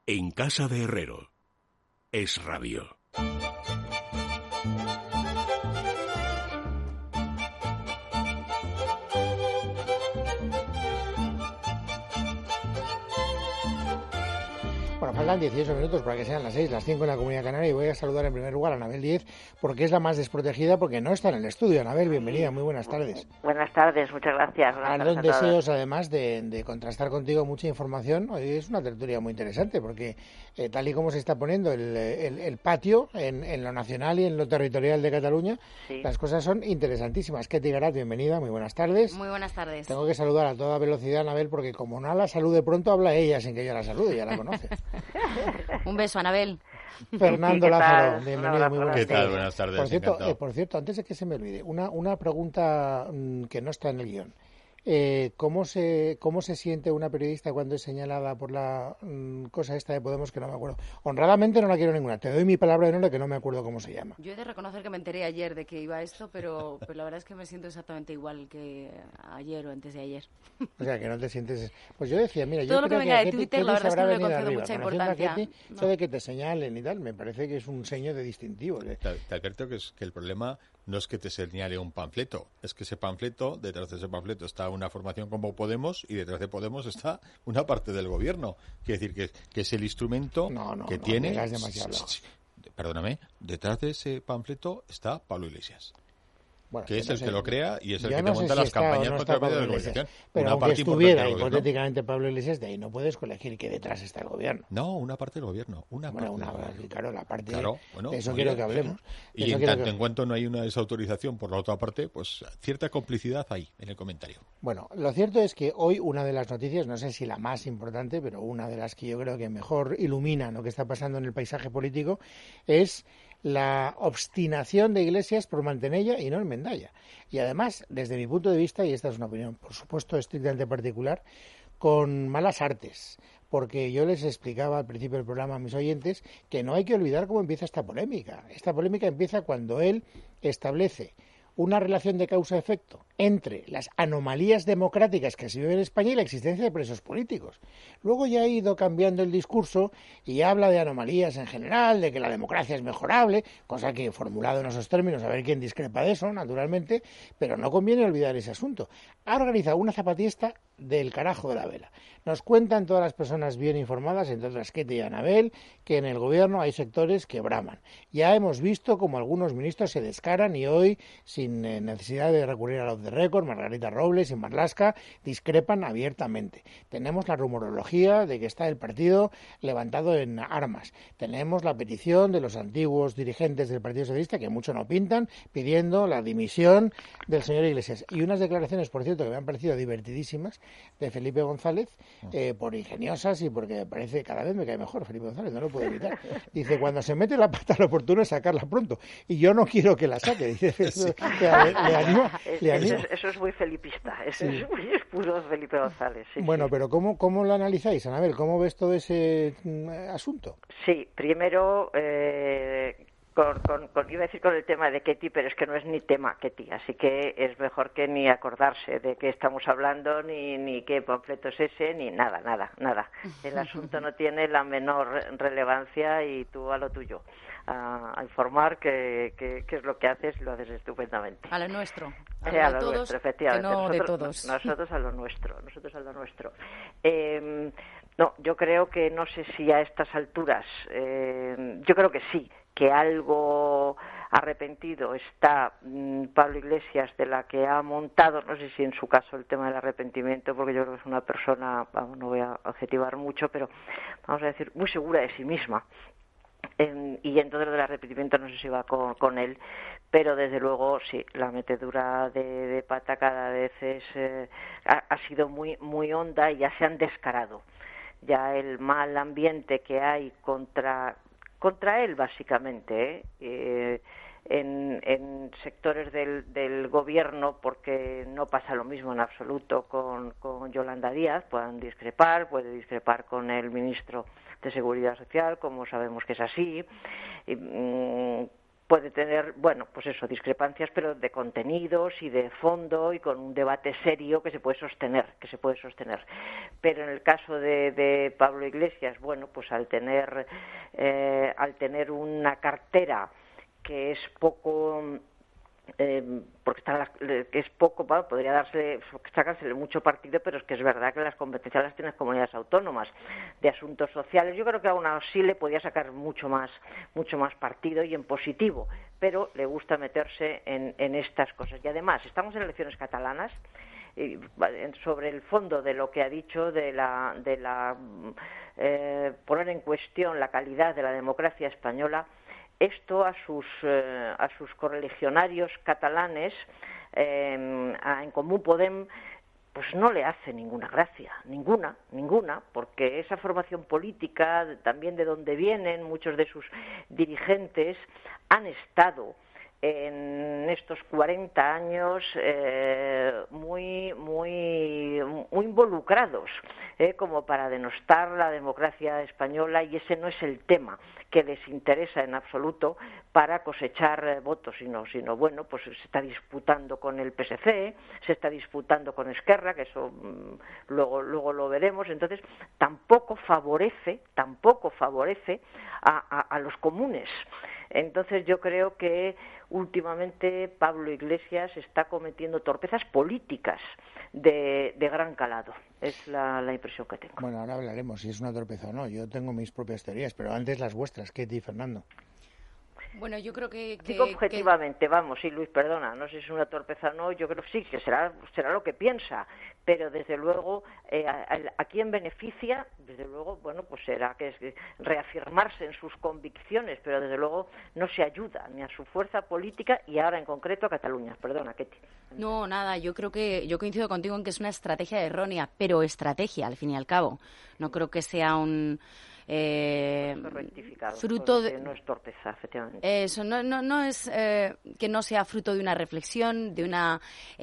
En casa de Herrero. Es Radio. Bueno, faltan 18 minutos para que sean las 6, las 5 en la Comunidad Canaria, y voy a saludar en primer lugar a Anabel Díez, porque es la más desprotegida, porque no está en el estudio. Anabel, bienvenida, muy buenas tardes. Buenas tardes, muchas gracias. Ardón deseos, además, de contrastar contigo mucha información. Hoy es una tertulia muy interesante, porque tal y como se está poniendo el patio en lo nacional y en lo territorial de Cataluña, sí, las cosas son interesantísimas. Ketty Garat, bienvenida, muy buenas tardes. Muy buenas tardes. Tengo que saludar a toda velocidad a Anabel, porque como no la salude pronto, habla ella sin que yo la salude, ya la conoce. Un beso, Anabel. Fernando Lázaro, bienvenido, muy buenas tardes. ¿Qué tal? Buenas tardes. Por cierto, antes de que se me olvide, una pregunta que no está en el guión. ¿Cómo se siente una periodista cuando es señalada por la cosa esta de Podemos, que no me acuerdo? Honradamente no la quiero ninguna. Te doy mi palabra de honor de que no me acuerdo cómo se llama. Yo he de reconocer que me enteré ayer de que iba esto, pero la verdad es que me siento exactamente igual que ayer o antes de ayer. O sea, que no te sientes... Pues yo decía, mira, todo yo lo creo que venga de Ketty, Twitter, la verdad es que no le concedo arriba. mucha importancia. Ketty, no. Eso de que te señalen y tal, me parece que es un seño de distintivo. Te advierto que el problema no es que te señale un panfleto, es que ese panfleto, detrás de ese panfleto está una formación como Podemos, y detrás de Podemos está una parte del gobierno. Quiere decir que es el instrumento que tiene... Perdóname, detrás de ese panfleto está Pablo Iglesias. Bueno, que es el que lo crea y es el que te monta las campañas contra el medio de comunicación. Pero aunque estuviera hipotéticamente Pablo Iglesias, de ahí no puedes colegir que detrás está el gobierno. No, una parte del gobierno. Claro, la parte de eso quiero que hablemos. Y en tanto en cuanto no hay una desautorización por la otra parte, pues cierta complicidad hay en el comentario. Bueno, lo cierto es que hoy una de las noticias, no sé si la más importante, pero una de las que yo creo que mejor ilumina lo que está pasando en el paisaje político, es la obstinación de Iglesias por Mantenella y no en Mendaya. Y además, desde mi punto de vista, y esta es una opinión, por supuesto, estrictamente particular, con malas artes. Porque yo les explicaba al principio del programa a mis oyentes que no hay que olvidar cómo empieza esta polémica. Esta polémica empieza cuando él establece una relación de causa-efecto entre las anomalías democráticas que se viven en España y la existencia de presos políticos. Luego ya ha ido cambiando el discurso y habla de anomalías en general, de que la democracia es mejorable, cosa que formulado en esos términos, a ver quién discrepa de eso, naturalmente, pero no conviene olvidar ese asunto. Ha organizado una zapatista del carajo de la vela. Nos cuentan todas las personas bien informadas, entre otras Ketty y Anabel, que en el gobierno hay sectores que braman. Ya hemos visto como algunos ministros se descaran y hoy, sin necesidad de recurrir a los de récord, Margarita Robles y Marlaska discrepan abiertamente. Tenemos la rumorología de que está el partido levantado en armas. Tenemos la petición de los antiguos dirigentes del Partido Socialista, que mucho no pintan, pidiendo la dimisión del señor Iglesias. Y unas declaraciones, por cierto, que me han parecido divertidísimas, de Felipe González, por ingeniosas y porque me parece, cada vez me cae mejor Felipe González, no lo puedo evitar. Dice, cuando se mete la pata, lo oportuno es sacarla pronto. Y yo no quiero que la saque. Dice, sí. le animo. Eso es muy felipista, eso es muy puro Felipe González. Sí, bueno, pero ¿cómo lo analizáis, Anabel? ¿Cómo ves todo ese asunto? Sí, primero... iba a decir con el tema de Ketty, pero es que no es ni tema Ketty, así que es mejor que ni acordarse de qué estamos hablando, ni qué panfleto es ese, ni nada. El asunto no tiene la menor relevancia y tú a lo tuyo, a informar que es lo que haces, lo haces estupendamente. A lo nuestro. A lo nuestro, efectivamente. Que no de todos. Nosotros a lo nuestro. No, yo creo que no sé si a estas alturas, yo creo que sí, que algo arrepentido está Pablo Iglesias de la que ha montado, no sé si en su caso el tema del arrepentimiento, porque yo creo que es una persona, no voy a adjetivar mucho, pero vamos a decir, muy segura de sí misma. Y entonces lo del arrepentimiento no sé si va con él, pero desde luego sí, la metedura de pata cada vez ha sido muy, muy honda y ya se han descarado. Ya el mal ambiente que hay contra él, básicamente, en sectores del gobierno, porque no pasa lo mismo en absoluto con Yolanda Díaz. Puede discrepar con el ministro de Seguridad Social, como sabemos que es así, puede tener, bueno, pues eso, discrepancias, pero de contenidos y de fondo y con un debate serio que se puede sostener. Pero en el caso de Pablo Iglesias, bueno, pues al tener una cartera que es poco... porque es poco, bueno, podría sacársele mucho partido, pero es que es verdad que las competencias las tienen las comunidades autónomas de asuntos sociales. Yo creo que aún así le podía sacar mucho más partido y en positivo, pero le gusta meterse en estas cosas. Y además, estamos en elecciones catalanas. Sobre el fondo de lo que ha dicho de la poner en cuestión la calidad de la democracia española, esto a sus correligionarios catalanes, en Comú Podem, pues no le hace ninguna gracia, ninguna, porque esa formación política, también de donde vienen muchos de sus dirigentes, han estado en estos 40 años muy involucrados, como para denostar la democracia española, y ese no es el tema que les interesa en absoluto para cosechar votos, sino bueno, pues se está disputando con el PSC, se está disputando con Esquerra, que eso luego lo veremos. Entonces tampoco favorece a los comunes. Entonces yo creo que últimamente Pablo Iglesias está cometiendo torpezas políticas de gran calado. Es la impresión que tengo. Bueno, ahora hablaremos si es una torpeza o no. Yo tengo mis propias teorías, pero antes las vuestras, Ketty y Fernando. Bueno, yo creo que digo objetivamente, vamos, sí, Luis, perdona, no sé si es una torpeza o no, yo creo que sí, que será lo que piensa, pero desde luego a quién beneficia, desde luego, bueno, pues será que es reafirmarse en sus convicciones, pero desde luego no se ayuda ni a su fuerza política y ahora en concreto a Cataluña. Perdona, Ketty. No, nada, yo creo que yo coincido contigo en que es una estrategia errónea, pero estrategia al fin y al cabo. No creo que sea un fruto de... No es torpeza, efectivamente. Eso, no es que no sea fruto de una reflexión, de una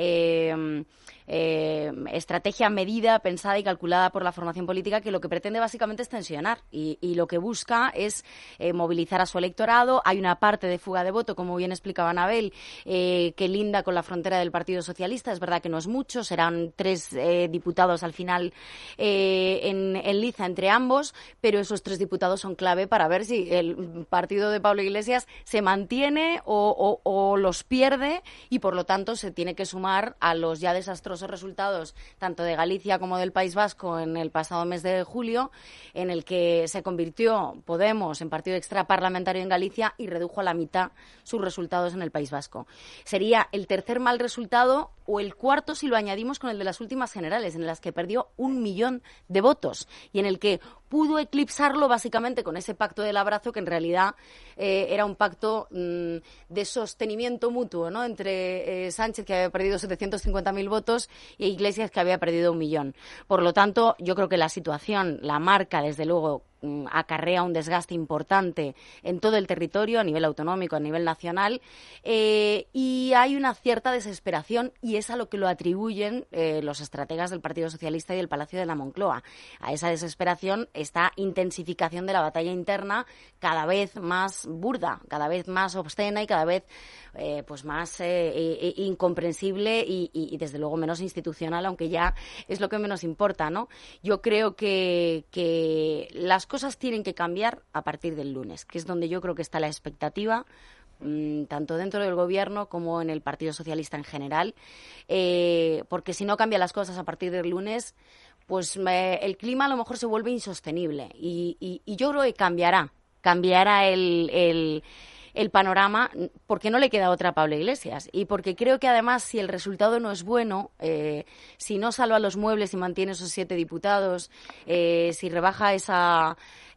estrategia medida, pensada y calculada por la formación política, que lo que pretende básicamente es tensionar y lo que busca es movilizar a su electorado. Hay una parte de fuga de voto, como bien explicaba Anabel, que linda con la frontera del Partido Socialista. Es verdad que no es mucho, serán 3 diputados al final en liza entre ambos, pero esos 3 diputados son clave para ver si el partido de Pablo Iglesias se mantiene o los pierde, y por lo tanto se tiene que sumar a los ya desastrosos resultados tanto de Galicia como del País Vasco en el pasado mes de julio, en el que se convirtió Podemos en partido extraparlamentario en Galicia y redujo a la mitad sus resultados en el País Vasco. Sería el tercer mal resultado o el cuarto si lo añadimos con el de las últimas generales, en las que perdió 1 millón de votos y en el que pudo eclipsarlo básicamente con ese pacto del abrazo, que en realidad era un pacto de sostenimiento mutuo, ¿no?, entre Sánchez, que había perdido 750.000 votos, e Iglesias, que había perdido 1 millón. Por lo tanto, yo creo que la situación, la marca, desde luego, acarrea un desgaste importante en todo el territorio, a nivel autonómico, a nivel nacional, y hay una cierta desesperación, y es a lo que lo atribuyen los estrategas del Partido Socialista y del Palacio de la Moncloa. A esa desesperación, esta intensificación de la batalla interna, cada vez más burda, cada vez más obscena y cada vez pues más incomprensible y desde luego menos institucional, aunque ya es lo que menos importa, ¿no? Yo creo que las cosas tienen que cambiar a partir del lunes, que es donde yo creo que está la expectativa, tanto dentro del Gobierno como en el Partido Socialista en general, porque si no cambian las cosas a partir del lunes, pues el clima a lo mejor se vuelve insostenible y yo creo que cambiará el panorama, porque no le queda otra a Pablo Iglesias y porque creo que además, si el resultado no es bueno, si no salva los muebles y mantiene esos 7 diputados, si rebaja esa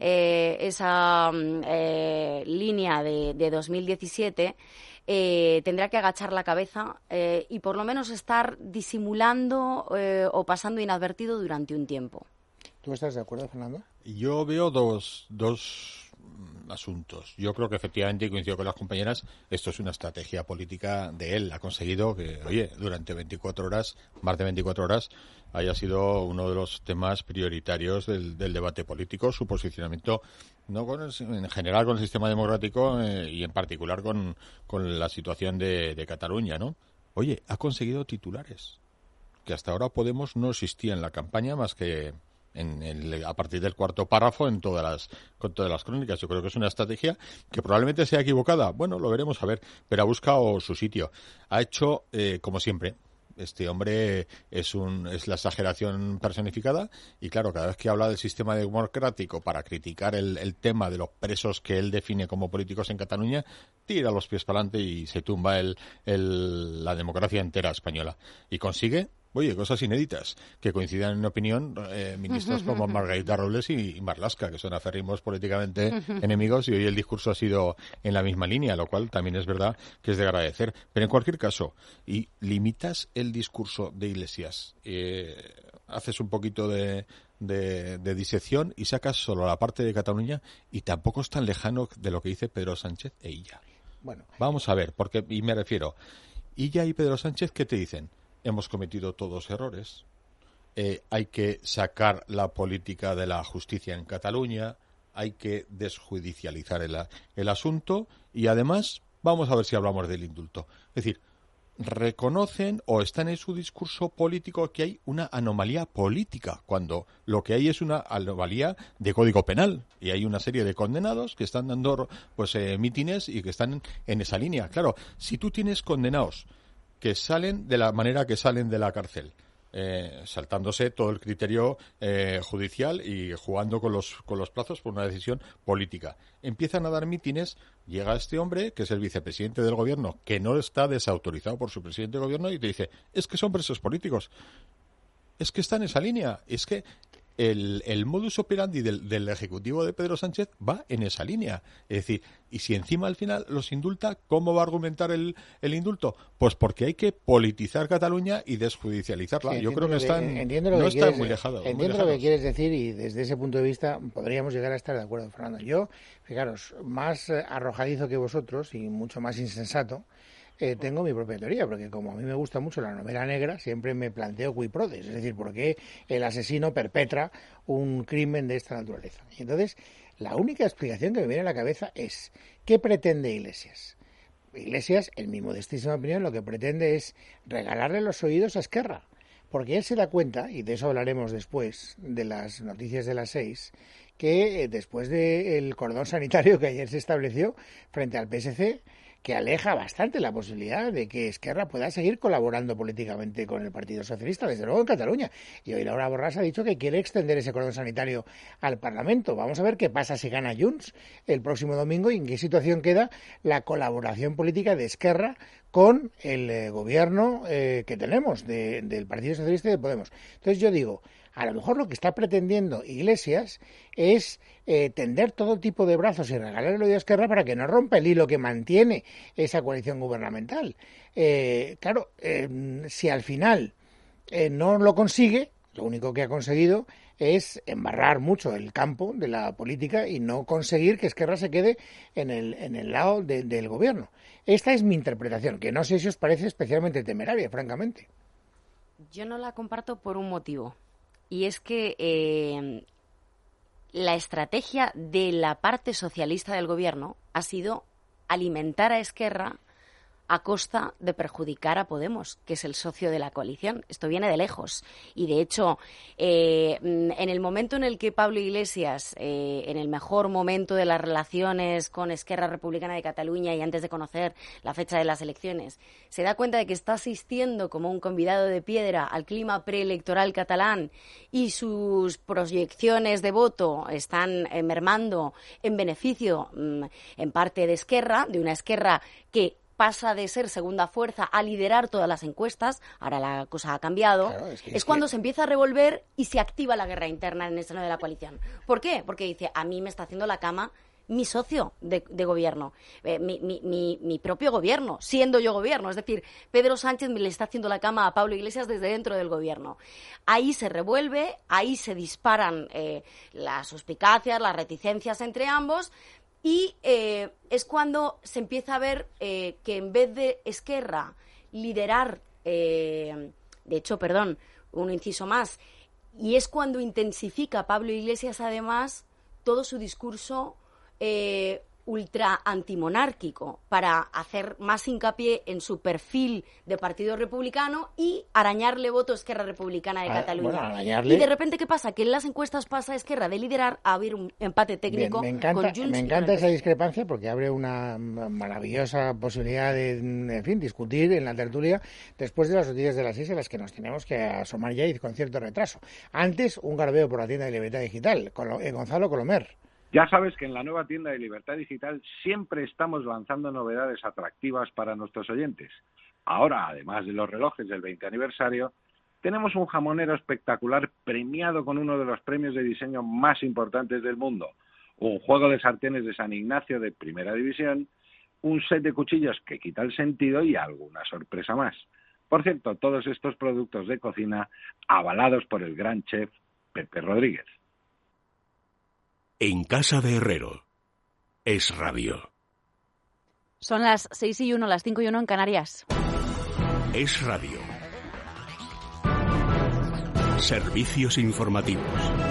línea de 2017, tendrá que agachar la cabeza y por lo menos estar disimulando o pasando inadvertido durante un tiempo. ¿Tú estás de acuerdo, Fernando? Yo veo dos asuntos. Yo creo que efectivamente, y coincido con las compañeras, esto es una estrategia política de él. Ha conseguido que, oye, durante 24 horas, más de 24 horas, haya sido uno de los temas prioritarios del debate político, su posicionamiento en general con el sistema democrático y en particular con la situación de Cataluña, ¿no? Oye, ha conseguido titulares que hasta ahora Podemos no existía en la campaña más que a partir del cuarto párrafo con todas las crónicas. Yo creo que es una estrategia que probablemente sea equivocada. Bueno, lo veremos a ver, pero ha buscado su sitio. Ha hecho, como siempre, este hombre es la exageración personificada y claro, cada vez que habla del sistema democrático para criticar el tema de los presos que él define como políticos en Cataluña, tira los pies para adelante y se tumba la democracia entera española. Y consigue, oye, cosas inéditas, que coincidan en opinión ministros como Margarita Robles y Marlaska, que son aférrimos políticamente enemigos, y hoy el discurso ha sido en la misma línea, lo cual también es verdad que es de agradecer. Pero en cualquier caso, y limitas el discurso de Iglesias, haces un poquito de disección y sacas solo la parte de Cataluña y tampoco es tan lejano de lo que dice Pedro Sánchez e Illa. Bueno, vamos a ver, y me refiero, Illa y Pedro Sánchez, ¿qué te dicen? Hemos cometido todos errores, hay que sacar la política de la justicia en Cataluña, hay que desjudicializar el asunto y además vamos a ver si hablamos del indulto. Es decir, reconocen o están en su discurso político que hay una anomalía política, cuando lo que hay es una anomalía de código penal y hay una serie de condenados que están dando mítines y que están en esa línea. Claro, si tú tienes condenados que salen de la manera que salen de la cárcel, saltándose todo el criterio judicial y jugando con los plazos por una decisión política. Empiezan a dar mítines, llega este hombre, que es el vicepresidente del gobierno, que no está desautorizado por su presidente de gobierno, y te dice, es que son presos políticos. Es que está en esa línea. Es que el modus operandi del ejecutivo de Pedro Sánchez va en esa línea. Es decir, y si encima al final los indulta, ¿cómo va a argumentar el indulto? Pues porque hay que politizar Cataluña y desjudicializarla. Yo creo que no están muy lejados. Entiendo lo que quieres decir y desde ese punto de vista podríamos llegar a estar de acuerdo, Fernando. Yo, fijaros, más arrojadizo que vosotros y mucho más insensato, tengo mi propia teoría, porque como a mí me gusta mucho la novela negra, siempre me planteo qui prodest, es decir, por qué el asesino perpetra un crimen de esta naturaleza. Y entonces, la única explicación que me viene a la cabeza es, ¿qué pretende Iglesias? Iglesias, en mi modestísima opinión, lo que pretende es regalarle los oídos a Esquerra, porque él se da cuenta, y de eso hablaremos después, de las noticias de las 6, que después del cordón sanitario que ayer se estableció frente al PSC, que aleja bastante la posibilidad de que Esquerra pueda seguir colaborando políticamente con el Partido Socialista, desde luego en Cataluña. Y hoy Laura Borràs ha dicho que quiere extender ese cordón sanitario al Parlamento. Vamos a ver qué pasa si gana Junts el próximo domingo y en qué situación queda la colaboración política de Esquerra con el gobierno que tenemos del Partido Socialista y de Podemos. Entonces yo digo, a lo mejor lo que está pretendiendo Iglesias es tender todo tipo de brazos y regalarle el oído a Esquerra para que no rompa el hilo que mantiene esa coalición gubernamental. Claro, si al final no lo consigue, lo único que ha conseguido es embarrar mucho el campo de la política y no conseguir que Esquerra se quede en el lado del gobierno. Esta es mi interpretación, que no sé si os parece especialmente temeraria, francamente. Yo no la comparto por un motivo. Y es que la estrategia de la parte socialista del gobierno ha sido alimentar a Esquerra a costa de perjudicar a Podemos, que es el socio de la coalición. Esto viene de lejos. Y, de hecho, en el momento en el que Pablo Iglesias, en el mejor momento de las relaciones con Esquerra Republicana de Cataluña y antes de conocer la fecha de las elecciones, se da cuenta de que está asistiendo como un convidado de piedra al clima preelectoral catalán y sus proyecciones de voto están mermando en beneficio, en parte, de Esquerra, de una Esquerra que pasa de ser segunda fuerza a liderar todas las encuestas, ahora la cosa ha cambiado, claro, es cuando se empieza a revolver y se activa la guerra interna en el seno de la coalición. ¿Por qué? Porque dice, a mí me está haciendo la cama mi socio de gobierno, mi propio gobierno, siendo yo gobierno. Es decir, Pedro Sánchez le está haciendo la cama a Pablo Iglesias desde dentro del gobierno. Ahí se revuelve, ahí se disparan las suspicacias, las reticencias entre ambos. Y es cuando se empieza a ver que en vez de Esquerra liderar, un inciso más, y es cuando intensifica Pablo Iglesias además todo su discurso ultra antimonárquico para hacer más hincapié en su perfil de Partido Republicano y arañarle voto a Esquerra Republicana de Cataluña. Y de repente, ¿qué pasa? Que en las encuestas pasa a Esquerra de liderar a haber un empate técnico. Bien, me encanta esa discrepancia porque abre una maravillosa posibilidad de, en fin, discutir en la tertulia después de las noticias de las 6 a las que nos tenemos que asomar ya y con cierto retraso. Antes, un garbeo por la tienda de Libertad Digital. Gonzalo Colomer. Ya sabes que en la nueva tienda de Libertad Digital siempre estamos lanzando novedades atractivas para nuestros oyentes. Ahora, además de los relojes del 20 aniversario, tenemos un jamonero espectacular premiado con uno de los premios de diseño más importantes del mundo, un juego de sartenes de San Ignacio de Primera División, un set de cuchillos que quita el sentido y alguna sorpresa más. Por cierto, todos estos productos de cocina avalados por el gran chef Pepe Rodríguez. En casa de Herrero. Es radio. Son las 6:01, las 5:01 en Canarias. Es radio. Servicios informativos.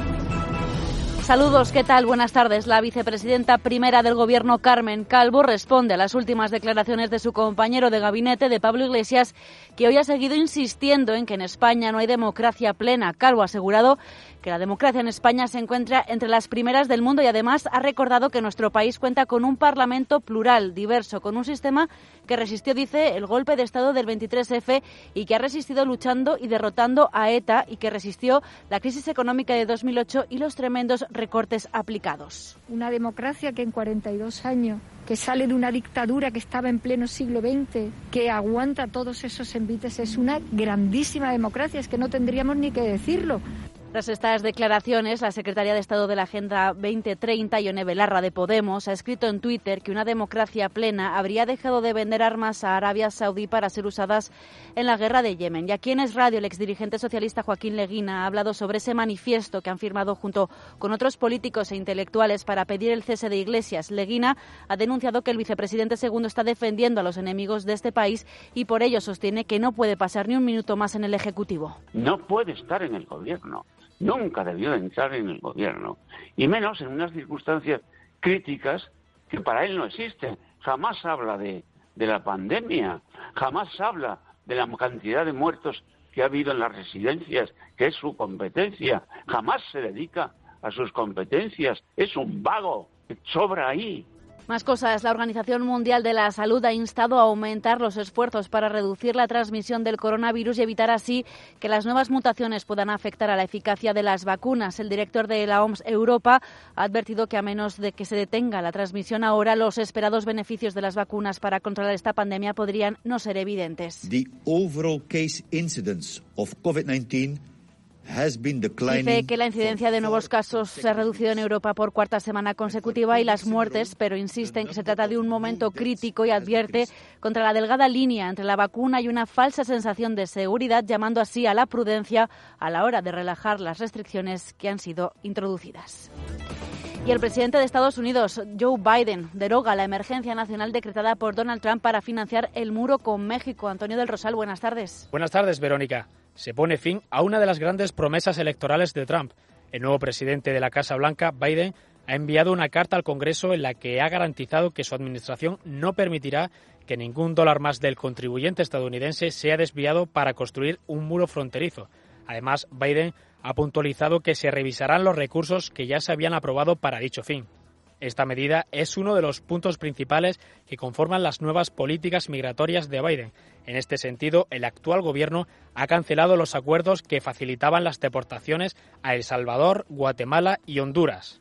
Saludos, ¿qué tal? Buenas tardes. La vicepresidenta primera del Gobierno, Carmen Calvo, responde a las últimas declaraciones de su compañero de gabinete, de Pablo Iglesias, que hoy ha seguido insistiendo en que en España no hay democracia plena. Calvo ha asegurado que la democracia en España se encuentra entre las primeras del mundo y además ha recordado que nuestro país cuenta con un parlamento plural, diverso, con un sistema que resistió, dice, el golpe de Estado del 23F y que ha resistido luchando y derrotando a ETA y que resistió la crisis económica de 2008 y los tremendos recortes aplicados. Una democracia que en 42 años, que sale de una dictadura que estaba en pleno siglo XX, que aguanta todos esos envites, es una grandísima democracia, es que no tendríamos ni que decirlo. Tras estas declaraciones, la secretaria de Estado de la Agenda 2030, Ione Belarra, de Podemos, ha escrito en Twitter que una democracia plena habría dejado de vender armas a Arabia Saudí para ser usadas en la guerra de Yemen. Y aquí en Es Radio, el exdirigente socialista Joaquín Leguina ha hablado sobre ese manifiesto que han firmado junto con otros políticos e intelectuales para pedir el cese de Iglesias. Leguina ha denunciado que el vicepresidente segundo está defendiendo a los enemigos de este país y por ello sostiene que no puede pasar ni un minuto más en el Ejecutivo. No puede estar en el Gobierno. Nunca debió de entrar en el Gobierno, y menos en unas circunstancias críticas que para él no existen. Jamás habla de la pandemia, jamás habla de la cantidad de muertos que ha habido en las residencias, que es su competencia, jamás se dedica a sus competencias, es un vago, sobra ahí. Más cosas. La Organización Mundial de la Salud ha instado a aumentar los esfuerzos para reducir la transmisión del coronavirus y evitar así que las nuevas mutaciones puedan afectar a la eficacia de las vacunas. El director de la OMS Europa ha advertido que a menos de que se detenga la transmisión ahora, los esperados beneficios de las vacunas para controlar esta pandemia podrían no ser evidentes. The overall case incidence of COVID-19 dice que la incidencia de nuevos casos se ha reducido en Europa por cuarta semana consecutiva y las muertes, pero insiste en que se trata de un momento crítico y advierte contra la delgada línea entre la vacuna y una falsa sensación de seguridad, llamando así a la prudencia a la hora de relajar las restricciones que han sido introducidas. Y el presidente de Estados Unidos, Joe Biden, deroga la emergencia nacional decretada por Donald Trump para financiar el muro con México. Antonio del Rosal, buenas tardes. Buenas tardes, Verónica. Se pone fin a una de las grandes promesas electorales de Trump. El nuevo presidente de la Casa Blanca, Biden, ha enviado una carta al Congreso en la que ha garantizado que su administración no permitirá que ningún dólar más del contribuyente estadounidense sea desviado para construir un muro fronterizo. Además, Biden ha puntualizado que se revisarán los recursos que ya se habían aprobado para dicho fin. Esta medida es uno de los puntos principales que conforman las nuevas políticas migratorias de Biden. En este sentido, el actual gobierno ha cancelado los acuerdos que facilitaban las deportaciones a El Salvador, Guatemala y Honduras.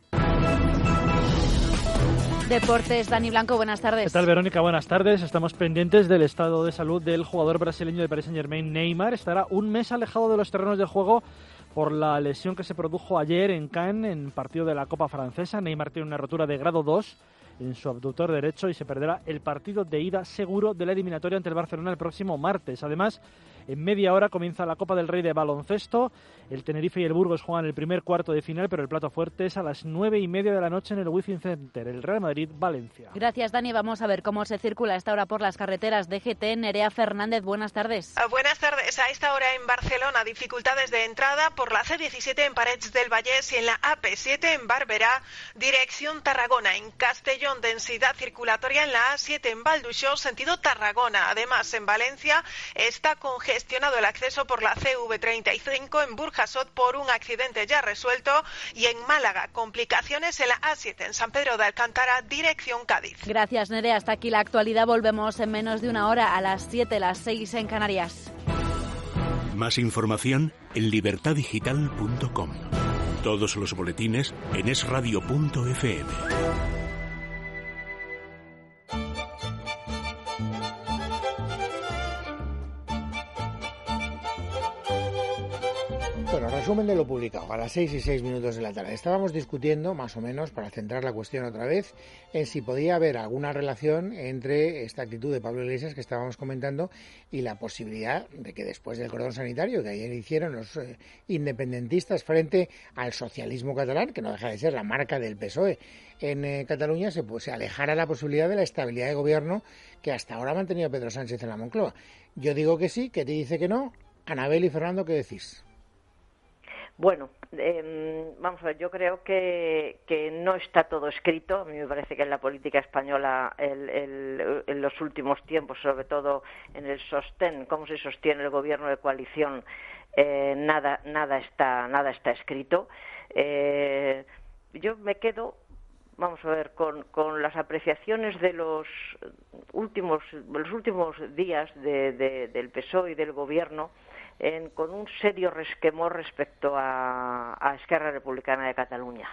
Deportes, Dani Blanco, buenas tardes. ¿Qué tal, Verónica? Buenas tardes. Estamos pendientes del estado de salud del jugador brasileño de Paris Saint-Germain, Neymar. Estará un mes alejado de los terrenos de juego por la lesión que se produjo ayer en Cannes, en partido de la Copa Francesa. Neymar tiene una rotura de grado 2 en su abductor derecho y se perderá el partido de ida seguro de la eliminatoria ante el Barcelona el próximo martes. Además, En media hora comienza la Copa del Rey de baloncesto. El Tenerife y el Burgos juegan el primer cuarto de final, pero el plato fuerte es a las 9:30 de la noche en el Wizzing Center, el Real Madrid-Valencia. Gracias, Dani. Vamos a ver cómo se circula a esta hora por las carreteras de GT. Nerea Fernández, buenas tardes. Buenas tardes. A esta hora en Barcelona, dificultades de entrada por la C17 en Parets del Vallès y en la AP7 en Barberá, dirección Tarragona. En Castellón, densidad circulatoria en la A7 en Valduixó, sentido Tarragona. Además, en Valencia está congestionado el acceso por la CV35 en Burjasot por un accidente ya resuelto, y en Málaga, complicaciones en la A7 en San Pedro de Alcántara, dirección Cádiz. Gracias, Nerea. Hasta aquí la actualidad. Volvemos en menos de una hora, a las 7, las 6 en Canarias. Más información en libertadigital.com. Todos los boletines en esradio.fm. Bueno, resumen de lo publicado a las 6:06 de la tarde. Estábamos discutiendo, más o menos, para centrar la cuestión otra vez, en si podía haber alguna relación entre esta actitud de Pablo Iglesias que estábamos comentando y la posibilidad de que después del cordón sanitario que ayer hicieron los independentistas frente al socialismo catalán, que no deja de ser la marca del PSOE en Cataluña, se alejara la posibilidad de la estabilidad de gobierno que hasta ahora ha mantenido Pedro Sánchez en la Moncloa. Yo digo que sí, que te dice que no. Anabel y Fernando, ¿qué decís? Bueno, vamos a ver, yo creo que no está todo escrito. A mí me parece que en la política española en los últimos tiempos, sobre todo en el sostén, cómo se sostiene el gobierno de coalición, nada está escrito. Yo me quedo, vamos a ver, con las apreciaciones de los últimos días del PSOE y del gobierno, con un serio resquemor respecto a Esquerra Republicana de Cataluña.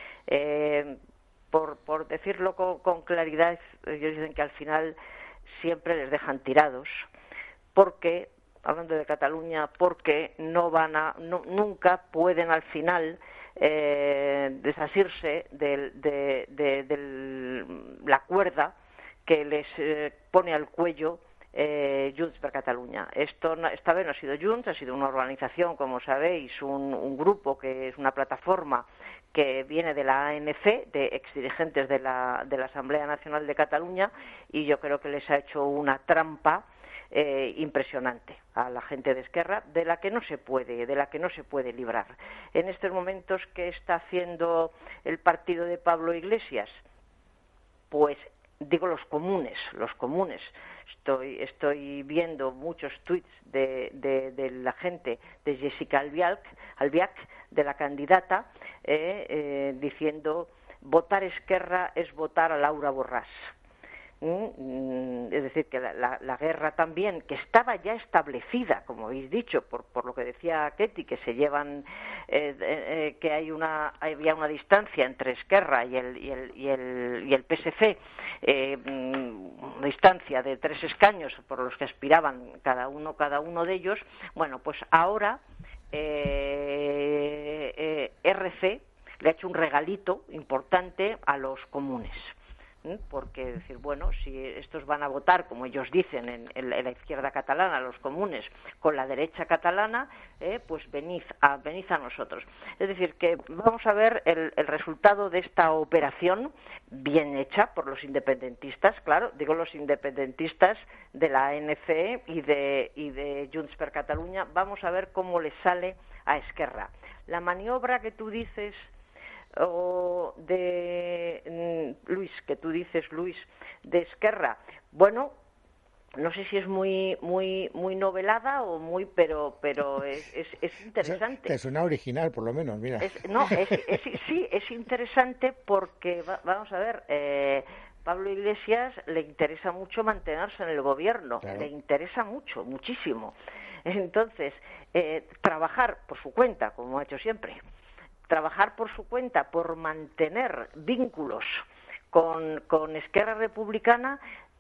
Por decirlo con claridad, ellos dicen que al final siempre les dejan tirados, porque, hablando de Cataluña, porque nunca pueden al final desasirse de la cuerda que les pone al cuello Junts per Catalunya. Esta vez no ha sido Junts, ha sido una organización, como sabéis, un grupo que es una plataforma que viene de la ANC, de exdirigentes de la Asamblea Nacional de Cataluña, y yo creo que les ha hecho una trampa impresionante a la gente de Esquerra, de la que no se puede librar. En estos momentos, ¿qué está haciendo el partido de Pablo Iglesias? Pues digo los comunes. Estoy viendo muchos tuits de la gente, de Jessica Albiach, de la candidata, diciendo: votar Esquerra es votar a Laura Borràs. Es decir, que la guerra también, que estaba ya establecida, como habéis dicho, por lo que decía Ketty, que se llevan, que había una distancia entre Esquerra y el PSC, una distancia de 3 escaños por los que aspiraban cada uno de ellos. Bueno, pues ahora RC le ha hecho un regalito importante a los comunes. Porque decir, bueno, si estos van a votar, como ellos dicen, en la izquierda catalana, los comunes, con la derecha catalana, pues venid a nosotros. Es decir, que vamos a ver el resultado de esta operación bien hecha por los independentistas, claro, digo los independentistas de la ANC y de Junts per Catalunya. Vamos a ver cómo le sale a Esquerra. La maniobra que tú dices, o de Luis, de Esquerra, bueno, no sé si es muy novelada o pero es interesante. Te suena original, por lo menos, mira. Sí, es interesante porque vamos a ver, Pablo Iglesias le interesa mucho mantenerse en el gobierno, claro. Le interesa muchísimo. Entonces, trabajar por su cuenta, como ha hecho siempre. Trabajar por su cuenta, por mantener vínculos con Esquerra Republicana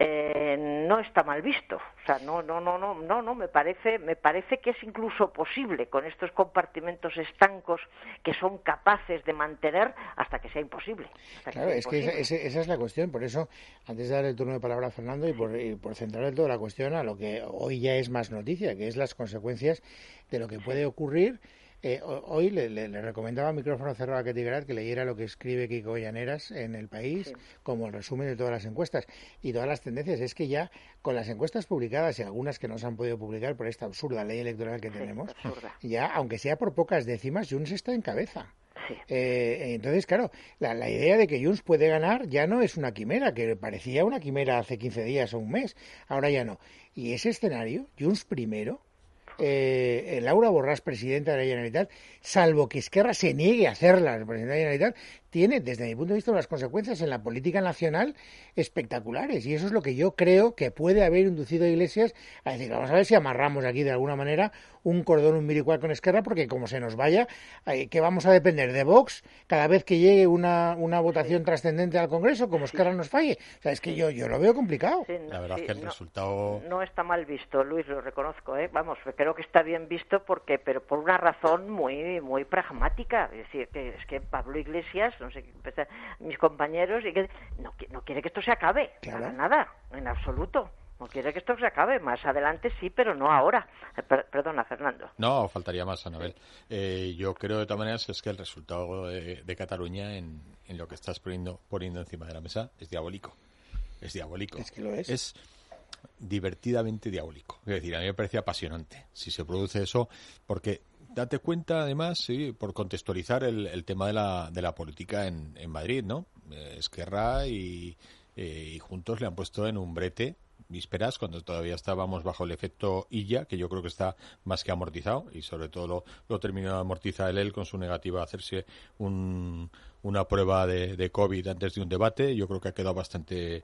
no está mal visto. O sea, no, me parece que es incluso posible con estos compartimentos estancos que son capaces de mantener hasta que sea imposible. Claro, es que esa es la cuestión. Por eso, antes de dar el turno de palabra a Fernando y por centrar en toda la cuestión a lo que hoy ya es más noticia, que es las consecuencias de lo que puede ocurrir. Hoy le recomendaba a micrófono cerrado a Ketty Grad que leyera lo que escribe Kiko Llaneras en El País, como el resumen de todas las encuestas y todas las tendencias. Es que ya con las encuestas publicadas y algunas que no se han podido publicar por esta absurda ley electoral que tenemos, ya, aunque sea por pocas décimas, Junts está en cabeza. Entonces, claro, la idea de que Junts puede ganar ya no es una quimera, que parecía una quimera hace 15 días o un mes, ahora ya no. Y ese escenario, Junts primero, Laura Borràs, presidenta de la Generalitat, salvo que Esquerra se niegue a hacerla, la presidenta de la Generalitat, tiene, desde mi punto de vista, unas consecuencias en la política nacional espectaculares. Y eso es lo que yo creo que puede haber inducido a Iglesias a decir, vamos a ver si amarramos aquí de alguna manera un cordón umbilical con Esquerra, porque como se nos vaya, que vamos a depender de Vox cada vez que llegue una votación trascendente al Congreso, como Esquerra nos falle. O sea, es que yo lo veo complicado. La verdad es que el resultado... No está mal visto, Luis, lo reconozco, Vamos, creo que está bien visto pero por una razón muy muy pragmática. Es decir, que es que Pablo Iglesias, no sé, mis compañeros, y que no quiere que esto se acabe, para nada, en absoluto. No quiere que esto se acabe. Más adelante sí, pero no ahora. Perdona, Fernando. No, faltaría más, Anabel. Yo creo de todas maneras es que el resultado de Cataluña en lo que estás poniendo encima de la mesa es diabólico. Es diabólico. Es que lo es. Es divertidamente diabólico. Es decir, a mí me parece apasionante si se produce eso, porque date cuenta, además, sí, por contextualizar el tema de la política en Madrid, ¿no? Esquerra y Juntos le han puesto en un brete vísperas, cuando todavía estábamos bajo el efecto Illa, que yo creo que está más que amortizado, y sobre todo lo terminó de amortizar él con su negativa a hacerse una prueba de COVID antes de un debate. Yo creo que ha quedado bastante,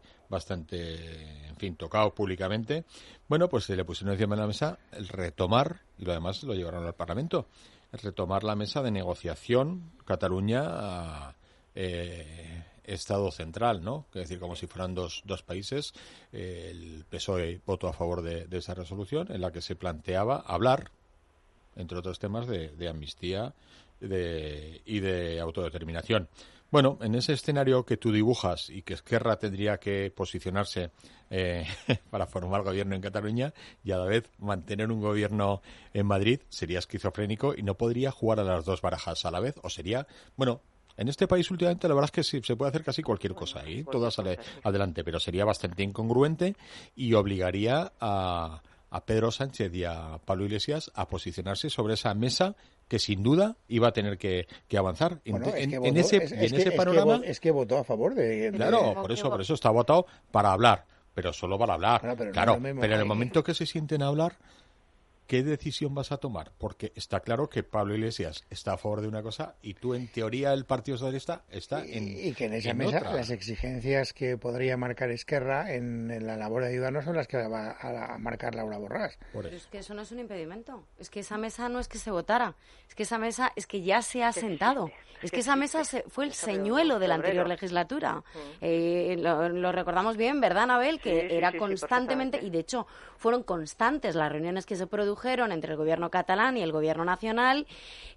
en fin, tocado públicamente. Bueno, pues se le pusieron encima de la mesa el retomar, y lo demás lo llevaron al Parlamento, el retomar la mesa de negociación Cataluña Estado central, ¿no? Es decir, como si fueran dos países. El PSOE votó a favor de esa resolución en la que se planteaba hablar, entre otros temas, de amnistía y de autodeterminación. Bueno, en ese escenario que tú dibujas y que Esquerra tendría que posicionarse para formar gobierno en Cataluña y a la vez mantener un gobierno en Madrid, sería esquizofrénico y no podría jugar a las dos barajas a la vez, o sería, bueno... En este país últimamente la verdad es que sí, se puede hacer casi cualquier cosa, todo sale adelante, pero sería bastante incongruente y obligaría a Pedro Sánchez y a Pablo Iglesias a posicionarse sobre esa mesa que sin duda iba a tener que avanzar. Bueno, en ese panorama... Es que votó a favor de... Claro, por eso está votado para hablar, pero solo para hablar. Pero en el momento que se sienten a hablar... ¿Qué decisión vas a tomar? Porque está claro que Pablo Iglesias está a favor de una cosa y tú, en teoría, el Partido Socialista está en y que en esa mesa otra. Las exigencias que podría marcar Esquerra en la labor de ayuda no son las que va a marcar Laura Borràs. Pero es que eso no es un impedimento. Es que esa mesa no es que se votara. Es que esa mesa es que ya se ha sentado. Es que esa mesa fue el señuelo de la anterior legislatura. Lo recordamos bien, ¿verdad, Anabel? Que era constantemente, y de hecho fueron constantes las reuniones que se produjeron entre el gobierno catalán y el gobierno nacional,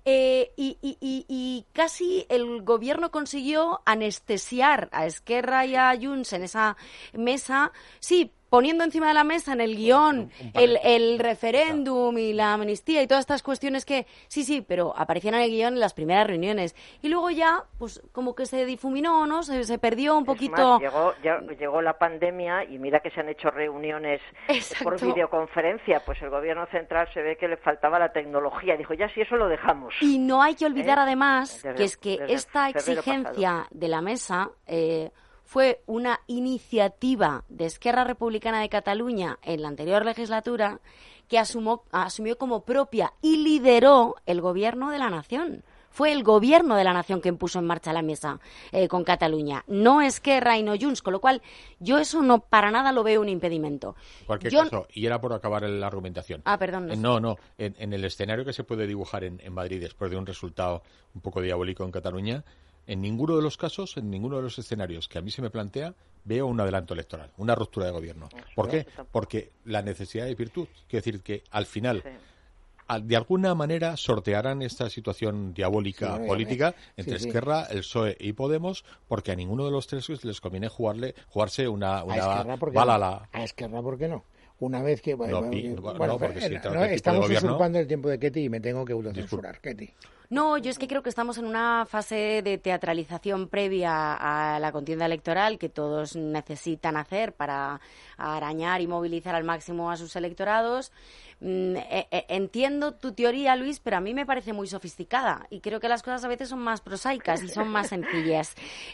y casi el gobierno consiguió anestesiar a Esquerra y a Junts en esa mesa, sí, poniendo encima de la mesa en el guión el referéndum y la amnistía y todas estas cuestiones que, sí, pero aparecían en el guión en las primeras reuniones. Y luego ya, pues como que se difuminó, ¿no? Se perdió un poquito. Llegó la pandemia y mira que se han hecho reuniones por videoconferencia. Pues el gobierno central se ve que le faltaba la tecnología. Dijo, ya sí, eso lo dejamos. Y no hay que olvidar además que es que esta exigencia de la mesa... fue una iniciativa de Esquerra Republicana de Cataluña en la anterior legislatura que asumió como propia y lideró el gobierno de la nación. Fue el gobierno de la nación que impuso en marcha la mesa con Cataluña, no Esquerra y no Junts, con lo cual yo eso no para nada lo veo un impedimento. En cualquier caso, y era por acabar la argumentación. Perdón. En el escenario que se puede dibujar en Madrid después de un resultado un poco diabólico en Cataluña, en ninguno de los casos, en ninguno de los escenarios que a mí se me plantea, veo un adelanto electoral, una ruptura de gobierno. ¿Por qué? Porque la necesidad es virtud. Quiero decir que al final, de alguna manera, sortearán esta situación diabólica política entre Esquerra, el PSOE y Podemos, porque a ninguno de los tres les conviene jugarse una bala a la... A Esquerra, ¿por qué no? Una vez que... porque si estamos usurpando el tiempo de Ketty y me tengo que autocensurar. Ketty. No, yo es que creo que estamos en una fase de teatralización previa a la contienda electoral que todos necesitan hacer para arañar y movilizar al máximo a sus electorados. Entiendo tu teoría, Luis, pero a mí me parece muy sofisticada y creo que las cosas a veces son más prosaicas y son más sencillas.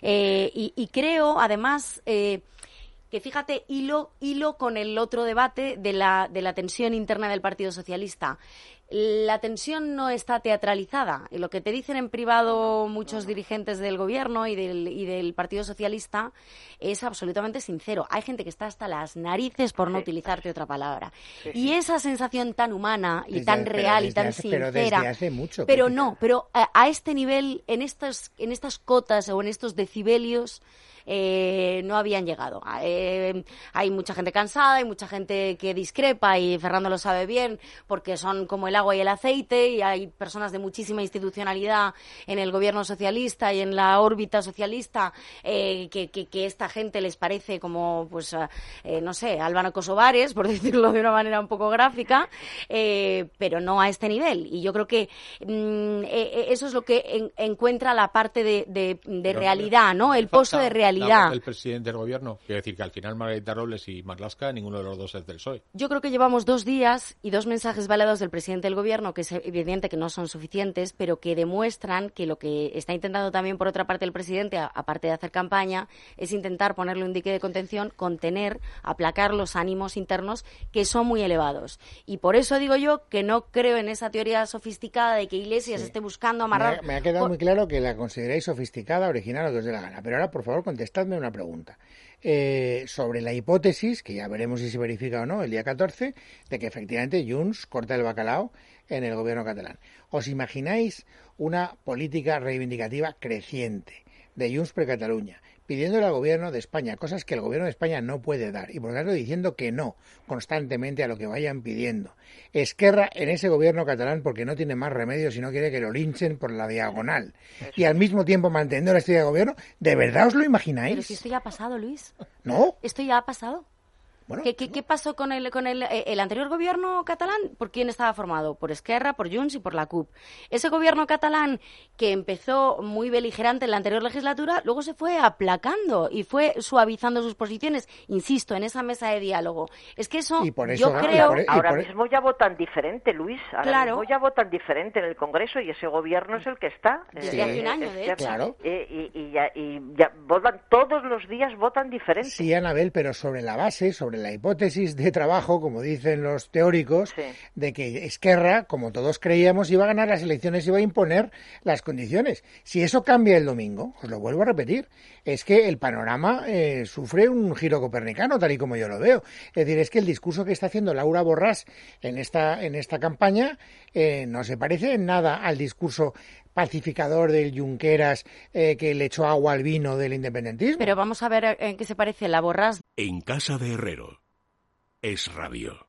Y creo, además... que fíjate, hilo con el otro debate de la tensión interna del Partido Socialista. La tensión no está teatralizada. Y lo que te dicen en privado muchos dirigentes del Gobierno y del Partido Socialista es absolutamente sincero. Hay gente que está hasta las narices, por no utilizarte otra palabra. Y esa sensación tan humana y tan real y tan sincera... Pero desde hace mucho. Pero a este nivel, en estas cotas o en estos decibelios... no habían llegado. Hay mucha gente cansada, hay mucha gente que discrepa y Fernando lo sabe bien porque son como el agua y el aceite y hay personas de muchísima institucionalidad en el gobierno socialista y en la órbita socialista que esta gente les parece como, pues, no sé, Albano Kosovares, por decirlo de una manera un poco gráfica, pero no a este nivel. Y yo creo que eso es lo que encuentra la parte de realidad, ¿no? El pozo de realidad. El presidente del gobierno, quiere decir que al final Margarita Robles y Marlaska, ninguno de los dos es del PSOE. Yo creo que llevamos 2 días y 2 mensajes validados del presidente del gobierno, que es evidente que no son suficientes, pero que demuestran que lo que está intentando también por otra parte el presidente, aparte de hacer campaña, es intentar ponerle un dique de contención, contener, aplacar los ánimos internos que son muy elevados. Y por eso digo yo que no creo en esa teoría sofisticada de que Iglesias esté buscando amarrar... Me ha quedado muy claro que la consideráis sofisticada, original, o que os dé la gana. Pero ahora, por favor, contestadme una pregunta. Sobre la hipótesis, que ya veremos si se verifica o no el día 14, de que efectivamente Junts corta el bacalao en el gobierno catalán. ¿Os imagináis una política reivindicativa creciente de Junts per Catalunya, pidiéndole al gobierno de España cosas que el gobierno de España no puede dar y por lo tanto diciendo que no constantemente a lo que vayan pidiendo? Esquerra en ese gobierno catalán porque no tiene más remedio si no quiere que lo linchen por la diagonal y al mismo tiempo manteniendo la estrella de gobierno. ¿De verdad os lo imagináis? Pero si esto ya ha pasado, Luis. ¿No? Esto ya ha pasado. Bueno, ¿Qué pasó con el anterior gobierno catalán? ¿Por quién estaba formado? Por Esquerra, por Junts y por la CUP. Ese gobierno catalán que empezó muy beligerante en la anterior legislatura, luego se fue aplacando y fue suavizando sus posiciones, insisto, en esa mesa de diálogo. Es que eso, yo creo... Ahora mismo ya votan diferente, Luis. Ahora mismo ya votan diferente en el Congreso y ese gobierno es el que está. Desde hace un año, de hecho. Claro. Y ya votan, todos los días votan diferente. Sí, Anabel, pero sobre la base, sobre la hipótesis de trabajo, como dicen los teóricos, de que Esquerra, como todos creíamos, iba a ganar las elecciones y iba a imponer las condiciones. Si eso cambia el domingo, os lo vuelvo a repetir, es que el panorama sufre un giro copernicano, tal y como yo lo veo. Es decir, es que el discurso que está haciendo Laura Borràs en esta campaña no se parece en nada al discurso pacificador del Junqueras que le echó agua al vino del independentismo. Pero vamos a ver en qué se parece la Borràs. En casa de Herrero. Es Radio.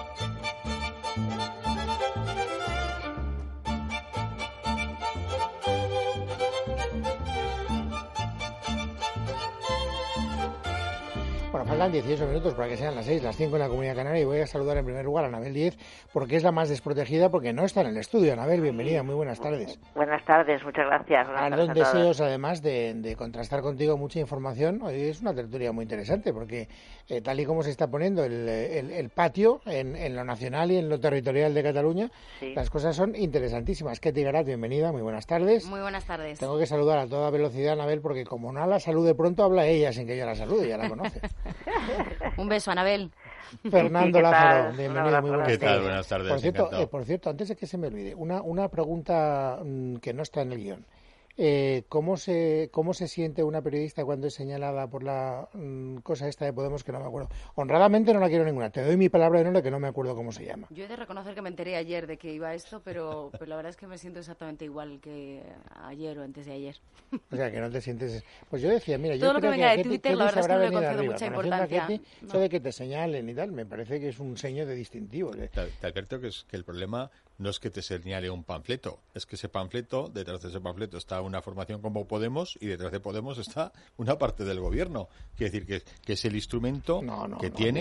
Bueno, faltan 18 minutos para que sean las 6, las 5 en la Comunidad Canaria y voy a saludar en primer lugar a Anabel Díez porque es la más desprotegida porque no está en el estudio. Anabel, bienvenida, muy buenas tardes. Buenas tardes, muchas gracias. Ardón deseos, además, de contrastar contigo mucha información. Hoy es una tertulia muy interesante porque tal y como se está poniendo el patio en lo nacional y en lo territorial de Cataluña, las cosas son interesantísimas. Ketty Garat, bienvenida, muy buenas tardes. Muy buenas tardes. Tengo que saludar a toda velocidad, Anabel, porque como no la salude pronto, habla ella sin que yo la salude, ya la conoce. Un beso, Anabel. Fernando Lázaro, bienvenido, muy buenas tardes. ¿Qué tal? Buenas tardes. Por cierto, antes de que se me olvide, una pregunta que no está en el guión. ¿Cómo se siente una periodista cuando es señalada por la cosa esta de Podemos que no me acuerdo? Honradamente no la quiero ninguna. Te doy mi palabra de honor de que no me acuerdo cómo se llama. Yo he de reconocer que me enteré ayer de que iba esto, pero la verdad es que me siento exactamente igual que ayer o antes de ayer. O sea, que no te sientes... Pues yo decía, mira, todo yo lo creo que venga que de Twitter, la verdad es que no le concedo arriba. mucha importancia. Eso de que te señalen y tal, me parece que es un seño de distintivo. Te advierto que el problema no es que te señale un panfleto, es que ese panfleto, detrás de ese panfleto está una formación como Podemos y detrás de Podemos está una parte del gobierno. Quiere decir que es el instrumento que tiene...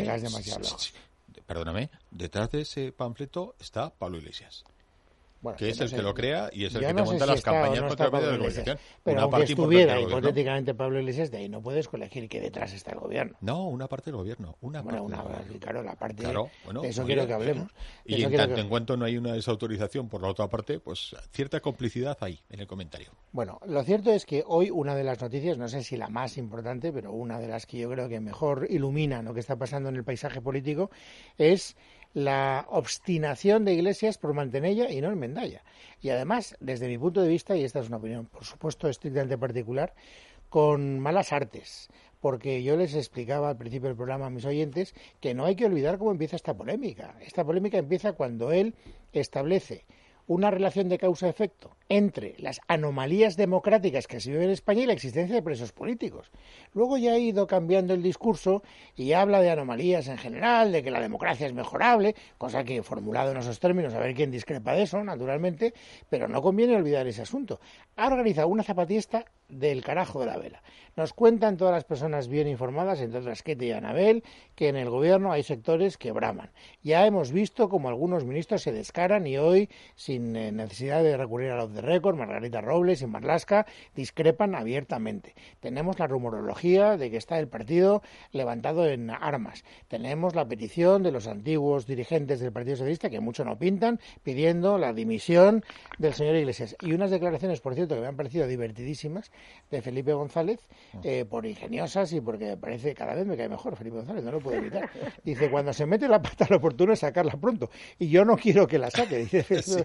Perdóname, detrás de ese panfleto está Pablo Iglesias. Bueno, que es el que lo crea y es el que te monta las campañas contra medios de comunicación. Pero aunque estuviera hipotéticamente Pablo Iglesias, de ahí no puedes colegir que detrás está el gobierno. No, una parte del gobierno. Claro, la parte bueno, de eso quiero que hablemos. Y en cuanto no hay una desautorización por la otra parte, pues cierta complicidad hay en el comentario. Bueno, lo cierto es que hoy una de las noticias, no sé si la más importante, pero una de las que yo creo que mejor ilumina lo que está pasando en el paisaje político es la obstinación de Iglesias por Mantenella y no en Mendaya. Y además, desde mi punto de vista, y esta es una opinión, por supuesto, estrictamente particular, con malas artes. Porque yo les explicaba al principio del programa a mis oyentes que no hay que olvidar cómo empieza esta polémica. Esta polémica empieza cuando él establece una relación de causa-efecto entre las anomalías democráticas que se viven en España y la existencia de presos políticos. Luego ya ha ido cambiando el discurso y habla de anomalías en general, de que la democracia es mejorable, cosa que formulado en esos términos, a ver quién discrepa de eso, naturalmente, pero no conviene olvidar ese asunto. Ha organizado una zapatista del carajo de la vela. Nos cuentan todas las personas bien informadas, entre otras Ketty y Anabel, que en el gobierno hay sectores que braman. Ya hemos visto como algunos ministros se descaran y hoy, sin necesidad de recurrir a los de récord, Margarita Robles y Marlaska discrepan abiertamente. Tenemos la rumorología de que está el partido levantado en armas. Tenemos la petición de los antiguos dirigentes del Partido Socialista, que mucho no pintan, pidiendo la dimisión del señor Iglesias. Y unas declaraciones, por cierto, que me han parecido divertidísimas, de Felipe González, por ingeniosas y porque me parece, cada vez me cae mejor Felipe González, no lo puedo evitar. Dice, cuando se mete la pata lo oportuno es sacarla pronto. Y yo no quiero que la saque. Dice, sí.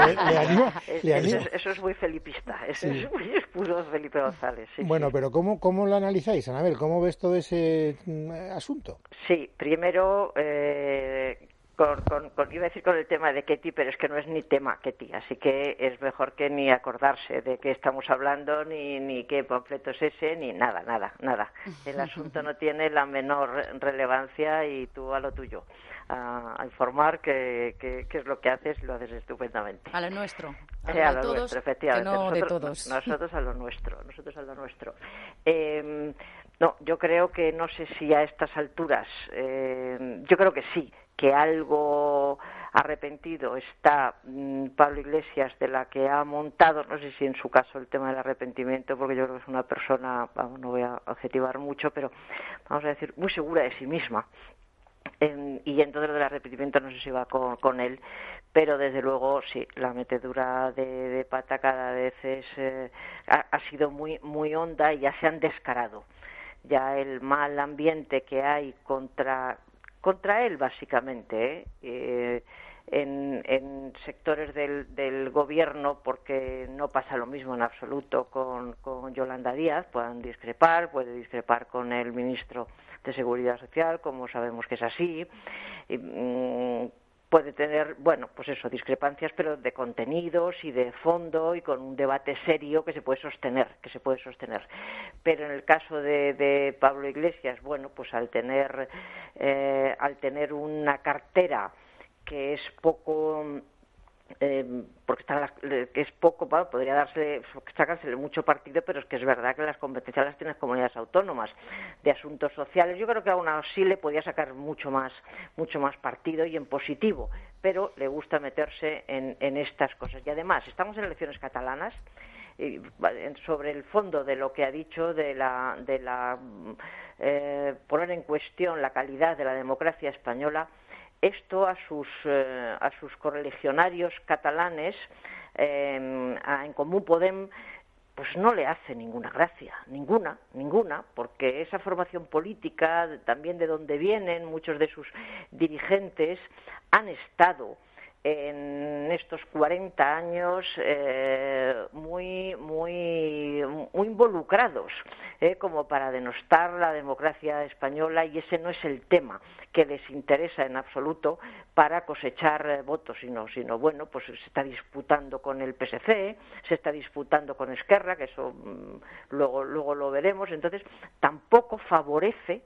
le animo. Eso es muy felipista, eso es puro Felipe González. Sí, bueno, pero ¿cómo lo analizáis, Anabel? ¿Cómo ves todo ese asunto? Sí, primero... iba a decir con el tema de Ketty, pero es que no es ni tema Ketty, así que es mejor que ni acordarse de qué estamos hablando, ni qué panfleto es ese, ni nada. El asunto no tiene la menor relevancia y tú a lo tuyo, a informar que es lo que haces, lo haces estupendamente. A lo nuestro. A lo todos, nuestro, efectivamente. Que no de todos. Nosotros a lo nuestro. No, yo creo que no sé si a estas alturas, yo creo que sí, que algo arrepentido está Pablo Iglesias de la que ha montado, no sé si en su caso el tema del arrepentimiento, porque yo creo que es una persona, no voy a adjetivar mucho, pero vamos a decir, muy segura de sí misma. Y entonces lo del arrepentimiento no sé si va con él, pero desde luego sí, la metedura de pata cada vez ha sido muy, muy honda y ya se han descarado. Ya el mal ambiente que hay contra él, básicamente, en sectores del gobierno, porque no pasa lo mismo en absoluto con Yolanda Díaz. Puede discrepar con el ministro de Seguridad Social, como sabemos que es así, puede tener, discrepancias, pero de contenidos y de fondo y con un debate serio que se puede sostener. Pero en el caso de Pablo Iglesias, pues al tener una cartera que es poco, porque que es poco, podría sacársele mucho partido, pero es que es verdad que las competencias las tienen las comunidades autónomas de asuntos sociales. Yo creo que aún así le podía sacar mucho más partido y en positivo, pero le gusta meterse en estas cosas. Y además, estamos en elecciones catalanas. Sobre el fondo de lo que ha dicho de la poner en cuestión la calidad de la democracia española, esto a sus correligionarios catalanes, en Comú Podem, pues no le hace ninguna gracia, ninguna, porque esa formación política, también de donde vienen muchos de sus dirigentes, han estado en estos 40 años muy involucrados, como para denostar la democracia española, y ese no es el tema que les interesa en absoluto para cosechar votos, sino bueno, pues se está disputando con el PSC, se está disputando con Esquerra, que eso luego lo veremos. Entonces tampoco favorece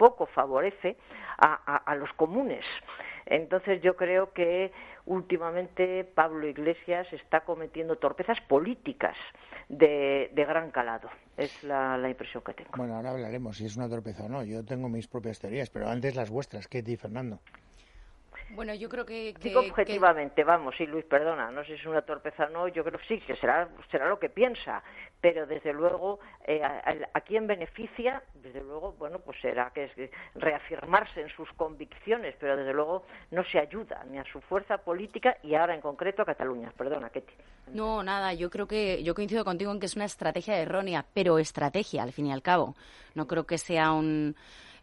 a los comunes. Entonces yo creo que últimamente Pablo Iglesias está cometiendo torpezas políticas de gran calado. Es la impresión que tengo. Bueno, ahora hablaremos si es una torpeza o no. Yo tengo mis propias teorías, pero antes las vuestras, Ketty y Fernando. Bueno, yo creo que digo objetivamente, vamos, sí, Luis, perdona, no sé si es una torpeza o no, yo creo que sí, que será lo que piensa, pero desde luego a quién beneficia, desde luego, bueno, pues será que es reafirmarse en sus convicciones, pero desde luego no se ayuda ni a su fuerza política y ahora en concreto a Cataluña. Perdona, Ketty. No, nada, yo creo que yo coincido contigo en que es una estrategia errónea, pero estrategia al fin y al cabo. No creo que sea un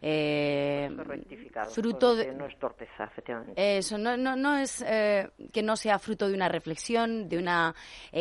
fruto de... No es torpeza, efectivamente. Eso, no es que no sea fruto de una reflexión, de una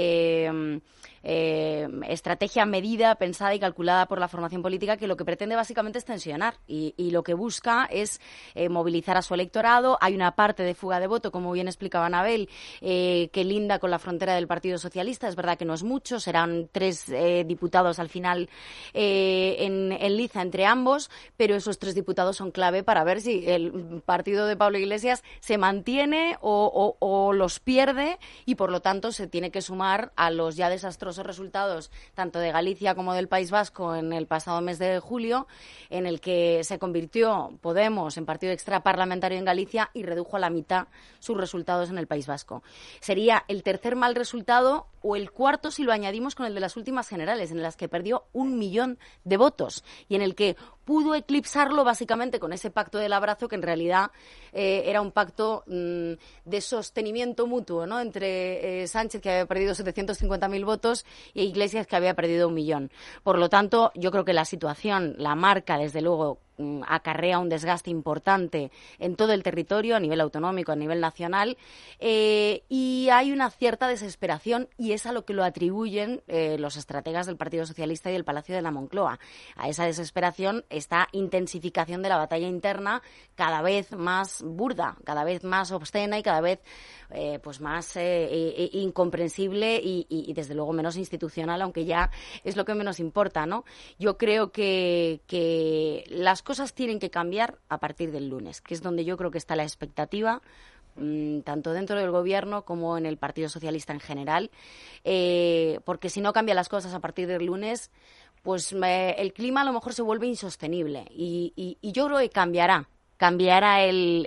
estrategia medida, pensada y calculada por la formación política, que lo que pretende básicamente es tensionar y lo que busca es movilizar a su electorado. Hay una parte de fuga de voto, como bien explicaba Anabel, que linda con la frontera del Partido Socialista. Es verdad que no es mucho, serán 3 diputados al final en liza entre ambos, pero esos 3 diputados son clave para ver si el partido de Pablo Iglesias se mantiene o los pierde, y por lo tanto se tiene que sumar a los ya desastrosos resultados tanto de Galicia como del País Vasco en el pasado mes de julio, en el que se convirtió Podemos en partido extraparlamentario en Galicia y redujo a la mitad sus resultados en el País Vasco. Sería el tercer mal resultado o el cuarto si lo añadimos con el de las últimas generales, en las que perdió 1 millón de votos y en el que pudo eclipsarlo básicamente con ese pacto del abrazo, que en realidad era un pacto de sostenimiento mutuo, ¿no?, entre Sánchez, que había perdido 750.000 votos, e Iglesias, que había perdido 1 millón. Por lo tanto, yo creo que la situación, la marca, desde luego, acarrea un desgaste importante en todo el territorio, a nivel autonómico, a nivel nacional, y hay una cierta desesperación, y es a lo que lo atribuyen los estrategas del Partido Socialista y del Palacio de la Moncloa. A esa desesperación, esta intensificación de la batalla interna, cada vez más burda, cada vez más obscena y cada vez pues más incomprensible y desde luego menos institucional, aunque ya es lo que menos importa, ¿no? Yo creo que las cosas tienen que cambiar a partir del lunes, que es donde yo creo que está la expectativa, tanto dentro del Gobierno como en el Partido Socialista en general, porque si no cambian las cosas a partir del lunes, pues el clima a lo mejor se vuelve insostenible y yo creo que cambiará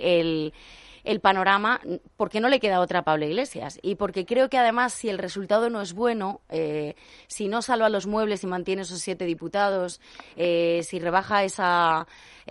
el panorama, porque no le queda otra a Pablo Iglesias y porque creo que además, si el resultado no es bueno, si no salva los muebles y mantiene esos 7 diputados, si rebaja esa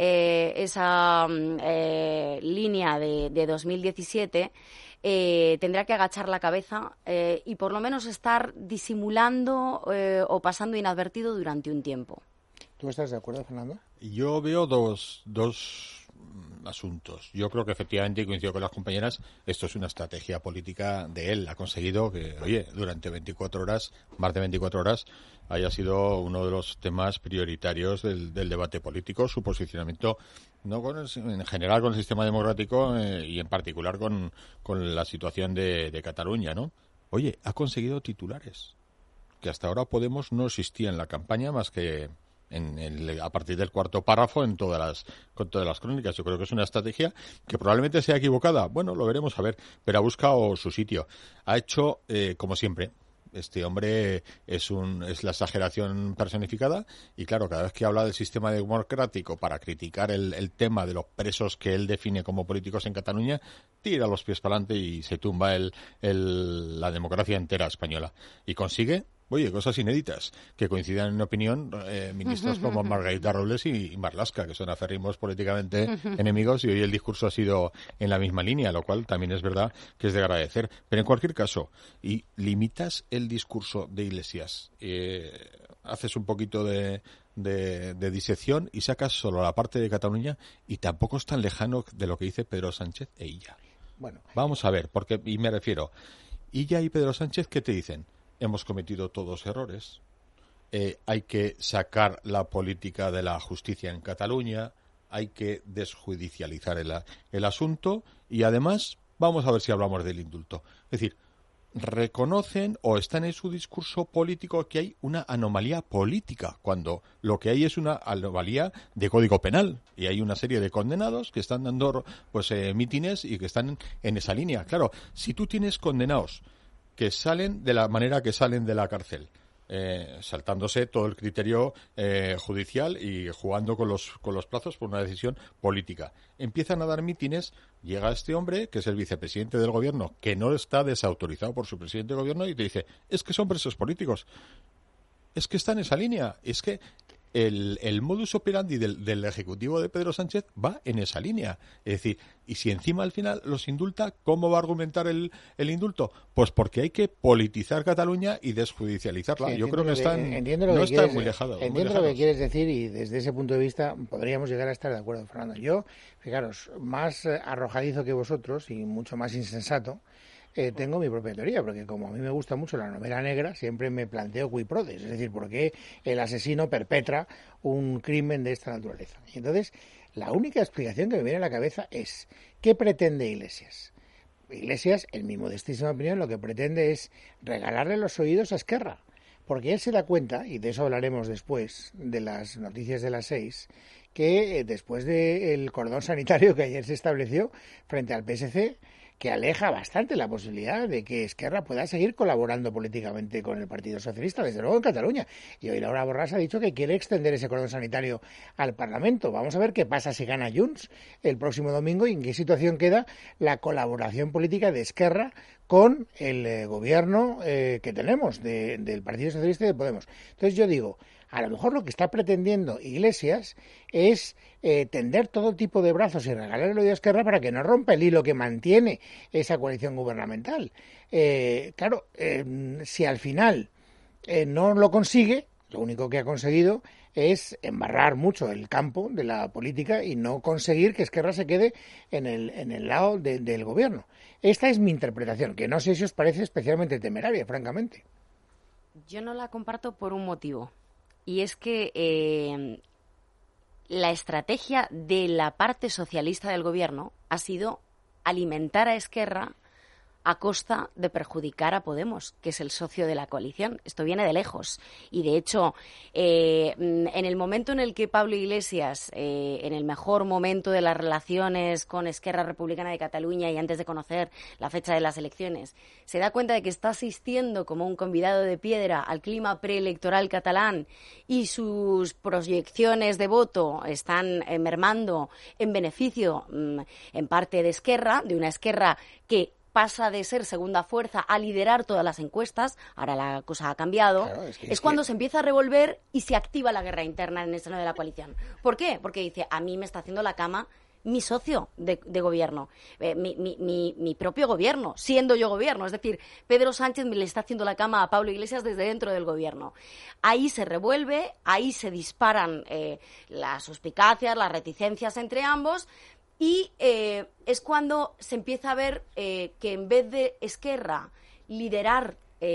línea de 2017, tendrá que agachar la cabeza y por lo menos estar disimulando o pasando inadvertido durante un tiempo. ¿Tú estás de acuerdo, Fernando? Yo veo dos asuntos. Yo creo que efectivamente, y coincido con las compañeras, esto es una estrategia política de él. Ha conseguido que, oye, durante 24 horas, más de 24 horas, haya sido uno de los temas prioritarios del debate político, su posicionamiento, no en general con el sistema democrático y en particular con la situación de Cataluña, ¿no? Oye, ha conseguido titulares, que hasta ahora Podemos no existía en la campaña más que a partir del 4º párrafo con todas las crónicas. Yo creo que es una estrategia que probablemente sea equivocada. Bueno, lo veremos a ver, pero ha buscado su sitio. Ha hecho, como siempre, este hombre es la exageración personificada y claro, cada vez que habla del sistema democrático para criticar el tema de los presos que él define como políticos en Cataluña, tira los pies para adelante y se tumba la democracia entera española. Y consigue, oye, cosas inéditas, que coincidan en opinión ministros como Margarita Robles y Marlaska, que son aférrimos políticamente enemigos, y hoy el discurso ha sido en la misma línea, lo cual también es verdad que es de agradecer. Pero en cualquier caso, y limitas el discurso de Iglesias, haces un poquito de disección y sacas solo la parte de Cataluña y tampoco es tan lejano de lo que dice Pedro Sánchez e ella. Bueno. Vamos a ver, y me refiero, Illa y Pedro Sánchez, ¿qué te dicen? Hemos cometido todos errores, hay que sacar la política de la justicia en Cataluña, hay que desjudicializar el asunto y además vamos a ver si hablamos del indulto. Es decir, reconocen o están en su discurso político que hay una anomalía política, cuando lo que hay es una anomalía de código penal y hay una serie de condenados que están dando mítines y que están en esa línea. Claro, si tú tienes condenados que salen de la manera que salen de la cárcel, saltándose todo el criterio judicial y jugando con los plazos por una decisión política. Empiezan a dar mítines, llega este hombre, que es el vicepresidente del gobierno, que no está desautorizado por su presidente de gobierno, y te dice, es que son presos políticos. Es que está en esa línea. Es que el modus operandi del ejecutivo de Pedro Sánchez va en esa línea. Es decir, y si encima al final los indulta, ¿cómo va a argumentar el indulto? Pues porque hay que politizar Cataluña y desjudicializarla. Sí, yo creo que no está muy lejado. Entiendo lo que quieres decir y desde ese punto de vista podríamos llegar a estar de acuerdo, Fernando. Yo, fijaros, más arrojadizo que vosotros y mucho más insensato, tengo mi propia teoría, porque como a mí me gusta mucho la novela negra, siempre me planteo qui prodest, es decir, por qué el asesino perpetra un crimen de esta naturaleza. Y entonces, la única explicación que me viene a la cabeza es, ¿qué pretende Iglesias? Iglesias, en mi modestísima opinión, lo que pretende es regalarle los oídos a Esquerra, porque él se da cuenta, y de eso hablaremos después, de las noticias de las 6, que después del cordón sanitario que ayer se estableció frente al PSC, que aleja bastante la posibilidad de que Esquerra pueda seguir colaborando políticamente con el Partido Socialista, desde luego en Cataluña. Y hoy Laura Borràs ha dicho que quiere extender ese cordón sanitario al Parlamento. Vamos a ver qué pasa si gana Junts el próximo domingo y en qué situación queda la colaboración política de Esquerra con el gobierno que tenemos del Partido Socialista y de Podemos. Entonces yo digo, a lo mejor lo que está pretendiendo Iglesias es tender todo tipo de brazos y regalarle el oído a Esquerra para que no rompa el hilo que mantiene esa coalición gubernamental. Claro, si al final no lo consigue, lo único que ha conseguido es embarrar mucho el campo de la política y no conseguir que Esquerra se quede en el lado del gobierno. Esta es mi interpretación, que no sé si os parece especialmente temeraria, francamente. Yo no la comparto por un motivo. Y es que la estrategia de la parte socialista del gobierno ha sido alimentar a Esquerra a costa de perjudicar a Podemos, que es el socio de la coalición. Esto viene de lejos. Y, de hecho, en el momento en el que Pablo Iglesias, en el mejor momento de las relaciones con Esquerra Republicana de Cataluña y antes de conocer la fecha de las elecciones, se da cuenta de que está asistiendo como un convidado de piedra al clima preelectoral catalán y sus proyecciones de voto están mermando en beneficio, en parte de Esquerra, de una Esquerra que pasa de ser segunda fuerza a liderar todas las encuestas, ahora la cosa ha cambiado, claro, es cuando se empieza a revolver y se activa la guerra interna en el seno de la coalición. ¿Por qué? Porque dice, a mí me está haciendo la cama mi socio de gobierno, mi propio gobierno, siendo yo gobierno. Es decir, Pedro Sánchez le está haciendo la cama a Pablo Iglesias desde dentro del gobierno. Ahí se revuelve, ahí se disparan las suspicacias, las reticencias entre ambos. Y es cuando se empieza a ver que en vez de Esquerra liderar,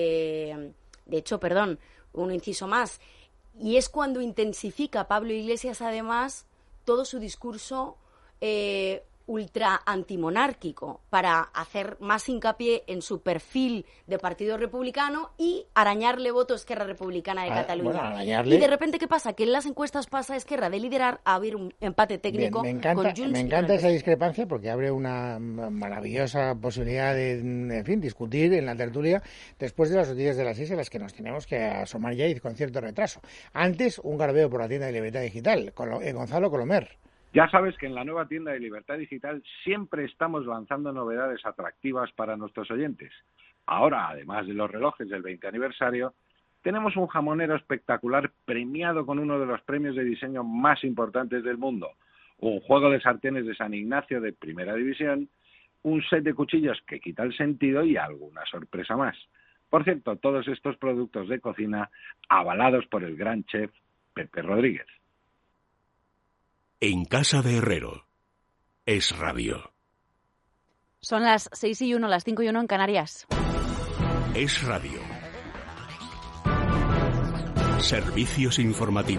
un inciso más, y es cuando intensifica Pablo Iglesias además todo su discurso ultra antimonárquico para hacer más hincapié en su perfil de partido republicano y arañarle voto a Esquerra Republicana de Cataluña. Bueno, y de repente, ¿qué pasa? Que en las encuestas pasa a Esquerra de liderar a haber un empate técnico. Bien, me encanta esa discrepancia porque abre una maravillosa posibilidad de, discutir en la tertulia después de las noticias de las 6 en las que nos tenemos que asomar ya y con cierto retraso. Antes, un garbeo por la tienda de Libertad Digital. Gonzalo Colomer. Ya sabes que en la nueva tienda de Libertad Digital siempre estamos lanzando novedades atractivas para nuestros oyentes. Ahora, además de los relojes del 20 aniversario, tenemos un jamonero espectacular premiado con uno de los premios de diseño más importantes del mundo, un juego de sartenes de San Ignacio de primera división, un set de cuchillos que quita el sentido y alguna sorpresa más. Por cierto, todos estos productos de cocina avalados por el gran chef Pepe Rodríguez. En casa de Herrero, Es Radio. Son las 6:01, las 5:01 en Canarias. Es Radio. Servicios informativos.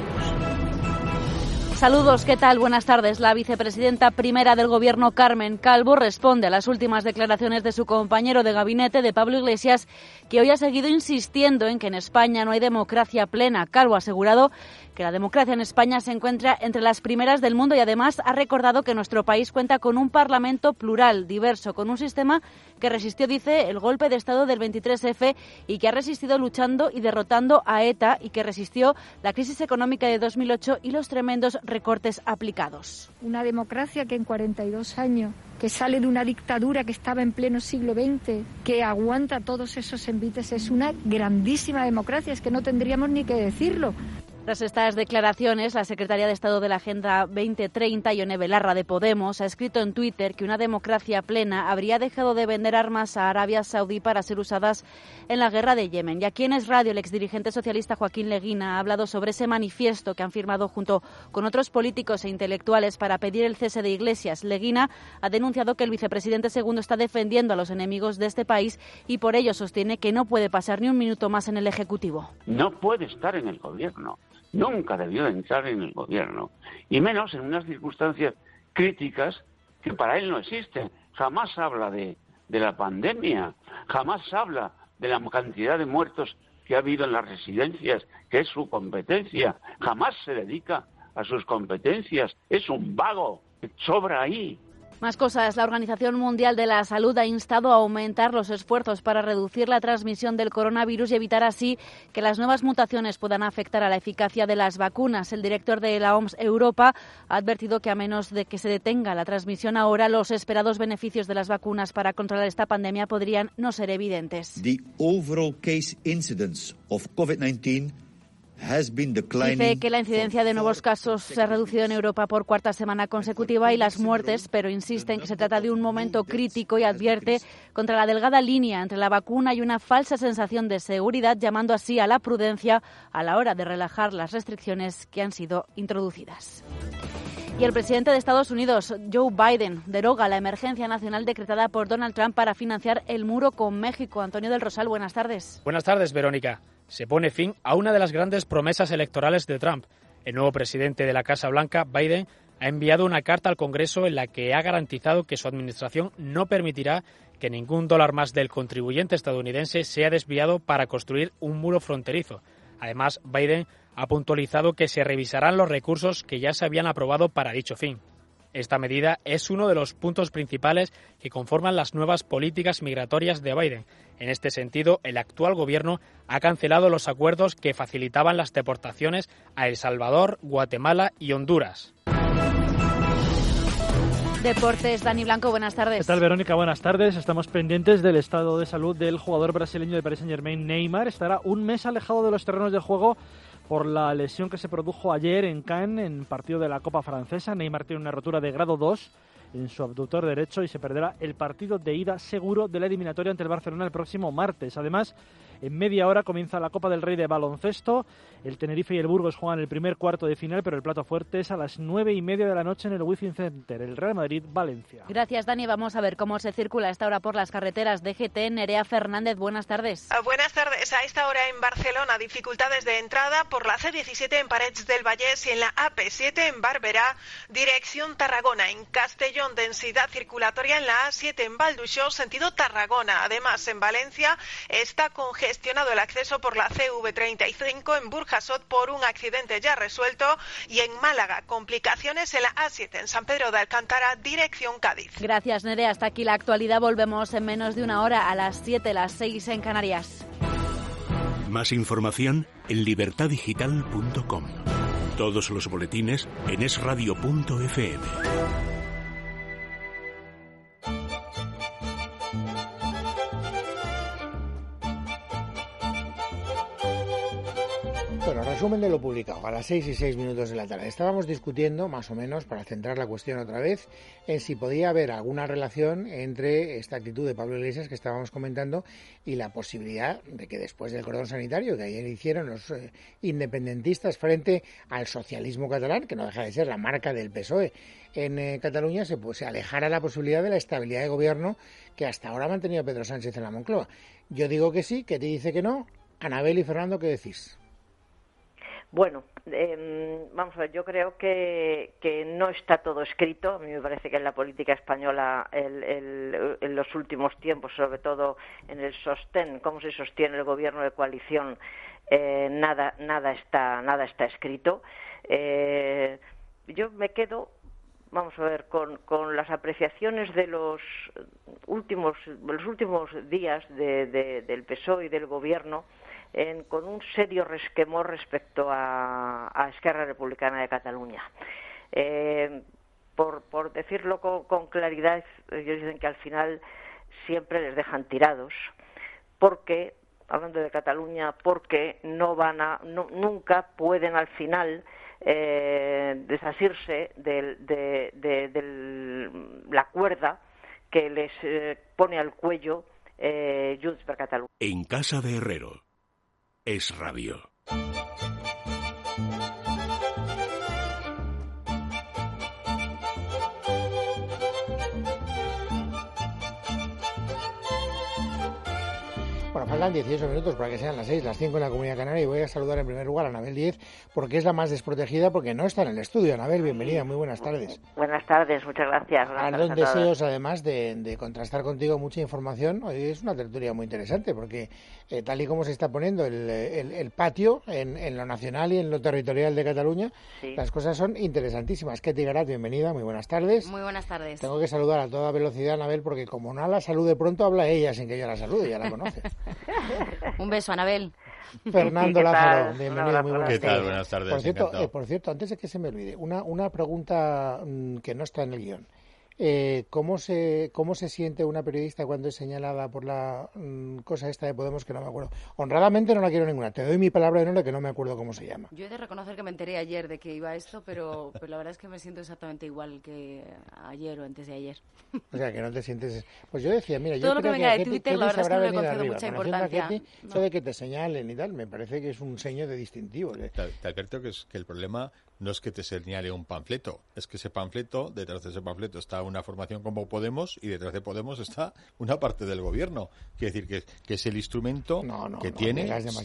Saludos, ¿qué tal? Buenas tardes. La vicepresidenta primera del Gobierno, Carmen Calvo, responde a las últimas declaraciones de su compañero de gabinete, de Pablo Iglesias, que hoy ha seguido insistiendo en que en España no hay democracia plena. Calvo ha asegurado que la democracia en España se encuentra entre las primeras del mundo y además ha recordado que nuestro país cuenta con un parlamento plural, diverso, con un sistema que resistió, dice, el golpe de Estado del 23F y que ha resistido luchando y derrotando a ETA y que resistió la crisis económica de 2008 y los tremendos recortes aplicados. Una democracia que en 42 años, que sale de una dictadura que estaba en pleno siglo XX, que aguanta todos esos envites, es una grandísima democracia, es que no tendríamos ni que decirlo. Tras estas declaraciones, la secretaria de Estado de la Agenda 2030, Ione Belarra de Podemos, ha escrito en Twitter que una democracia plena habría dejado de vender armas a Arabia Saudí para ser usadas en la guerra de Yemen. Y aquí en Es Radio, el exdirigente socialista Joaquín Leguina ha hablado sobre ese manifiesto que han firmado junto con otros políticos e intelectuales para pedir el cese de Iglesias. Leguina ha denunciado que el vicepresidente segundo está defendiendo a los enemigos de este país y por ello sostiene que no puede pasar ni un minuto más en el Ejecutivo. No puede estar en el Gobierno. Nunca debió de entrar en el Gobierno, y menos en unas circunstancias críticas que para él no existen. Jamás habla de la pandemia, jamás habla de la cantidad de muertos que ha habido en las residencias, que es su competencia, jamás se dedica a sus competencias, es un vago, sobra ahí. Más cosas. La Organización Mundial de la Salud ha instado a aumentar los esfuerzos para reducir la transmisión del coronavirus y evitar así que las nuevas mutaciones puedan afectar a la eficacia de las vacunas. El director de la OMS Europa ha advertido que a menos de que se detenga la transmisión ahora, los esperados beneficios de las vacunas para controlar esta pandemia podrían no ser evidentes. The overall case incidence of COVID-19 dice que la incidencia de nuevos casos se ha reducido en Europa por cuarta semana consecutiva y las muertes, pero insiste en que se trata de un momento crítico y advierte contra la delgada línea entre la vacuna y una falsa sensación de seguridad, llamando así a la prudencia a la hora de relajar las restricciones que han sido introducidas. Y el presidente de Estados Unidos, Joe Biden, deroga la emergencia nacional decretada por Donald Trump para financiar el muro con México. Antonio del Rosal, buenas tardes. Buenas tardes, Verónica. Se pone fin a una de las grandes promesas electorales de Trump. El nuevo presidente de la Casa Blanca, Biden, ha enviado una carta al Congreso en la que ha garantizado que su administración no permitirá que ningún dólar más del contribuyente estadounidense sea desviado para construir un muro fronterizo. Además, Biden ha puntualizado que se revisarán los recursos que ya se habían aprobado para dicho fin. Esta medida es uno de los puntos principales que conforman las nuevas políticas migratorias de Biden. En este sentido, el actual gobierno ha cancelado los acuerdos que facilitaban las deportaciones a El Salvador, Guatemala y Honduras. Deportes, Dani Blanco, buenas tardes. ¿Qué tal, Verónica? Buenas tardes. Estamos pendientes del estado de salud del jugador brasileño de Paris Saint-Germain, Neymar. Estará un mes alejado de los terrenos de juego por la lesión que se produjo ayer en Cannes, en partido de la Copa Francesa. Neymar tiene una rotura de grado 2 en su abductor derecho y se perderá el partido de ida seguro de la eliminatoria ante el Barcelona el próximo martes. Además, en media hora comienza la Copa del Rey de baloncesto. El Tenerife y el Burgos juegan el primer cuarto de final, pero el plato fuerte es a las 9:30 de la noche en el Wizzing Center, el Real Madrid-Valencia. Gracias, Dani. Vamos a ver cómo se circula a esta hora por las carreteras de GT. Nerea Fernández, buenas tardes. Buenas tardes. A esta hora en Barcelona, dificultades de entrada por la C17 en Parets del Vallès y en la AP7 en Barberà, dirección Tarragona. En Castellón, densidad circulatoria en la A7 en Valduixó, sentido Tarragona. Además, en Valencia está congestionado el acceso por la CV35 en Burjasot por un accidente ya resuelto, y en Málaga complicaciones en la A7 en San Pedro de Alcántara, dirección Cádiz. Gracias, Nerea. Hasta aquí la actualidad. Volvemos en menos de una hora a las 7, las 6 en Canarias. Más información en libertadigital.com. Todos los boletines en esradio.fm. resumen de lo publicado a las 6:06 de la tarde. Estábamos discutiendo, más o menos, para centrar la cuestión otra vez, en si podía haber alguna relación entre esta actitud de Pablo Iglesias que estábamos comentando y la posibilidad de que después del cordón sanitario que ayer hicieron los independentistas frente al socialismo catalán, que no deja de ser la marca del PSOE en Cataluña, se alejara la posibilidad de la estabilidad de gobierno que hasta ahora ha mantenido Pedro Sánchez en la Moncloa. Yo digo que sí, que te dice que no. Anabel y Fernando, ¿qué decís? Bueno, vamos a ver, yo creo que no está todo escrito. A mí me parece que en la política española en los últimos tiempos, sobre todo en el sostén, cómo se sostiene el gobierno de coalición, nada está escrito. Yo me quedo, vamos a ver, con las apreciaciones de los últimos días del PSOE y del gobierno, con un serio resquemor respecto a Esquerra Republicana de Cataluña. Por decirlo con claridad, ellos dicen que al final siempre les dejan tirados, porque, hablando de Cataluña, porque nunca pueden al final desasirse de la cuerda que les pone al cuello Junts per Catalunya. En casa de Herrero. Es Radio. Bueno, faltan 18 minutos para que sean las 6, las 5 en la Comunidad Canaria, y voy a saludar en primer lugar a Anabel Díez, porque es la más desprotegida, porque no está en el estudio. Anabel, bienvenida, muy buenas tardes. Buenas tardes, muchas gracias. Ardón deseos, además, de contrastar contigo mucha información. Hoy es una tertulia muy interesante, porque tal y como se está poniendo el patio en lo nacional y en lo territorial de Cataluña, sí, las cosas son interesantísimas. Ketty Garat, bienvenida, muy buenas tardes. Muy buenas tardes. Tengo que saludar a toda velocidad, Anabel, porque como no la salude pronto, habla ella sin que yo la salude, ya la conoce. Un beso, Anabel. Fernando Lázaro, bienvenido, muy buenas tardes. ¿Qué tal? Buenas tardes. Por cierto, antes de que se me olvide, una pregunta que no está en el guión. ¿Cómo se siente una periodista cuando es señalada por la cosa esta de Podemos, que no me acuerdo? Honradamente no la quiero ninguna. Te doy mi palabra de honor de que no me acuerdo cómo se llama. Yo he de reconocer que me enteré ayer de que iba esto, pero la verdad es que me siento exactamente igual que ayer o antes de ayer. O sea, que no te sientes... Pues yo decía, mira, todo yo lo creo que venga de Ketty, Twitter, la verdad es que no le concedo arriba. mucha importancia. Eso de que te señalen y tal, me parece que es un seño de distintivo. Te advierto que el problema no es que te señale un panfleto, es que ese panfleto, detrás de ese panfleto está una formación como Podemos, y detrás de Podemos está una parte del gobierno. Quiere decir que es el instrumento que tiene...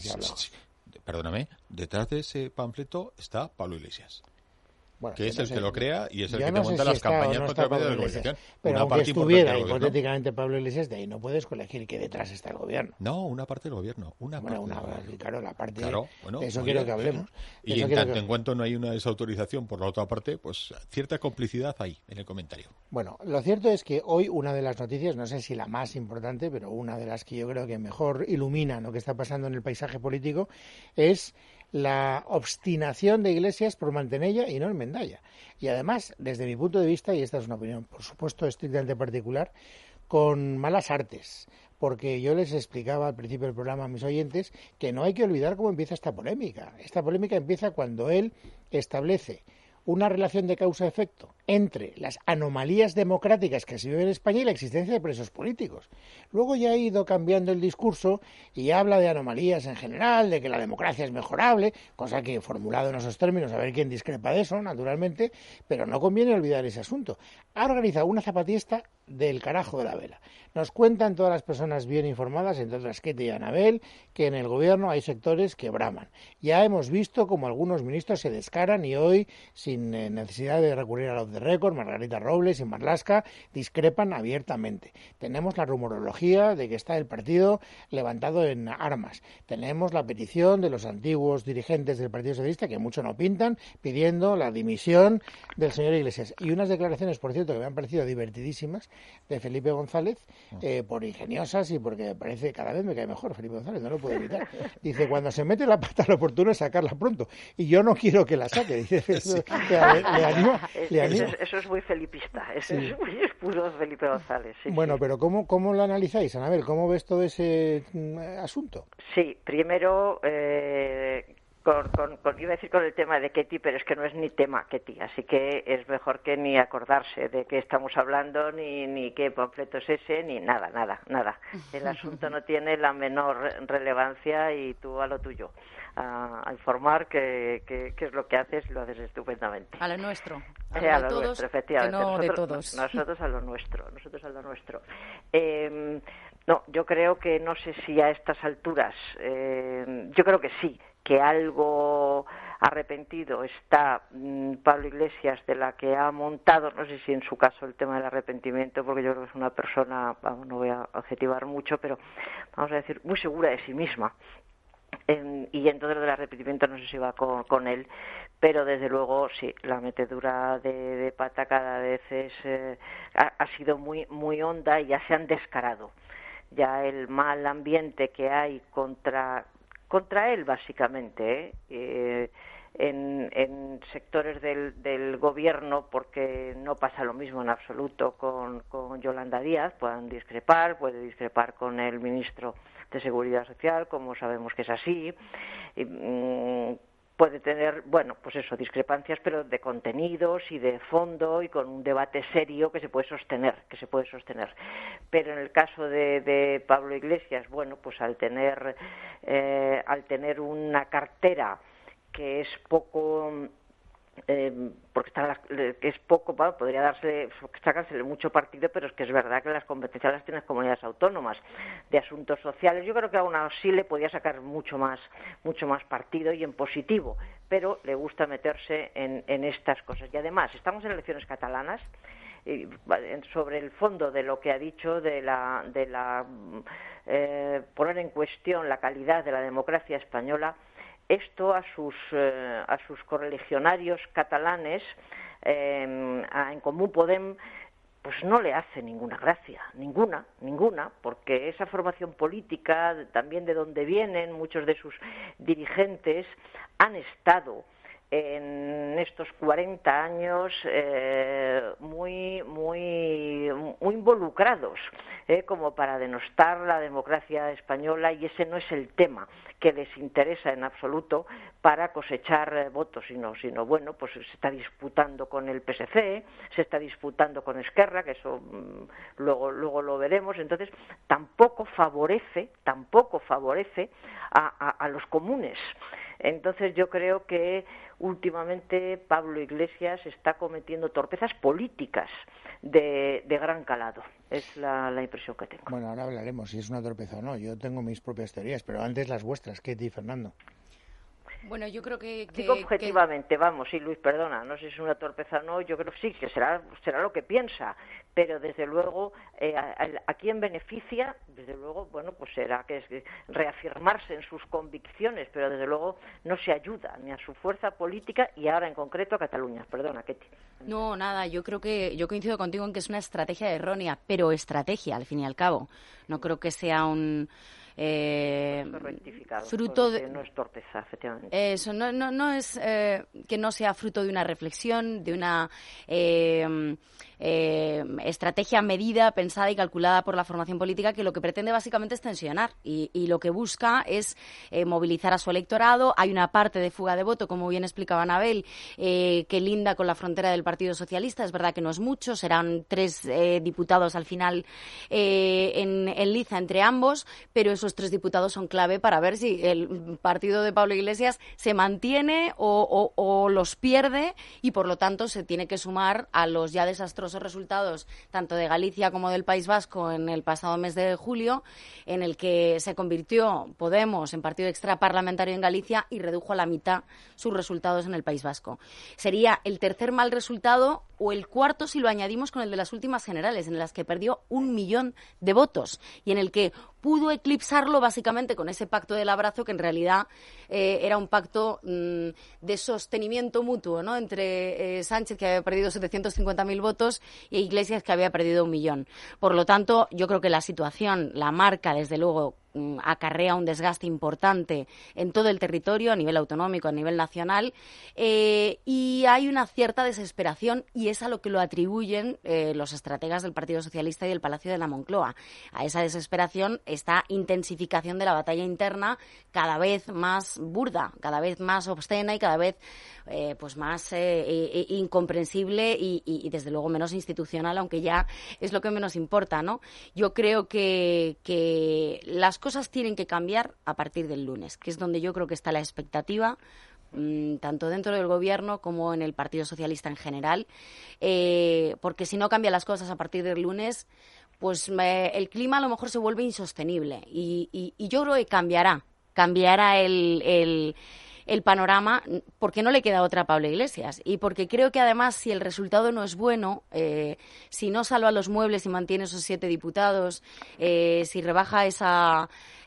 Perdóname, detrás de ese panfleto está Pablo Iglesias. Bueno, que es el que lo crea y es el que te monta las campañas contra el medio de la comunicación. Pero aunque estuviera hipotéticamente Pablo Iglesias, de ahí no puedes colegir que detrás está el gobierno. No, una parte del gobierno. Claro, la parte de eso quiero que hablemos. Y en cuanto no hay una desautorización por la otra parte, pues cierta complicidad hay en el comentario. Bueno, lo cierto es que hoy una de las noticias, no sé si la más importante, pero una de las que yo creo que mejor ilumina lo que está pasando en el paisaje político, es la obstinación de Iglesias por Mantenella y no en Mendaya. Y además, desde mi punto de vista, y esta es una opinión, por supuesto, estrictamente particular, con malas artes. Porque yo les explicaba al principio del programa a mis oyentes que no hay que olvidar cómo empieza esta polémica. Esta polémica empieza cuando él establece una relación de causa-efecto entre las anomalías democráticas que se viven en España y la existencia de presos políticos. Luego ya ha ido cambiando el discurso y habla de anomalías en general, de que la democracia es mejorable, cosa que formulado en esos términos, a ver quién discrepa de eso, naturalmente, pero no conviene olvidar ese asunto. Ha organizado una zapatista del carajo de la vela. Nos cuentan todas las personas bien informadas, entre otras Ketty y Anabel, que en el gobierno hay sectores que braman. Ya hemos visto como algunos ministros se descaran y hoy, sin necesidad de recurrir a los de récord, Margarita Robles y Marlaska discrepan abiertamente. Tenemos la rumorología de que está el partido levantado en armas. Tenemos la petición de los antiguos dirigentes del Partido Socialista, que mucho no pintan, pidiendo la dimisión del señor Iglesias. Y unas declaraciones, por cierto, que me han parecido divertidísimas, de Felipe González, por ingeniosas y porque me parece, cada vez me cae mejor Felipe González, no lo puedo evitar. Dice, cuando se mete la pata, lo oportuno es sacarla pronto. Y yo no quiero que la saque, dice. Sí. Le animo. Eso es muy felipista, eso es muy puro Felipe González. Sí, bueno, pero ¿cómo lo analizáis, Anabel? ¿Cómo ves todo ese asunto? Sí, primero iba a decir con el tema de Ketty, pero es que no es ni tema Ketty, así que es mejor que ni acordarse de qué estamos hablando, ni qué panfleto es ese, ni nada. El asunto no tiene la menor relevancia y tú a lo tuyo, a informar que es lo que haces, lo haces estupendamente. A lo nuestro. A lo nuestro, efectivamente. Que no de todos. Nosotros a lo nuestro. No, yo creo que no sé si a estas alturas, yo creo que sí, que algo arrepentido está Pablo Iglesias de la que ha montado, no sé si en su caso el tema del arrepentimiento, porque yo creo que es una persona, no voy a adjetivar mucho, pero vamos a decir, muy segura de sí misma. Y entonces lo del arrepentimiento no sé si va con él, pero desde luego sí, la metedura de pata cada vez ha sido muy, muy honda y ya se han descarado. Ya el mal ambiente que hay contra él, básicamente, en sectores del gobierno, porque no pasa lo mismo en absoluto con Yolanda Díaz. Puede discrepar con el ministro de Seguridad Social, como sabemos que es así, puede tener, discrepancias, pero de contenidos y de fondo y con un debate serio que se puede sostener. Pero en el caso de Pablo Iglesias, pues al tener una cartera que es poco, que es poco, podría sacársele mucho partido, pero es que es verdad que las competencias las tienen las comunidades autónomas de asuntos sociales. Yo creo que aún así le podía sacar mucho más partido y en positivo, pero le gusta meterse en estas cosas. Y además, estamos en elecciones catalanas. Sobre el fondo de lo que ha dicho de poner en cuestión la calidad de la democracia española, esto a sus correligionarios catalanes, en Comú Podem, pues no le hace ninguna gracia, ninguna, porque esa formación política, también de donde vienen muchos de sus dirigentes, han estado en estos 40 años muy involucrados, como para denostar la democracia española, y ese no es el tema que les interesa en absoluto para cosechar votos, sino pues se está disputando con el PSC, se está disputando con Esquerra, que eso luego lo veremos. Entonces tampoco favorece a los comunes. Entonces yo creo que últimamente Pablo Iglesias está cometiendo torpezas políticas de gran calado. Es la impresión que tengo. Bueno, ahora hablaremos si es una torpeza o no. Yo tengo mis propias teorías, pero antes las vuestras, Ketty y Fernando. Bueno, yo creo que digo objetivamente, sí, Luis, perdona, no sé si es una torpeza o no, yo creo que sí, que será lo que piensa, pero desde luego a quién beneficia, desde luego, pues será que es reafirmarse en sus convicciones, pero desde luego no se ayuda ni a su fuerza política y ahora en concreto a Cataluña. Perdona, Ketty. No, nada, yo creo que yo coincido contigo en que es una estrategia errónea, pero estrategia al fin y al cabo. No creo que sea un fruto de, no es torpeza, efectivamente. Eso no es que no sea fruto de una reflexión, de una estrategia medida, pensada y calculada por la formación política, que lo que pretende básicamente es tensionar y lo que busca es movilizar a su electorado. Hay una parte de fuga de voto, como bien explicaba Anabel, que linda con la frontera del Partido Socialista. Es verdad que no es mucho, serán 3 diputados al final en liza entre ambos, pero esos 3 diputados son clave para ver si el partido de Pablo Iglesias se mantiene o los pierde, y por lo tanto se tiene que sumar a los ya desastrosos resultados tanto de Galicia como del País Vasco en el pasado mes de julio, en el que se convirtió Podemos en partido extraparlamentario en Galicia y redujo a la mitad sus resultados en el País Vasco. Sería el tercer mal resultado, o el cuarto si lo añadimos con el de las últimas generales, en las que perdió 1 millón de votos y en el que pudo eclipsarlo básicamente con ese pacto del abrazo, que en realidad era un pacto de sostenimiento mutuo, ¿no?, entre Sánchez, que había perdido 750.000 votos, e Iglesias, que había perdido 1 millón. Por lo tanto, yo creo que la situación la marca, desde luego, acarrea un desgaste importante en todo el territorio, a nivel autonómico, a nivel nacional, y hay una cierta desesperación, y es a lo que lo atribuyen los estrategas del Partido Socialista y del Palacio de la Moncloa. A esa desesperación, esta intensificación de la batalla interna cada vez más burda, cada vez más obscena y cada vez pues más incomprensible y desde luego menos institucional, aunque ya es lo que menos importa, ¿no? Yo creo que las cosas tienen que cambiar a partir del lunes, que es donde yo creo que está la expectativa, tanto dentro del Gobierno como en el Partido Socialista en general, porque si no cambian las cosas a partir del lunes, pues el clima a lo mejor se vuelve insostenible y yo creo que cambiará el panorama, porque no le queda otra a Pablo Iglesias y porque creo que además si el resultado no es bueno, si no salva los muebles y mantiene esos 7 diputados, si rebaja esa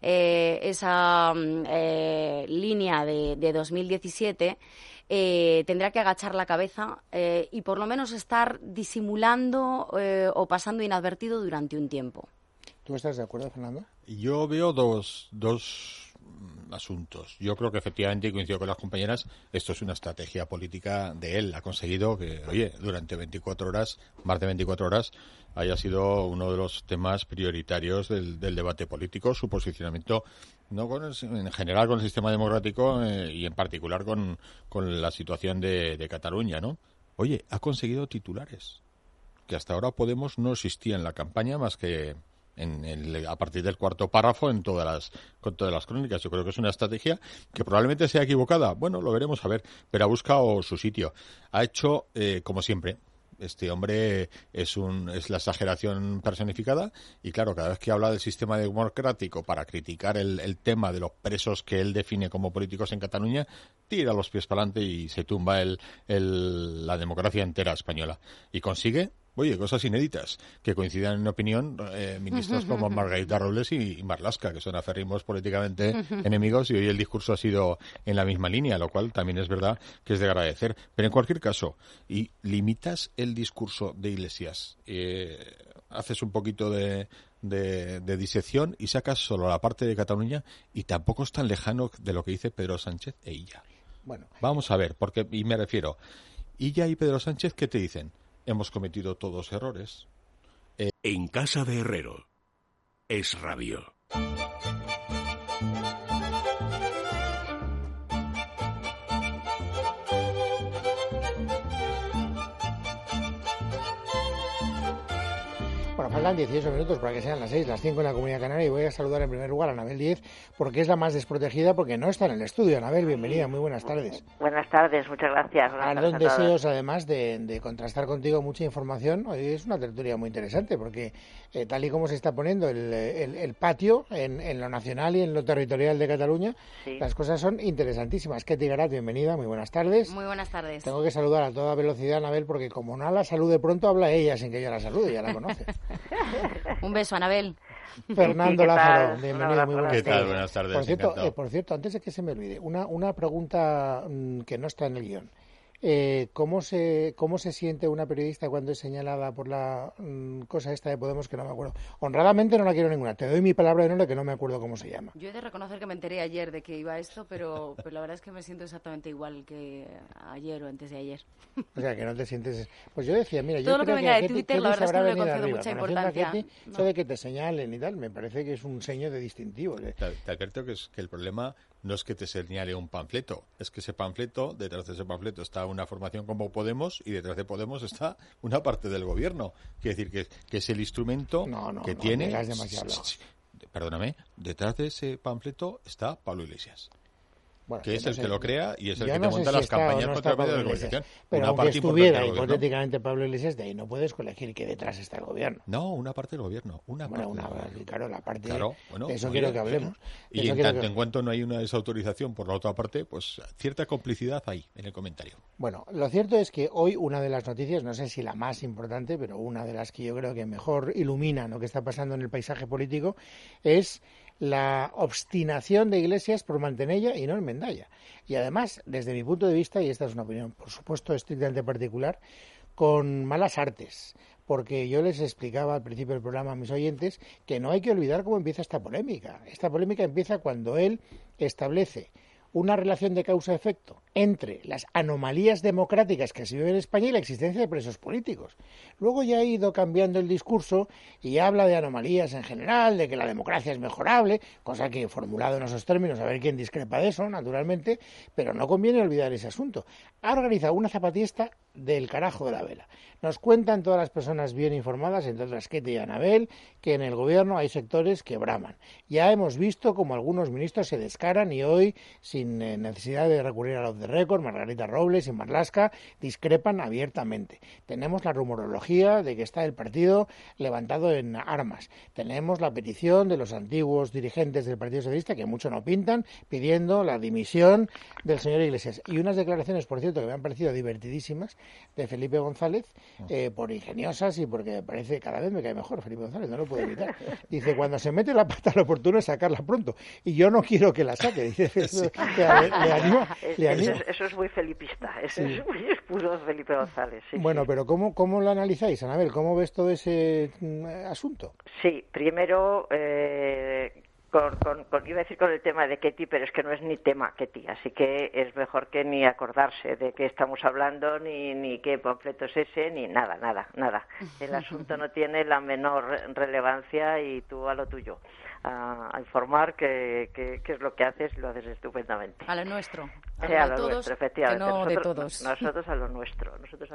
línea de 2017, tendrá que agachar la cabeza y por lo menos estar disimulando o pasando inadvertido durante un tiempo. ¿Tú estás de acuerdo, Fernando? Yo veo dos asuntos. Yo creo que efectivamente, y coincido con las compañeras, esto es una estrategia política de él. Ha conseguido que, oye, durante 24 horas, más de 24 horas, haya sido uno de los temas prioritarios del debate político, su posicionamiento en general con el sistema democrático y en particular con la situación de Cataluña, ¿no? Oye, ha conseguido titulares que hasta ahora Podemos no existía en la campaña más que a partir del 4º párrafo con todas las crónicas. Yo creo que es una estrategia que probablemente sea equivocada. Bueno, lo veremos a ver, pero ha buscado su sitio. Ha hecho, como siempre, este hombre es la exageración personificada y claro, cada vez que habla del sistema democrático para criticar el tema de los presos que él define como políticos en Cataluña, tira los pies para adelante y se tumba la democracia entera española. Y consigue, oye, cosas inéditas, que coincidan en opinión ministros como Margarita Robles y Marlaska, que son aférrimos políticamente enemigos, y hoy el discurso ha sido en la misma línea, lo cual también es verdad que es de agradecer. Pero en cualquier caso, y limitas el discurso de Iglesias, haces un poquito de disección y sacas solo la parte de Cataluña y tampoco es tan lejano de lo que dice Pedro Sánchez e Illa. Bueno, vamos a ver, y me refiero, Illa y Pedro Sánchez, ¿qué te dicen? Hemos cometido todos errores. En casa de Herrero, Es Radio. Bueno, faltan 18 minutos para que sean las 6, las 5 en la Comunidad Canaria y voy a saludar en primer lugar a Anabel Díez porque es la más desprotegida porque no está en el estudio. Anabel, bienvenida, muy buenas tardes. Buenas tardes, muchas gracias. Ardón deseos, además, de contrastar contigo mucha información. Hoy es una tertulia muy interesante porque tal y como se está poniendo el patio en lo nacional y en lo territorial de Cataluña, sí, las cosas son interesantísimas. Ketty Garat, bienvenida, muy buenas tardes. Muy buenas tardes. Tengo que saludar a toda velocidad a Anabel porque como no la salude pronto, habla ella sin que yo la salude, ya la conoce. Un beso, Anabel. Fernando Lázaro, bienvenido, muy buenas tardes. ¿Qué tal? Buenas tardes. Por cierto, antes de que se me olvide, una pregunta que no está en el guión. ¿Cómo se siente una periodista cuando es señalada por la cosa esta de Podemos que no me acuerdo? Honradamente no la quiero ninguna. Te doy mi palabra de honor que no me acuerdo cómo se llama. Yo he de reconocer que me enteré ayer de que iba esto, pero la verdad es que me siento exactamente igual que ayer o antes de ayer. O sea, que no te sientes... Pues yo decía, mira, todo yo lo creo que venga de Ketty, Twitter, la verdad es que no le concedo mucha importancia. Eso de que te señalen y tal, me parece que es un seño de distintivo. Te advierto que el problema no es que te señale un panfleto, es que ese panfleto, detrás de ese panfleto está una formación como Podemos y detrás de Podemos está una parte del gobierno. Quiere decir que es el instrumento que tiene... Perdóname, detrás de ese panfleto está Pablo Iglesias. Bueno, que es el que lo crea y es el que te monta las campañas contra el medio de comunicación. Pero aunque estuviera hipotéticamente Pablo Iglesias, de ahí no puedes colegir que detrás está el gobierno. No, una parte del gobierno. Claro, la parte bueno, de eso quiero que hablemos. Y en tanto en cuanto no hay una desautorización por la otra parte, pues cierta complicidad hay en el comentario. Bueno, lo cierto es que hoy una de las noticias, no sé si la más importante, pero una de las que yo creo que mejor ilumina lo que está pasando en el paisaje político es la obstinación de Iglesias por Mantenella y no en Mendaya. Y además, desde mi punto de vista, y esta es una opinión, por supuesto, estrictamente particular, con malas artes, porque yo les explicaba al principio del programa a mis oyentes que no hay que olvidar cómo empieza esta polémica. Esta polémica empieza cuando él establece una relación de causa-efecto entre las anomalías democráticas que se viven en España y la existencia de presos políticos. Luego ya ha ido cambiando el discurso y habla de anomalías en general, de que la democracia es mejorable, cosa que formulado en esos términos, a ver quién discrepa de eso, naturalmente, pero no conviene olvidar ese asunto. Ha organizado una zapatista del carajo de la vela. Nos cuentan todas las personas bien informadas, entre otras Ketty y Anabel, que en el gobierno hay sectores que braman. Ya hemos visto como algunos ministros se descaran y hoy, sin necesidad de recurrir a los de récord, Margarita Robles y Marlaska discrepan abiertamente. Tenemos la rumorología de que está el partido levantado en armas. Tenemos la petición de los antiguos dirigentes del Partido Socialista, que mucho no pintan, pidiendo la dimisión del señor Iglesias. Y unas declaraciones, por cierto, que me han parecido divertidísimas, de Felipe González, por ingeniosas y porque me parece, cada vez me cae mejor Felipe González, no lo puedo evitar. Dice, cuando se mete la pata, lo oportuno es sacarla pronto. Y yo no quiero que la saque. Dice, sí. Le anima. Eso es muy felipista, eso sí. Es puro Felipe González. Sí, bueno, sí. Pero ¿cómo lo analizáis, Anabel? ¿Cómo ves todo ese asunto? Sí, primero, iba a decir con el tema de Ketty, pero es que no es ni tema Ketty, así que es mejor que ni acordarse de qué estamos hablando, ni qué panfleto es ese, ni nada. El asunto no tiene la menor relevancia y tú a lo tuyo. A informar que es lo que haces y lo haces estupendamente. A lo nuestro. A lo todos, nuestro, efectivamente. Que no de todos. Nosotros a lo nuestro.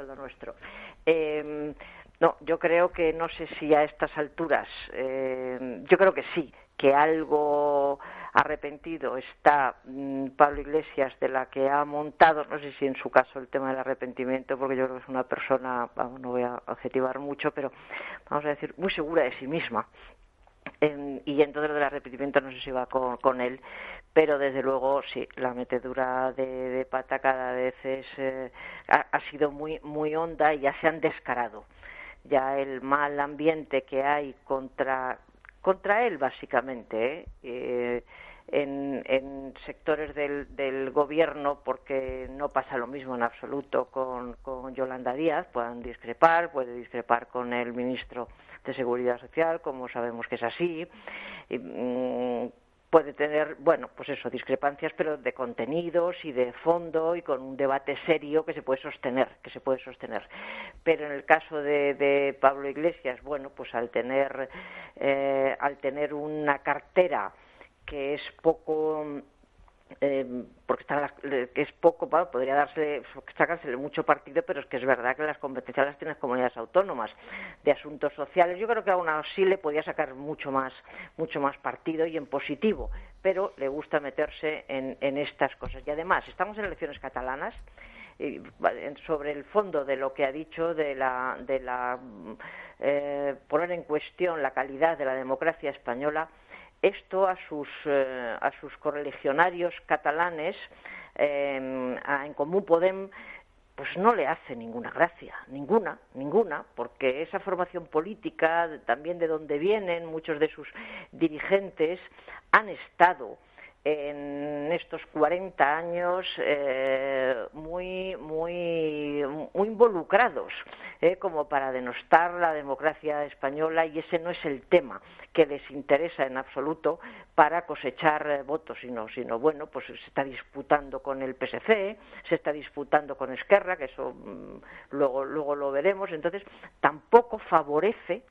No, yo creo que no sé si a estas alturas, yo creo que sí, que algo arrepentido está Pablo Iglesias de la que ha montado, no sé si en su caso el tema del arrepentimiento, porque yo creo que es una persona, no voy a adjetivar mucho, pero vamos a decir, muy segura de sí misma. Y entonces lo del arrepentimiento no sé si va con él, pero desde luego sí, la metedura de pata cada vez ha sido muy, muy honda y ya se han descarado. Ya el mal ambiente que hay contra él, básicamente, en sectores del gobierno, porque no pasa lo mismo en absoluto con Yolanda Díaz, puede discrepar con el ministro de Seguridad Social, como sabemos que es así, puede tener, discrepancias, pero de contenidos y de fondo y con un debate serio que se puede sostener. Pero en el caso de Pablo Iglesias, al tener una cartera que es poco, podría sacársele mucho partido, pero es que es verdad que las competencias las tienen las comunidades autónomas de asuntos sociales. Yo creo que aún así le podía sacar mucho más partido y en positivo, pero le gusta meterse en estas cosas. Y además, estamos en elecciones catalanas. Sobre el fondo de lo que ha dicho de la poner en cuestión la calidad de la democracia española, esto a sus correligionarios catalanes, en Comú Podem, pues no le hace ninguna gracia, ninguna, porque esa formación política, también de donde vienen muchos de sus dirigentes, han estado en estos 40 años muy involucrados, como para denostar la democracia española, y ese no es el tema que les interesa en absoluto para cosechar votos, sino pues se está disputando con el PSC, se está disputando con Esquerra, que eso luego lo veremos. Entonces tampoco favorece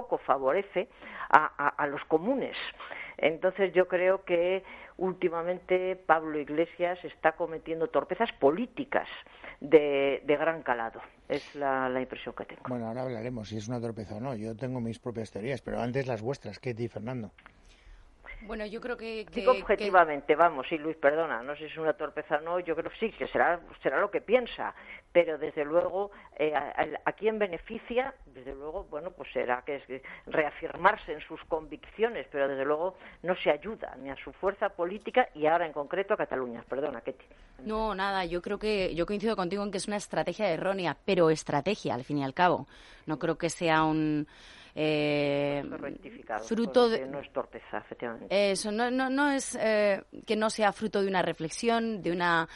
a los comunes. Entonces yo creo que últimamente Pablo Iglesias está cometiendo torpezas políticas de gran calado. Es la impresión que tengo. Bueno, ahora hablaremos si es una torpeza o no. Yo tengo mis propias teorías, pero antes las vuestras, Ketty y Fernando. Bueno, yo creo que digo objetivamente, sí, Luis, perdona, no sé si es una torpeza o no, yo creo que sí, que será lo que piensa, pero desde luego a quien beneficia, desde luego, pues será que es reafirmarse en sus convicciones, pero desde luego no se ayuda ni a su fuerza política y ahora en concreto a Cataluña. Perdona, Ketty. No, nada, yo coincido contigo en que es una estrategia errónea, pero estrategia al fin y al cabo. No creo que sea fruto de... No es torpeza, efectivamente. Eso, no es que no sea fruto de una reflexión, de una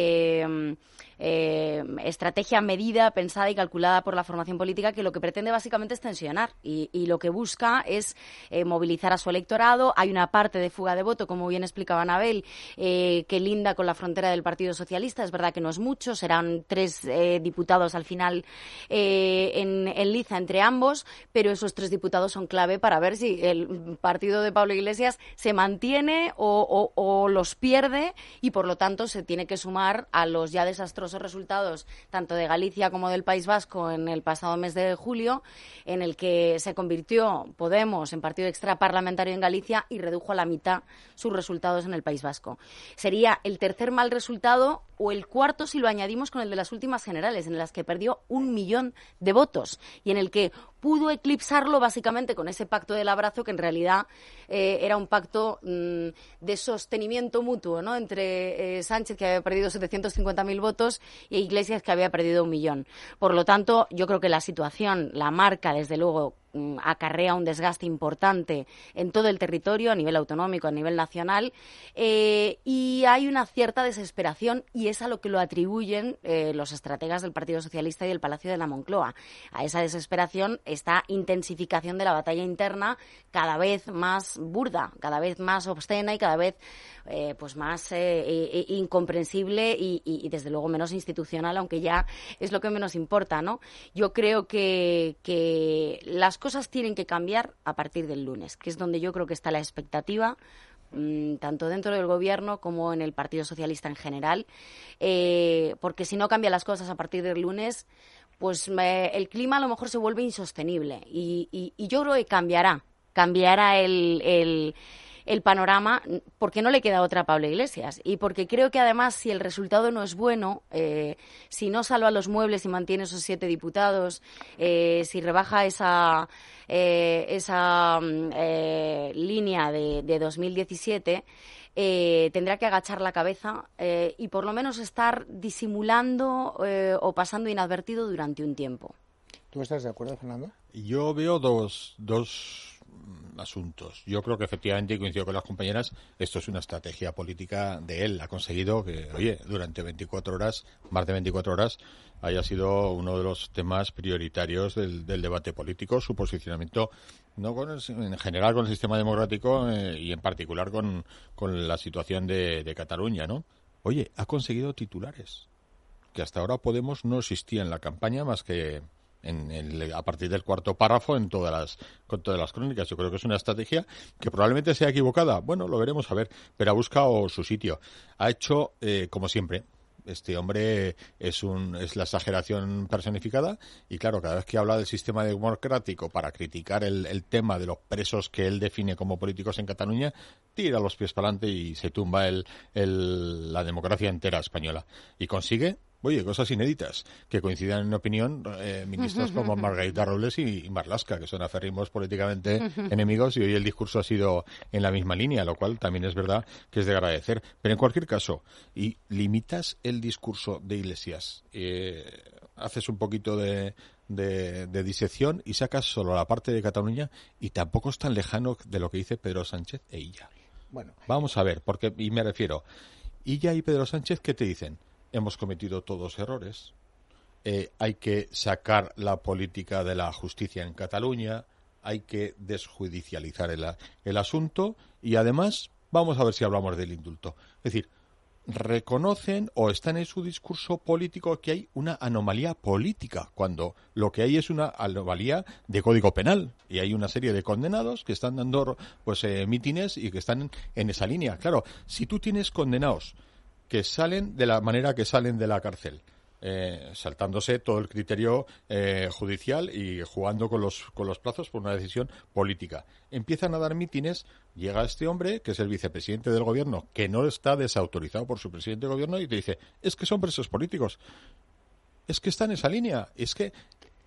estrategia medida, pensada y calculada por la formación política, que lo que pretende básicamente es tensionar y lo que busca es movilizar a su electorado. Hay una parte de fuga de voto, como bien explicaba Anabel, que linda con la frontera del Partido Socialista. Es verdad que no es mucho, serán 3 diputados al final en liza entre ambos, pero esos 3 diputados son clave para ver si el partido de Pablo Iglesias se mantiene o los pierde, y por lo tanto se tiene que sumar a los ya desastrosos resultados tanto de Galicia como del País Vasco en el pasado mes de julio, en el que se convirtió Podemos en partido extraparlamentario en Galicia y redujo a la mitad sus resultados en el País Vasco. Sería el tercer mal resultado, o el cuarto si lo añadimos con el de las últimas generales, en las que perdió 1 millón de votos y en el que pudo eclipsarlo básicamente con ese pacto del abrazo, que en realidad era un pacto de sostenimiento mutuo, ¿no?, entre Sánchez, que había perdido 750.000 votos, e Iglesias, que había perdido 1 millón. Por lo tanto, yo creo que la situación, la marca, desde luego, acarrea un desgaste importante en todo el territorio, a nivel autonómico, a nivel nacional, y hay una cierta desesperación, y es a lo que lo atribuyen los estrategas del Partido Socialista y del Palacio de la Moncloa. A esa desesperación, esta intensificación de la batalla interna, cada vez más burda, cada vez más obscena y cada vez pues más incomprensible y desde luego menos institucional, aunque ya es lo que menos importa, ¿no? Yo creo que las cosas tienen que cambiar a partir del lunes, que es donde yo creo que está la expectativa, tanto dentro del Gobierno como en el Partido Socialista en general, porque si no cambian las cosas a partir del lunes, pues el clima a lo mejor se vuelve insostenible y yo creo que cambiará el panorama, porque no le queda otra a Pablo Iglesias, y porque creo que además, si el resultado no es bueno, si no salva los muebles y mantiene esos 7 diputados, si rebaja esa línea de 2017, tendrá que agachar la cabeza y por lo menos estar disimulando o pasando inadvertido durante un tiempo. ¿Tú estás de acuerdo, Fernando? Yo veo dos asuntos. Yo creo que efectivamente, y coincido con las compañeras, esto es una estrategia política de él. Ha conseguido que, durante 24 horas, más de 24 horas, haya sido uno de los temas prioritarios del debate político, su posicionamiento, en general con el sistema democrático y en particular con la situación de Cataluña, ¿no? Ha conseguido titulares, que hasta ahora Podemos no existía en la campaña más que a partir del 4º párrafo con todas las crónicas. Yo creo que es una estrategia que probablemente sea equivocada. Bueno, lo veremos a ver, pero ha buscado su sitio. Ha hecho, como siempre, este hombre es la exageración personificada, y claro, cada vez que habla del sistema democrático para criticar el tema de los presos que él define como políticos en Cataluña, tira los pies para adelante y se tumba la democracia entera española. Y consigue cosas inéditas, que coincidan en opinión ministros como Margarita Robles y Marlaska, que son aférrimos políticamente enemigos, y hoy el discurso ha sido en la misma línea, lo cual también es verdad que es de agradecer. Pero en cualquier caso, y limitas el discurso de Iglesias, haces un poquito de disección y sacas solo la parte de Cataluña, y tampoco es tan lejano de lo que dice Pedro Sánchez e Illa. Bueno, vamos a ver, y me refiero, Illa y Pedro Sánchez, ¿qué te dicen? Hemos cometido todos errores, hay que sacar la política de la justicia en Cataluña, hay que desjudicializar el asunto, y además vamos a ver si hablamos del indulto. Es decir, reconocen o están en su discurso político que hay una anomalía política, cuando lo que hay es una anomalía de código penal, y hay una serie de condenados que están dando mítines y que están en esa línea. Claro, si tú tienes condenados que salen de la manera que salen de la cárcel, saltándose todo el criterio judicial y jugando con los plazos por una decisión política, empiezan a dar mítines, llega este hombre, que es el vicepresidente del gobierno, que no está desautorizado por su presidente de gobierno, y te dice, es que son presos políticos, es que está en esa línea, es que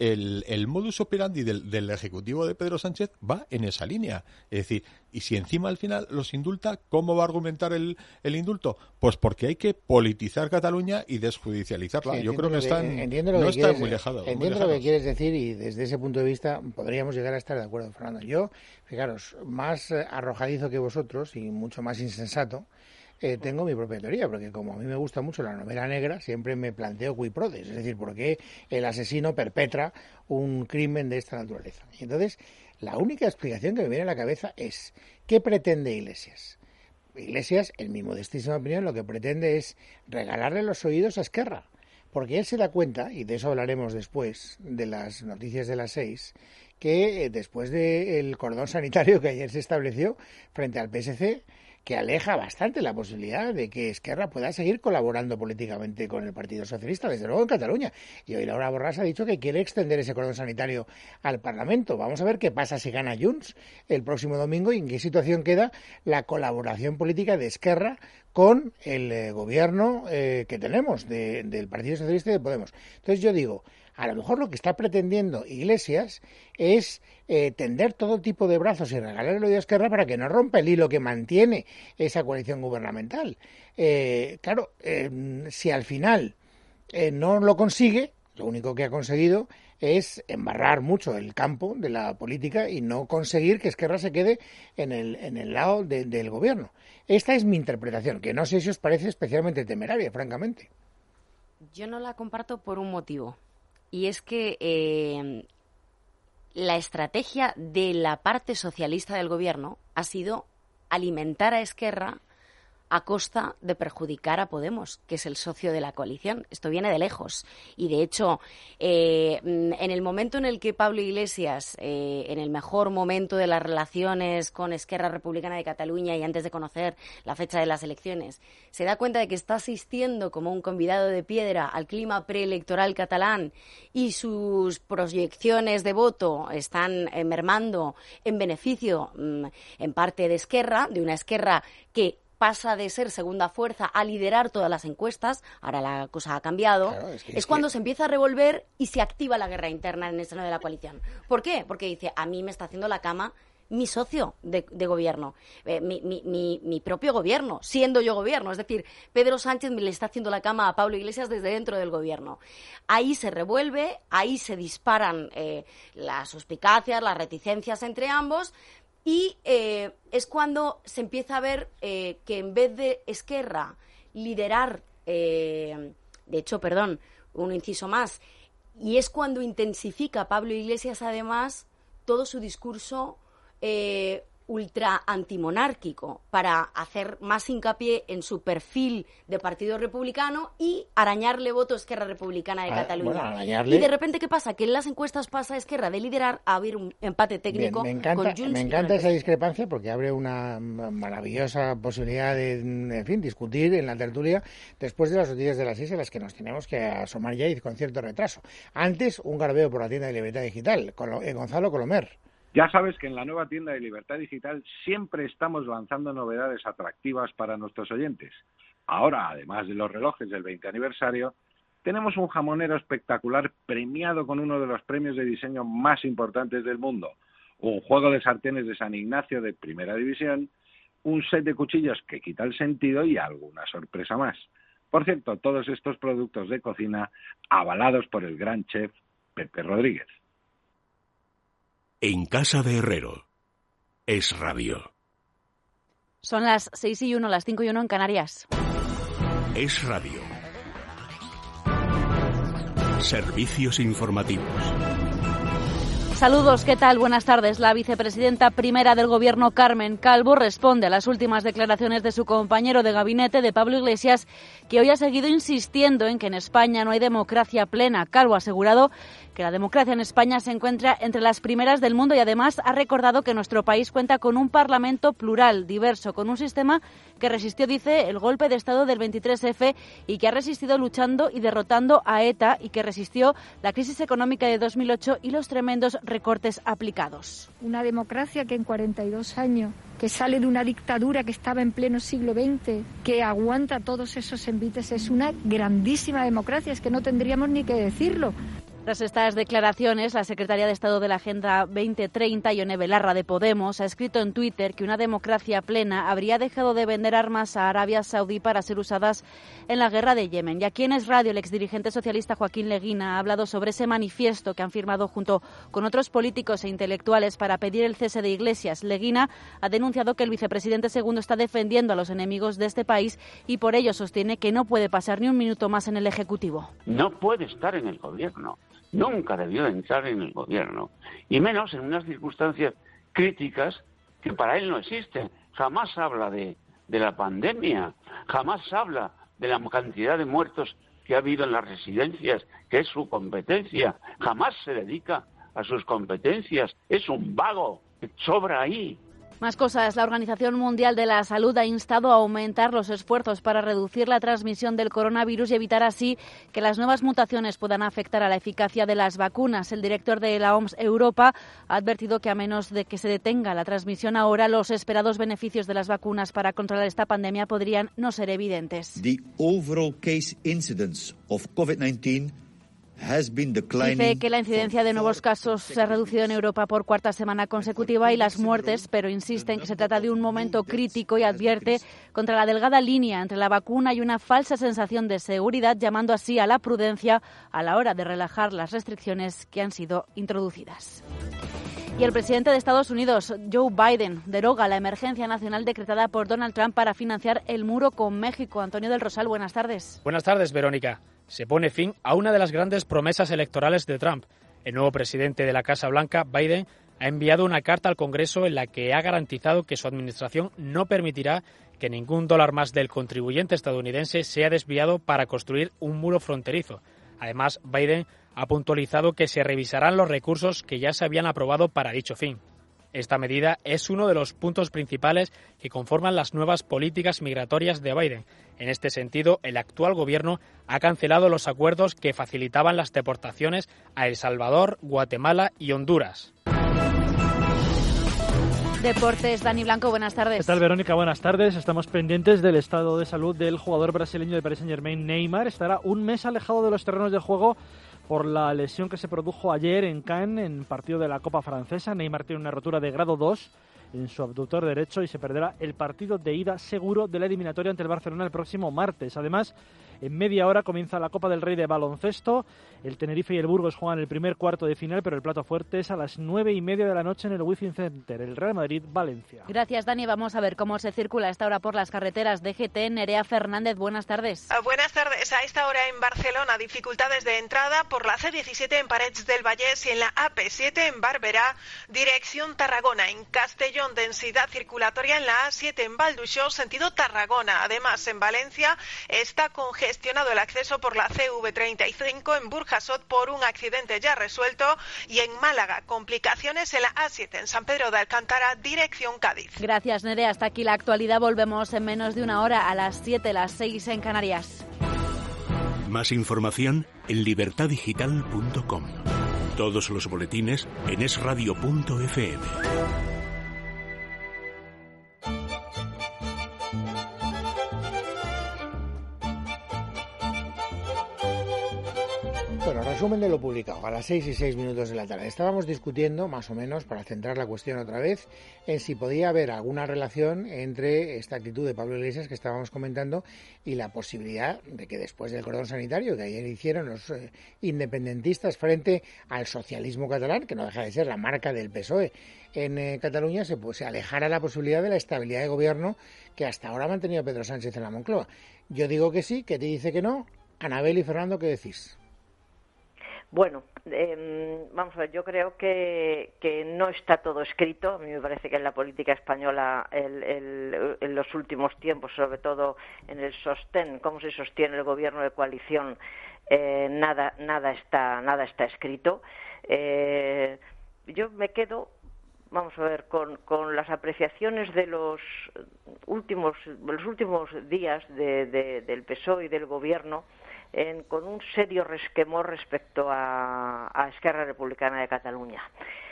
el modus operandi del Ejecutivo de Pedro Sánchez va en esa línea. Es decir, y si encima al final los indulta, ¿cómo va a argumentar el indulto? Pues porque hay que politizar Cataluña y desjudicializarla. Sí, yo creo que están muy lejados. Entiendo lo que quieres decir y desde ese punto de vista podríamos llegar a estar de acuerdo, Fernando. Yo, fijaros, más arrojadizo que vosotros y mucho más insensato, tengo mi propia teoría, porque como a mí me gusta mucho la novela negra, siempre me planteo qui prodest, es decir, por qué el asesino perpetra un crimen de esta naturaleza. Y entonces, la única explicación que me viene a la cabeza es, ¿qué pretende Iglesias? Iglesias, en mi modestísima opinión, lo que pretende es regalarle los oídos a Esquerra, porque él se da cuenta, y de eso hablaremos después, de las noticias de las 6, que después del cordón sanitario que ayer se estableció frente al PSC, que aleja bastante la posibilidad de que Esquerra pueda seguir colaborando políticamente con el Partido Socialista, desde luego en Cataluña. Y hoy Laura Borràs ha dicho que quiere extender ese cordón sanitario al Parlamento. Vamos a ver qué pasa si gana Junts el próximo domingo y en qué situación queda la colaboración política de Esquerra con el gobierno que tenemos del Partido Socialista y de Podemos. Entonces yo digo, a lo mejor lo que está pretendiendo Iglesias es tender todo tipo de brazos y regalarle el oído a Esquerra para que no rompa el hilo que mantiene esa coalición gubernamental. Claro, si al final no lo consigue, lo único que ha conseguido es embarrar mucho el campo de la política y no conseguir que Esquerra se quede en el lado del gobierno. Esta es mi interpretación, que no sé si os parece especialmente temeraria, francamente. Yo no la comparto por un motivo. Y es que la estrategia de la parte socialista del gobierno ha sido alimentar a Esquerra a costa de perjudicar a Podemos, que es el socio de la coalición. Esto viene de lejos. Y, de hecho, en el momento en el que Pablo Iglesias, en el mejor momento de las relaciones con Esquerra Republicana de Cataluña y antes de conocer la fecha de las elecciones, se da cuenta de que está asistiendo como un convidado de piedra al clima preelectoral catalán y sus proyecciones de voto están mermando en beneficio, en parte, de Esquerra, de una Esquerra que pasa de ser segunda fuerza a liderar todas las encuestas, ahora la cosa ha cambiado, claro, es cuando se empieza a revolver y se activa la guerra interna en el seno de la coalición. ¿Por qué? Porque dice, a mí me está haciendo la cama mi socio de gobierno, mi propio gobierno, siendo yo gobierno. Es decir, Pedro Sánchez me le está haciendo la cama a Pablo Iglesias desde dentro del gobierno. Ahí se revuelve, ahí se disparan las suspicacias, las reticencias entre ambos. Y es cuando se empieza a ver que en vez de Esquerra liderar, un inciso más, y es cuando intensifica Pablo Iglesias además todo su discurso ultra antimonárquico para hacer más hincapié en su perfil de Partido Republicano y arañarle voto a Esquerra Republicana de Cataluña. Bueno, y de repente, ¿qué pasa? Que en las encuestas pasa Esquerra de liderar a haber un empate técnico. Bien, me encanta esa discrepancia porque abre una maravillosa posibilidad de, discutir en la tertulia después de las noticias de las 6 en las que nos tenemos que asomar ya y con cierto retraso. Antes, un garbeo por la tienda de Libertad Digital. Gonzalo Colomer. Ya sabes que en la nueva tienda de Libertad Digital siempre estamos lanzando novedades atractivas para nuestros oyentes. Ahora, además de los relojes del 20 aniversario, tenemos un jamonero espectacular premiado con uno de los premios de diseño más importantes del mundo, un juego de sartenes de San Ignacio de primera división, un set de cuchillos que quita el sentido y alguna sorpresa más. Por cierto, todos estos productos de cocina avalados por el gran chef Pepe Rodríguez. En casa de Herrero. Es radio. Son las 6:01, las 5:01 en Canarias. Es radio. Servicios informativos. Saludos, ¿qué tal? Buenas tardes. La vicepresidenta primera del Gobierno, Carmen Calvo, responde a las últimas declaraciones de su compañero de gabinete, de Pablo Iglesias, que hoy ha seguido insistiendo en que en España no hay democracia plena. Calvo ha asegurado que la democracia en España se encuentra entre las primeras del mundo y además ha recordado que nuestro país cuenta con un parlamento plural, diverso, con un sistema que resistió, dice, el golpe de Estado del 23F y que ha resistido luchando y derrotando a ETA y que resistió la crisis económica de 2008 y los tremendos recortes aplicados. Una democracia que en 42 años, que sale de una dictadura que estaba en pleno siglo XX, que aguanta todos esos envites, es una grandísima democracia, es que no tendríamos ni que decirlo. Tras estas declaraciones, la secretaria de Estado de la Agenda 2030, Ione Belarra de Podemos, ha escrito en Twitter que una democracia plena habría dejado de vender armas a Arabia Saudí para ser usadas en la guerra de Yemen. Y aquí en Es Radio, el exdirigente socialista Joaquín Leguina ha hablado sobre ese manifiesto que han firmado junto con otros políticos e intelectuales para pedir el cese de Iglesias. Leguina ha denunciado que el vicepresidente segundo está defendiendo a los enemigos de este país y por ello sostiene que no puede pasar ni un minuto más en el Ejecutivo. No puede estar en el gobierno. Nunca debió de entrar en el gobierno, y menos en unas circunstancias críticas que para él no existen. Jamás habla de la pandemia, jamás habla de la cantidad de muertos que ha habido en las residencias, que es su competencia, jamás se dedica a sus competencias, es un vago, sobra ahí. Más cosas. La Organización Mundial de la Salud ha instado a aumentar los esfuerzos para reducir la transmisión del coronavirus y evitar así que las nuevas mutaciones puedan afectar a la eficacia de las vacunas. El director de la OMS Europa ha advertido que a menos de que se detenga la transmisión ahora, los esperados beneficios de las vacunas para controlar esta pandemia podrían no ser evidentes. The overall case incidence of COVID-19 dice que la incidencia de nuevos casos se ha reducido en Europa por cuarta semana consecutiva y las muertes, pero insiste en que se trata de un momento crítico y advierte contra la delgada línea entre la vacuna y una falsa sensación de seguridad, llamando así a la prudencia a la hora de relajar las restricciones que han sido introducidas. Y el presidente de Estados Unidos, Joe Biden, deroga la emergencia nacional decretada por Donald Trump para financiar el muro con México. Antonio del Rosal, buenas tardes. Buenas tardes, Verónica. Se pone fin a una de las grandes promesas electorales de Trump. El nuevo presidente de la Casa Blanca, Biden, ha enviado una carta al Congreso en la que ha garantizado que su administración no permitirá que ningún dólar más del contribuyente estadounidense sea desviado para construir un muro fronterizo. Además, Biden ha puntualizado que se revisarán los recursos que ya se habían aprobado para dicho fin. Esta medida es uno de los puntos principales que conforman las nuevas políticas migratorias de Biden. En este sentido, el actual gobierno ha cancelado los acuerdos que facilitaban las deportaciones a El Salvador, Guatemala y Honduras. Deportes, Dani Blanco, buenas tardes. ¿Qué tal, Verónica? Buenas tardes. Estamos pendientes del estado de salud del jugador brasileño de Paris Saint-Germain, Neymar. Estará un mes alejado de los terrenos de juego por la lesión que se produjo ayer en Cannes, en partido de la Copa Francesa. Neymar tiene una rotura de grado 2 en su abductor derecho y se perderá el partido de ida seguro de la eliminatoria ante el Barcelona el próximo martes. Además, en media hora comienza la Copa del Rey de baloncesto. El Tenerife y el Burgos juegan el primer cuarto de final, pero el plato fuerte es a las 9:30 de la noche en el Wizzing Center, el Real Madrid-Valencia. Gracias, Dani. Vamos a ver cómo se circula a esta hora por las carreteras de GT. Nerea Fernández, buenas tardes. Buenas tardes. A esta hora en Barcelona, dificultades de entrada por la C17 en Parets del Vallès y en la AP7 en Barberà, dirección Tarragona. En Castellón, densidad circulatoria en la A7 en Valduixó, sentido Tarragona. Además, en Valencia está congestionado el acceso por la CV35 en Burjasot por un accidente ya resuelto, y en Málaga, complicaciones en la A7 en San Pedro de Alcántara, dirección Cádiz. Gracias, Nerea. Hasta aquí la actualidad. Volvemos en menos de una hora, a las 7, las 6 en Canarias. Más información en libertadigital.com. Todos los boletines en esradio.fm. Bueno, resumen de lo publicado a las 6:06 de la tarde. Estábamos discutiendo, más o menos, para centrar la cuestión otra vez, en si podía haber alguna relación entre esta actitud de Pablo Iglesias que estábamos comentando y la posibilidad de que después del cordón sanitario que ayer hicieron los independentistas frente al socialismo catalán, que no deja de ser la marca del PSOE en Cataluña, se alejara la posibilidad de la estabilidad de gobierno que hasta ahora ha mantenido Pedro Sánchez en la Moncloa. Yo digo que sí, que te dice que no. Anabel y Fernando, ¿qué decís? Bueno, vamos a ver, yo creo que no está todo escrito. A mí me parece que en la política española en los últimos tiempos, sobre todo en el sostén, cómo se sostiene el gobierno de coalición, nada está escrito. Yo me quedo, vamos a ver, con las apreciaciones de los últimos días del PSOE y del gobierno, con un serio resquemor respecto a Esquerra Republicana de Cataluña.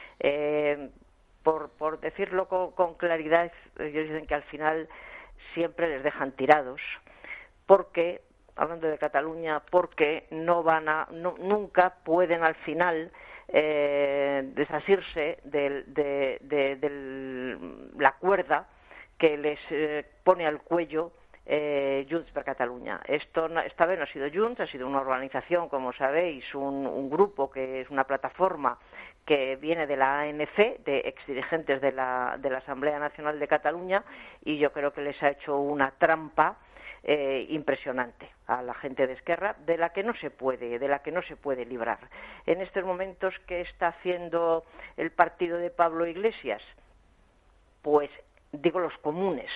Por decirlo con claridad, ellos dicen que al final siempre les dejan tirados, porque hablando de Cataluña, porque nunca pueden al final desasirse de la cuerda que les pone al cuello Junts per Catalunya. Esta vez no ha sido Junts, ha sido una organización, como sabéis, un grupo que es una plataforma que viene de la ANC, de exdirigentes de la Asamblea Nacional de Cataluña, y yo creo que les ha hecho una trampa impresionante a la gente de Esquerra, de la que no se puede librar. En estos momentos, ¿qué está haciendo el partido de Pablo Iglesias? Pues digo los comunes.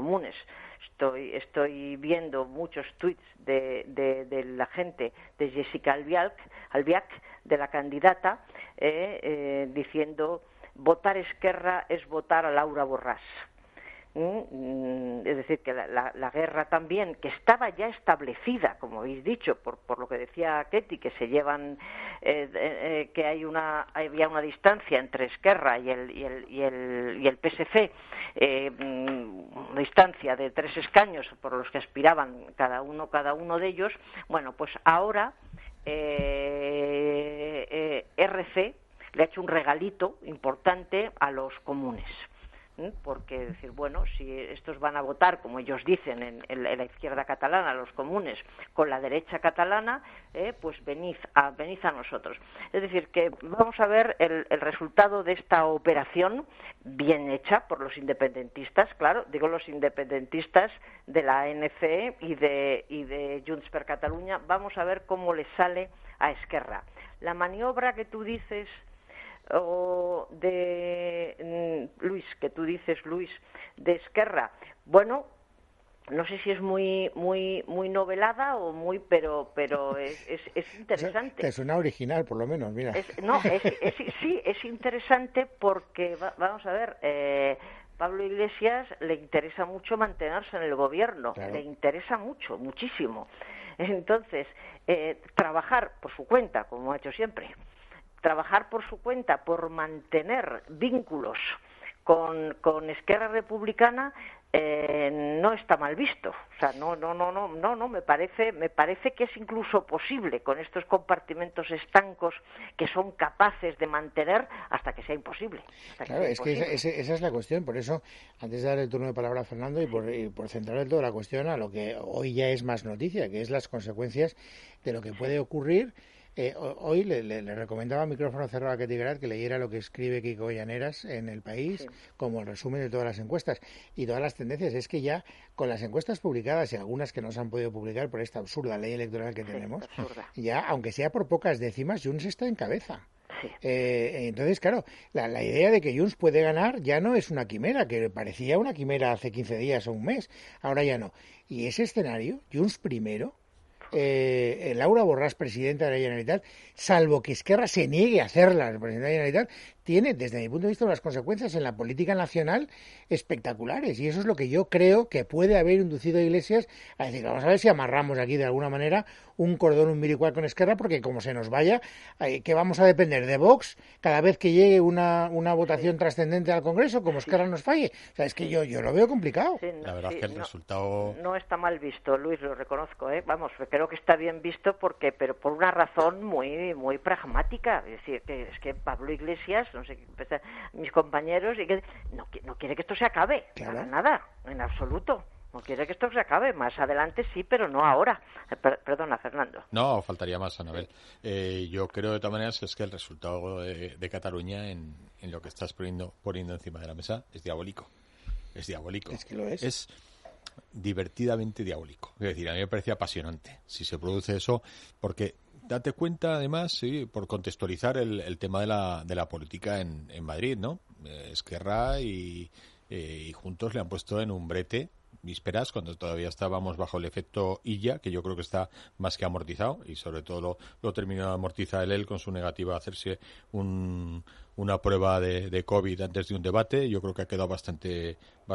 Estoy viendo muchos tweets de la gente, de Jessica Albiach, de la candidata, diciendo: votar Esquerra es votar a Laura Borràs. Es decir, que la guerra también, que estaba ya establecida, como habéis dicho, por lo que decía Ketty, que se llevan, que había una distancia entre Esquerra y el PSC, una distancia de 3 escaños por los que aspiraban cada uno de ellos. Bueno, pues ahora RC le ha hecho un regalito importante a los comunes. Porque decir, bueno, si estos van a votar, como ellos dicen, en la izquierda catalana, los comunes, con la derecha catalana, pues venid a nosotros. Es decir, que vamos a ver el resultado de esta operación bien hecha por los independentistas, claro, digo los independentistas de la ANC y de Junts per Catalunya. Vamos a ver cómo le sale a Esquerra. La maniobra que tú dices, o de Luis, de Esquerra, bueno, no sé si es muy novelada o pero es interesante. Es una original, por lo menos, mira. Sí, es interesante porque vamos a ver, Pablo Iglesias le interesa mucho mantenerse en el gobierno, claro. Le interesa muchísimo. Entonces, trabajar por su cuenta, como ha hecho siempre. Trabajar por su cuenta, por mantener vínculos con Esquerra Republicana, no está mal visto. O sea, no, me parece que es incluso posible con estos compartimentos estancos que son capaces de mantener hasta que sea imposible. Claro, es que esa es la cuestión. Por eso, antes de dar el turno de palabra a Fernando y por centrar toda la cuestión a lo que hoy ya es más noticia, que es las consecuencias de lo que puede ocurrir. Hoy le recomendaba a micrófono cerrado a Ketty Grad que leyera lo que escribe Kiko Llaneras en El País, sí, como el resumen de todas las encuestas y todas las tendencias. Es que ya con las encuestas publicadas y algunas que no se han podido publicar por esta absurda ley electoral que tenemos, ya, aunque sea por pocas décimas, Junts está en cabeza. Sí. Entonces, claro, la idea de que Junts puede ganar ya no es una quimera, que parecía una quimera hace 15 días o un mes, ahora ya no. Y ese escenario, Junts primero, Laura Borràs, presidenta de la Generalitat, salvo que Esquerra se niegue a hacerla, la presidenta de la Generalitat, tiene, desde mi punto de vista, unas consecuencias en la política nacional espectaculares. Y eso es lo que yo creo que puede haber inducido a Iglesias a decir, vamos a ver si amarramos aquí de alguna manera un cordón umbilical con Esquerra, porque como se nos vaya, que vamos a depender de Vox cada vez que llegue una votación trascendente al Congreso, como Esquerra nos falle. O sea, es que yo lo veo complicado. Sí, la verdad es que el resultado... No está mal visto, Luis, lo reconozco, Vamos, creo que está bien visto pero por una razón muy pragmática. Es decir, que es que Pablo Iglesias, no sé qué pensar mis compañeros, y que no quiere que esto se acabe, claro. Para nada, en absoluto. No quiere que esto se acabe. Más adelante sí, pero no ahora. Perdona, Fernando. No, faltaría más, Anabel. Yo creo de todas maneras es que el resultado de Cataluña en lo que estás poniendo encima de la mesa es diabólico. Es diabólico. Es que lo es. Es divertidamente diabólico. Es decir, a mí me parece apasionante si se produce eso, porque date cuenta, además, sí, por contextualizar el tema de la política en Madrid, ¿no? Esquerra y Juntos le han puesto en un brete vísperas, cuando todavía estábamos bajo el efecto Illa, que yo creo que está más que amortizado, y sobre todo lo terminó de amortizar él con su negativa a hacerse una prueba de COVID antes de un debate. Yo creo que ha quedado bastante,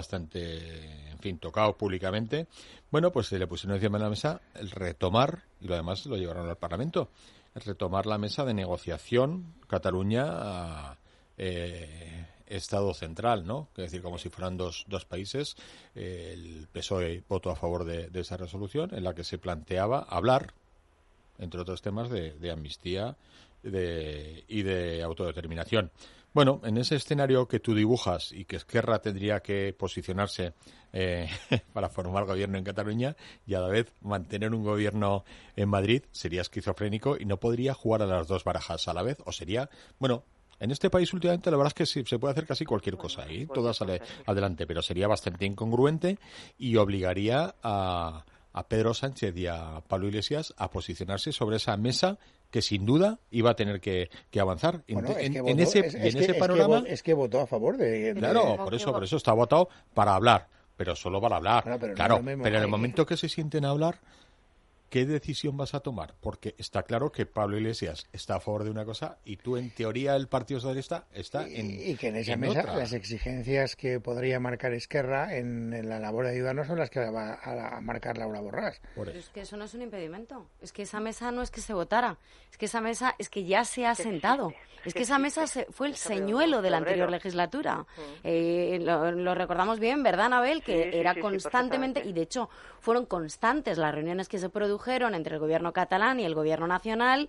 en fin, tocado públicamente. Bueno, pues se le pusieron encima de la mesa el retomar, y lo demás lo llevaron al Parlamento, el retomar la mesa de negociación Cataluña Estado central, ¿no? Es decir, como si fueran dos países. El PSOE votó a favor de esa resolución en la que se planteaba hablar, entre otros temas, de amnistía y de autodeterminación. Bueno, en ese escenario que tú dibujas y que Esquerra tendría que posicionarse para formar gobierno en Cataluña y a la vez mantener un gobierno en Madrid, sería esquizofrénico y no podría jugar a las dos barajas a la vez, o sería, bueno, en este país últimamente la verdad es que se puede hacer casi cualquier cosa y todo sale adelante, pero sería bastante incongruente y obligaría a Pedro Sánchez y a Pablo Iglesias a posicionarse sobre esa mesa que sin duda iba a tener que avanzar. Bueno, en ese panorama... Es que votó a favor de... Claro, por eso está votado para hablar, pero solo para hablar. Bueno, claro, pero en el momento que se sienten a hablar, ¿qué decisión vas a tomar? Porque está claro que Pablo Iglesias está a favor de una cosa y tú, en teoría, el Partido Socialista está en y que en esa mesa otra. Las exigencias que podría marcar Esquerra en la labor de ayudarnos son las que va a marcar Laura Borràs. Pero es que eso no es un impedimento. Es que esa mesa no es que se votara. Es que esa mesa es que ya se ha sentado. Es que esa mesa fue el señuelo de la anterior legislatura. Lo recordamos bien, ¿verdad, Anabel? Que era constantemente, y de hecho fueron constantes las reuniones que se produjeron entre el gobierno catalán y el gobierno nacional,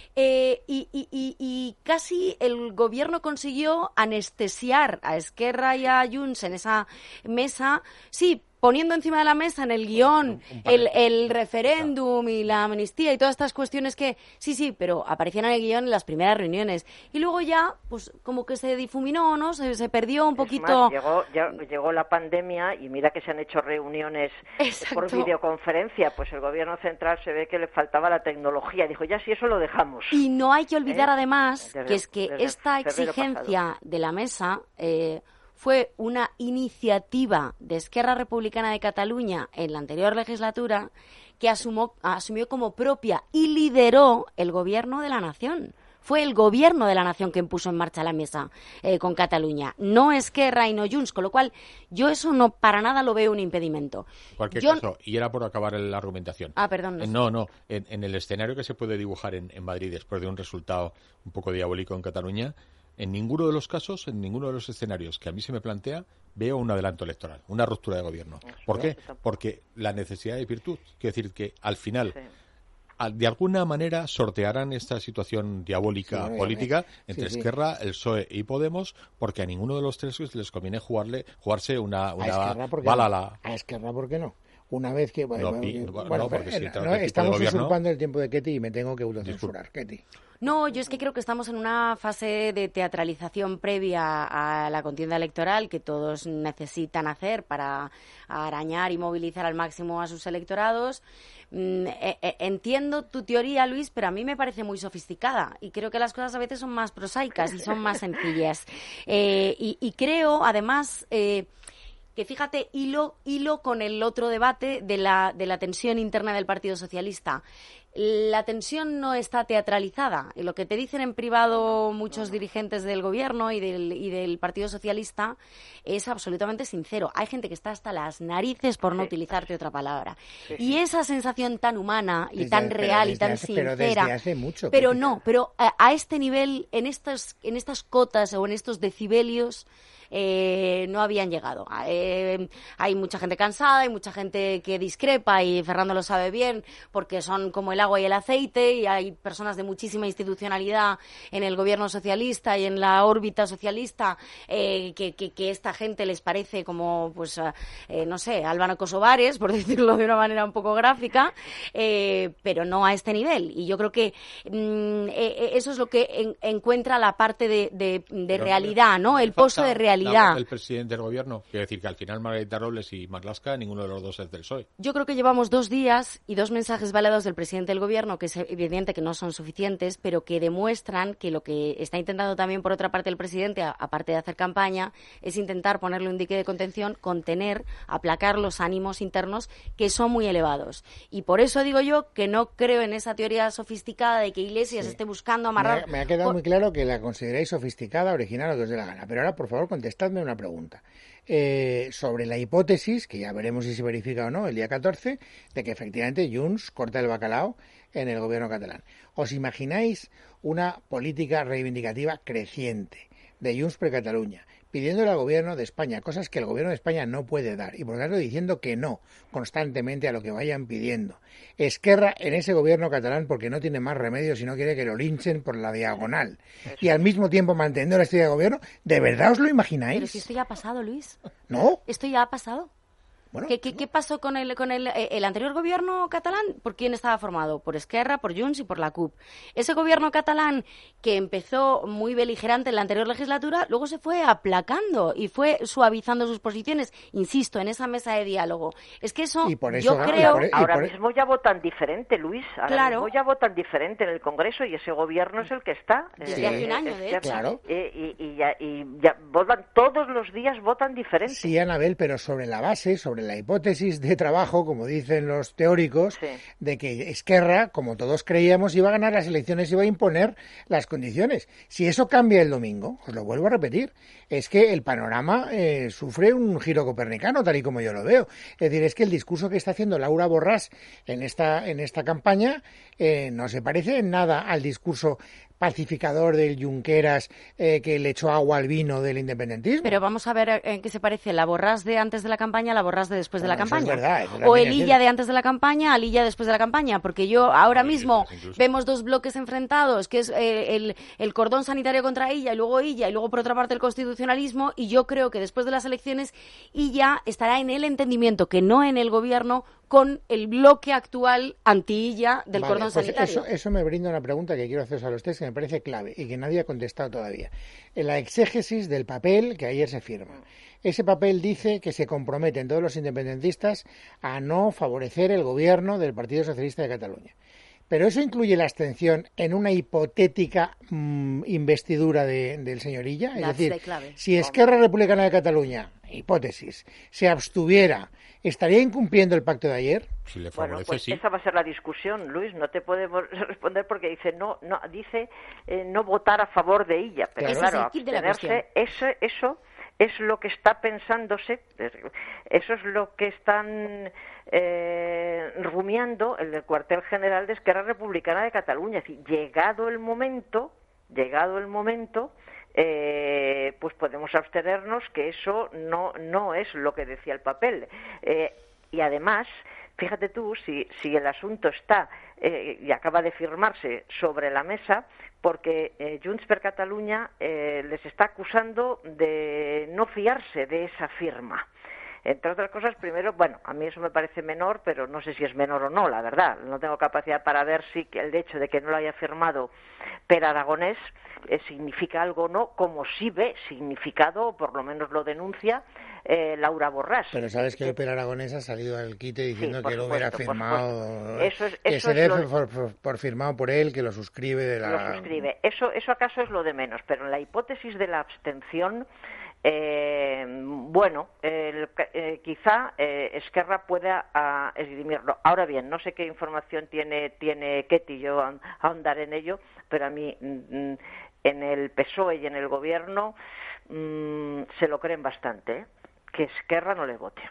y casi el gobierno consiguió anestesiar a Esquerra y a Junts en esa mesa, sí, poniendo encima de la mesa en el guión el referéndum y la amnistía y todas estas cuestiones que, sí, pero aparecían en el guión en las primeras reuniones. Y luego ya, pues como que se difuminó, ¿no? Se perdió un poquito. Llegó la pandemia y mira que se han hecho reuniones por videoconferencia. Pues el gobierno central se ve que le faltaba la tecnología. Dijo, ya si eso lo dejamos. Y no hay que olvidar además que es que esta exigencia de la mesa... fue una iniciativa de Esquerra Republicana de Cataluña en la anterior legislatura que asumió como propia y lideró el gobierno de la nación. Fue el gobierno de la nación que puso en marcha la mesa con Cataluña, no Esquerra y no Junts, con lo cual yo eso no para nada lo veo un impedimento. En cualquier caso, y era por acabar la argumentación. Perdón. No, en el escenario que se puede dibujar en Madrid después de un resultado un poco diabólico en Cataluña, en ninguno de los casos, en ninguno de los escenarios que a mí se me plantea, veo un adelanto electoral, una ruptura de gobierno. ¿Por qué? Porque la necesidad de virtud. Quiere decir que al final, de alguna manera, sortearán esta situación diabólica política entre Esquerra, el PSOE y Podemos, porque a ninguno de los tres les conviene jugarse una bala a la... ¿A Esquerra por qué no? Una vez que... porque estamos usurpando el tiempo de Ketty y me tengo que autocensurar, Ketty. No, yo es que creo que estamos en una fase de teatralización previa a la contienda electoral que todos necesitan hacer para arañar y movilizar al máximo a sus electorados. Entiendo tu teoría, Luis, pero a mí me parece muy sofisticada y creo que las cosas a veces son más prosaicas y son más sencillas. Y creo, además... que fíjate, hilo con el otro debate de la tensión interna del Partido Socialista. La tensión no está teatralizada. Y lo que te dicen en privado muchos dirigentes del gobierno y del Partido Socialista es absolutamente sincero. Hay gente que está hasta las narices, por no utilizarte otra palabra. Y esa sensación tan humana y tan real y tan sincera... Pero desde hace mucho. Pero a este nivel, en estas cotas o en estos decibelios... no habían llegado. Hay mucha gente cansada, hay mucha gente que discrepa y Fernando lo sabe bien porque son como el agua y el aceite y hay personas de muchísima institucionalidad en el gobierno socialista y en la órbita socialista que esta gente les parece como, pues, no sé, Álvaro Kosovares, por decirlo de una manera un poco gráfica, pero no a este nivel. Y yo creo que eso es lo que encuentra la parte de realidad, ¿no? El pozo de realidad. El presidente del gobierno, quiere decir que al final Margarita Robles y Marlaska, ninguno de los dos es del PSOE. Yo creo que llevamos 2 días y 2 mensajes validados del presidente del gobierno, que es evidente que no son suficientes, pero que demuestran que lo que está intentando también por otra parte el presidente, aparte de hacer campaña, es intentar ponerle un dique de contención, contener, aplacar los ánimos internos que son muy elevados. Y por eso digo yo que no creo en esa teoría sofisticada de que Iglesias esté buscando amarrar... Me ha quedado muy claro que la consideráis sofisticada, original o que os dé la gana. Pero ahora, por favor, contestadme una pregunta. Sobre la hipótesis, que ya veremos si se verifica o no, el día 14, de que efectivamente Junts corta el bacalao en el gobierno catalán. ¿Os imagináis una política reivindicativa creciente de Junts per Catalunya, pidiéndole al gobierno de España cosas que el gobierno de España no puede dar y por lo tanto diciendo que no constantemente a lo que vayan pidiendo. Esquerra en ese gobierno catalán porque no tiene más remedio si no quiere que lo linchen por la diagonal. Y al mismo tiempo manteniendo la estrella de gobierno, ¿de verdad os lo imagináis? Pero si esto ya ha pasado, Luis. ¿No? Esto ya ha pasado. Bueno, ¿Qué pasó con el anterior gobierno catalán? ¿Por quién estaba formado? Por Esquerra, por Junts y por la CUP. Ese gobierno catalán que empezó muy beligerante en la anterior legislatura, luego se fue aplacando y fue suavizando sus posiciones, insisto, en esa mesa de diálogo. Es que eso, yo creo... Ahora mismo ya votan diferente, Luis. Ahora mismo ya votan diferente en el Congreso y ese gobierno es el que está. Desde hace un año, de hecho. Claro. Y ya votan, todos los días votan diferente. Sí, Anabel, pero sobre la base, sobre la hipótesis de trabajo, como dicen los teóricos, de que Esquerra, como todos creíamos, iba a ganar las elecciones, iba a imponer las condiciones. Si eso cambia el domingo, os lo vuelvo a repetir, es que el panorama sufre un giro copernicano, tal y como yo lo veo. Es decir, es que el discurso que está haciendo Laura Borràs en esta campaña no se parece en nada al discurso pacificador del Junqueras que le echó agua al vino del independentismo. Pero vamos a ver en qué se parece la Borràs de antes de la campaña a la Borràs de después de la campaña. Es verdad, o el Illa de antes de la campaña al Illa después de la campaña, porque yo ahora mismo vemos dos bloques enfrentados, que es el cordón sanitario contra Illa y luego por otra parte el constitucionalismo, y yo creo que después de las elecciones Illa estará en el entendimiento, que no en el gobierno, con el bloque actual anti-Illa del cordón sanitario. Eso me brinda una pregunta que quiero haceros a los tres, que me parece clave y que nadie ha contestado todavía. En la exégesis del papel que ayer se firma. Ese papel dice que se comprometen todos los independentistas a no favorecer el gobierno del Partido Socialista de Cataluña. Pero eso incluye la abstención en una hipotética investidura del señor Illa. Es decir, si Esquerra Republicana de Cataluña, hipótesis, se abstuviera, ¿estaría incumpliendo el pacto de ayer? Si le favorece, pues sí. Esa va a ser la discusión, Luis. No te podemos responder porque dice no votar a favor de ella. Pero claro, abstenerse, eso es lo que está pensándose, eso es lo que están rumiando el del cuartel general de Esquerra Republicana de Cataluña. Es decir, llegado el momento, pues podemos abstenernos, que eso no es lo que decía el papel. Y además, fíjate tú, si el asunto está y acaba de firmarse sobre la mesa, porque Junts per Catalunya les está acusando de no fiarse de esa firma. Entre otras cosas, primero, a mí eso me parece menor, pero no sé si es menor o no, la verdad. No tengo capacidad para ver si el hecho de que no lo haya firmado Per Aragonés significa algo o no, como sí ve significado, o por lo menos lo denuncia, Laura Borràs. Pero sabes que Per Aragonés ha salido al quite diciendo que lo hubiera firmado, que se dé por firmado por él, que lo suscribe. Lo suscribe. Eso acaso es lo de menos, pero en la hipótesis de la abstención, quizá Esquerra pueda esgrimirlo. Ahora bien, no sé qué información tiene Ketty, yo ahondar en ello, pero a mí en el PSOE y en el gobierno se lo creen bastante, que Esquerra no le vote.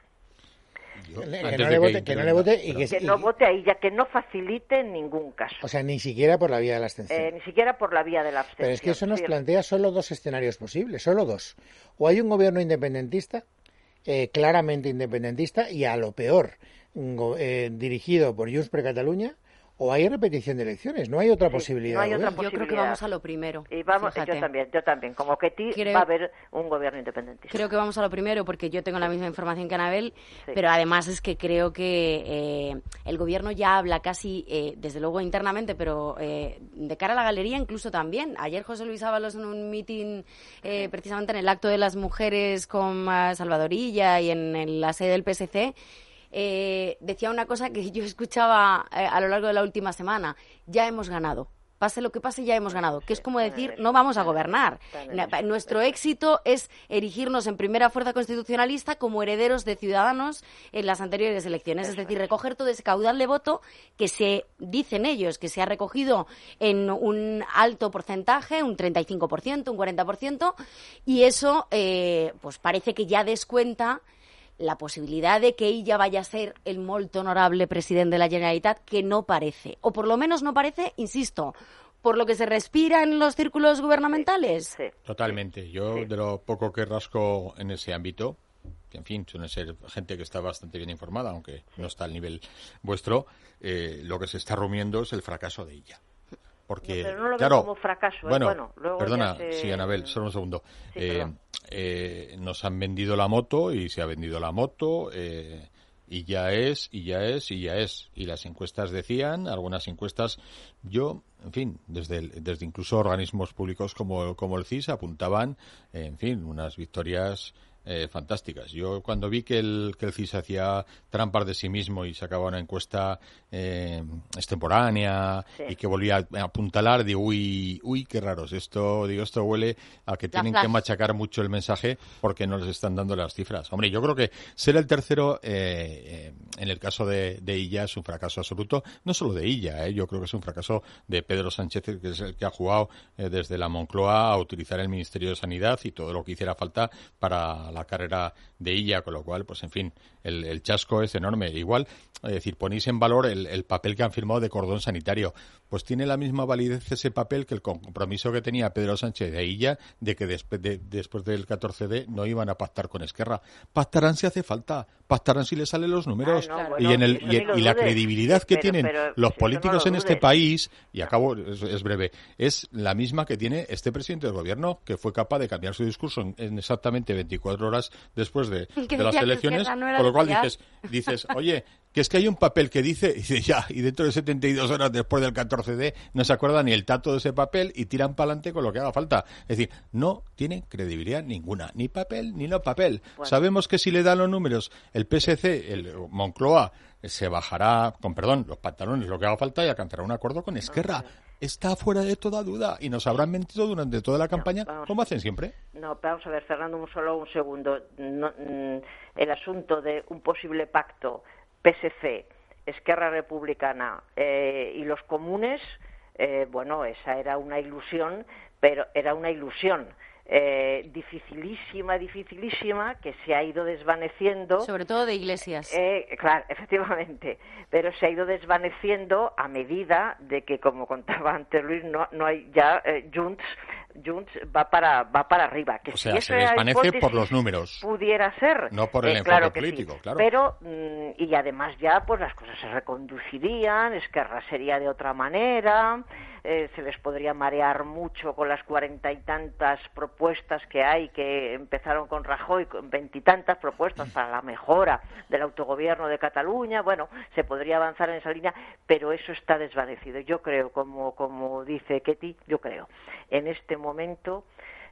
Que no vote ahí, ya que no facilite en ningún caso. O sea, ni siquiera por la vía de la abstención. Ni siquiera por la vía de la abstención. Pero es que eso nos plantea solo dos escenarios posibles, solo dos. O hay un gobierno independentista, claramente independentista, y a lo peor dirigido por Junts per Catalunya, o hay repetición de elecciones, no hay otra posibilidad. No hay otra posibilidad. Yo creo que vamos a lo primero. Y yo también, como Ketty, va a haber un gobierno independentista. Creo que vamos a lo primero porque yo tengo la misma información que Anabel, pero además es que creo que el gobierno ya habla casi, desde luego internamente, pero de cara a la galería incluso también. Ayer José Luis Ábalos en un mitin, precisamente en el acto de las mujeres con Salvador Illa y en la sede del PSC, decía una cosa que yo escuchaba a lo largo de la última semana: ya hemos ganado. Pase lo que pase, ya hemos ganado. Que es como decir, no vamos a gobernar. Nuestro éxito es erigirnos en primera fuerza constitucionalista como herederos de Ciudadanos en las anteriores elecciones. Es decir, recoger todo ese caudal de voto que dicen ellos, que se ha recogido en un alto porcentaje, un 35%, un 40%, y eso pues parece que ya descuenta la posibilidad de que ella vaya a ser el molt honorable presidente de la Generalitat, que no parece, o por lo menos no parece, insisto, por lo que se respira en los círculos gubernamentales. Sí. Totalmente. Yo, de lo poco que rasco en ese ámbito, que en fin, suele ser gente que está bastante bien informada, aunque no está al nivel vuestro, lo que se está rumiando es el fracaso de ella. Porque, pero no lo claro, veo como fracaso. Bueno, luego perdona, se... sí, Anabel, solo un segundo. Sí, nos han vendido la moto y se ha vendido la moto y ya es. Y las encuestas decían, algunas encuestas, en fin, desde incluso organismos públicos como el CIS apuntaban, en fin, unas victorias fantásticas. Yo cuando vi que el CIS hacía trampas de sí mismo y sacaba una encuesta extemporánea y que volvía a apuntalar, digo, uy, qué raros. Esto huele a que tienen que machacar mucho el mensaje porque no les están dando las cifras. Hombre, yo creo que ser el tercero en el caso de Illa es un fracaso absoluto, no solo de Illa, yo creo que es un fracaso de Pedro Sánchez, que es el que ha jugado desde la Moncloa a utilizar el Ministerio de Sanidad y todo lo que hiciera falta para la carrera de Illa, con lo cual, pues en fin, el chasco es enorme. Igual, es decir, ponéis en valor el papel que han firmado de cordón sanitario. Pues tiene la misma validez ese papel que el compromiso que tenía Pedro Sánchez de Illa de que después del 14D no iban a pactar con Esquerra. Pactarán si hace falta, pactarán si les salen los números. Y la credibilidad que tienen los políticos en este país, y acabo, es breve, es la misma que tiene este presidente del gobierno, que fue capaz de cambiar su discurso en exactamente 24 horas después de las elecciones, con lo cual dices, oye, que es que hay un papel que dice, y dentro de 72 horas después del 14D no se acuerda ni el tato de ese papel y tiran para adelante con lo que haga falta. Es decir, no tienen credibilidad ninguna, ni papel ni no papel. Bueno. Sabemos que si le dan los números, el PSC, el Moncloa, se bajará, con perdón, los pantalones, lo que haga falta, y alcanzará un acuerdo con Esquerra. Está fuera de toda duda y nos habrán mentido durante toda la campaña, como hacen siempre. No, vamos a ver, Fernando, solo un segundo. El asunto de un posible pacto PSC, Esquerra Republicana y los comunes, esa era una ilusión, pero era una ilusión. Dificilísima, que se ha ido desvaneciendo. Sobre todo de Iglesias. Claro, efectivamente, pero se ha ido desvaneciendo a medida de que, como contaba antes Luis, no hay ya Junts va para arriba. Que o sea, se desvanece por los números. Pudiera ser. No por el enfoque político, sí. Claro. Pero, y además ya, pues las cosas se reconducirían, Esquerra sería de otra manera, se les podría marear mucho con las 40 y tantas propuestas que hay, que empezaron con Rajoy, con 20 y tantas propuestas para la mejora del autogobierno de Cataluña. Bueno, se podría avanzar en esa línea, pero eso está desvanecido. Yo creo, como dice Ketty, en este momento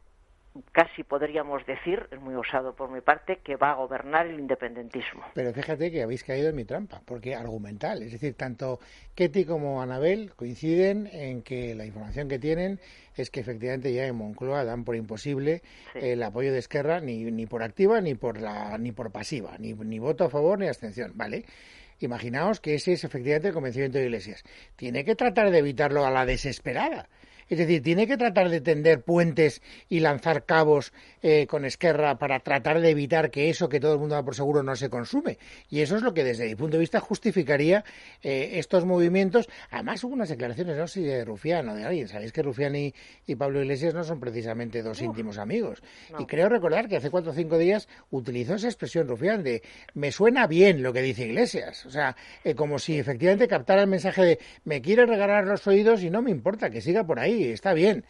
casi podríamos decir, es muy osado por mi parte, que va a gobernar el independentismo. Pero fíjate que habéis caído en mi trampa, porque argumental, es decir, tanto Ketty como Anabel coinciden en que la información que tienen es que efectivamente ya en Moncloa dan por imposible el apoyo de Esquerra ni por activa ni por pasiva, ni voto a favor ni abstención, ¿vale? Imaginaos que ese es efectivamente el convencimiento de Iglesias. Tiene que tratar de evitarlo a la desesperada. Es decir, tiene que tratar de tender puentes y lanzar cabos con Esquerra para tratar de evitar que eso que todo el mundo da por seguro no se consume. Y eso es lo que desde mi punto de vista justificaría estos movimientos. Además hubo unas declaraciones, no sé si de Rufián o de alguien. Sabéis que Rufián y Pablo Iglesias no son precisamente dos íntimos amigos. No. Y creo recordar que hace 4 o 5 días utilizó esa expresión Rufián de me suena bien lo que dice Iglesias. O sea, como si efectivamente captara el mensaje de me quiere regalar los oídos y no me importa que siga por ahí. Está bien.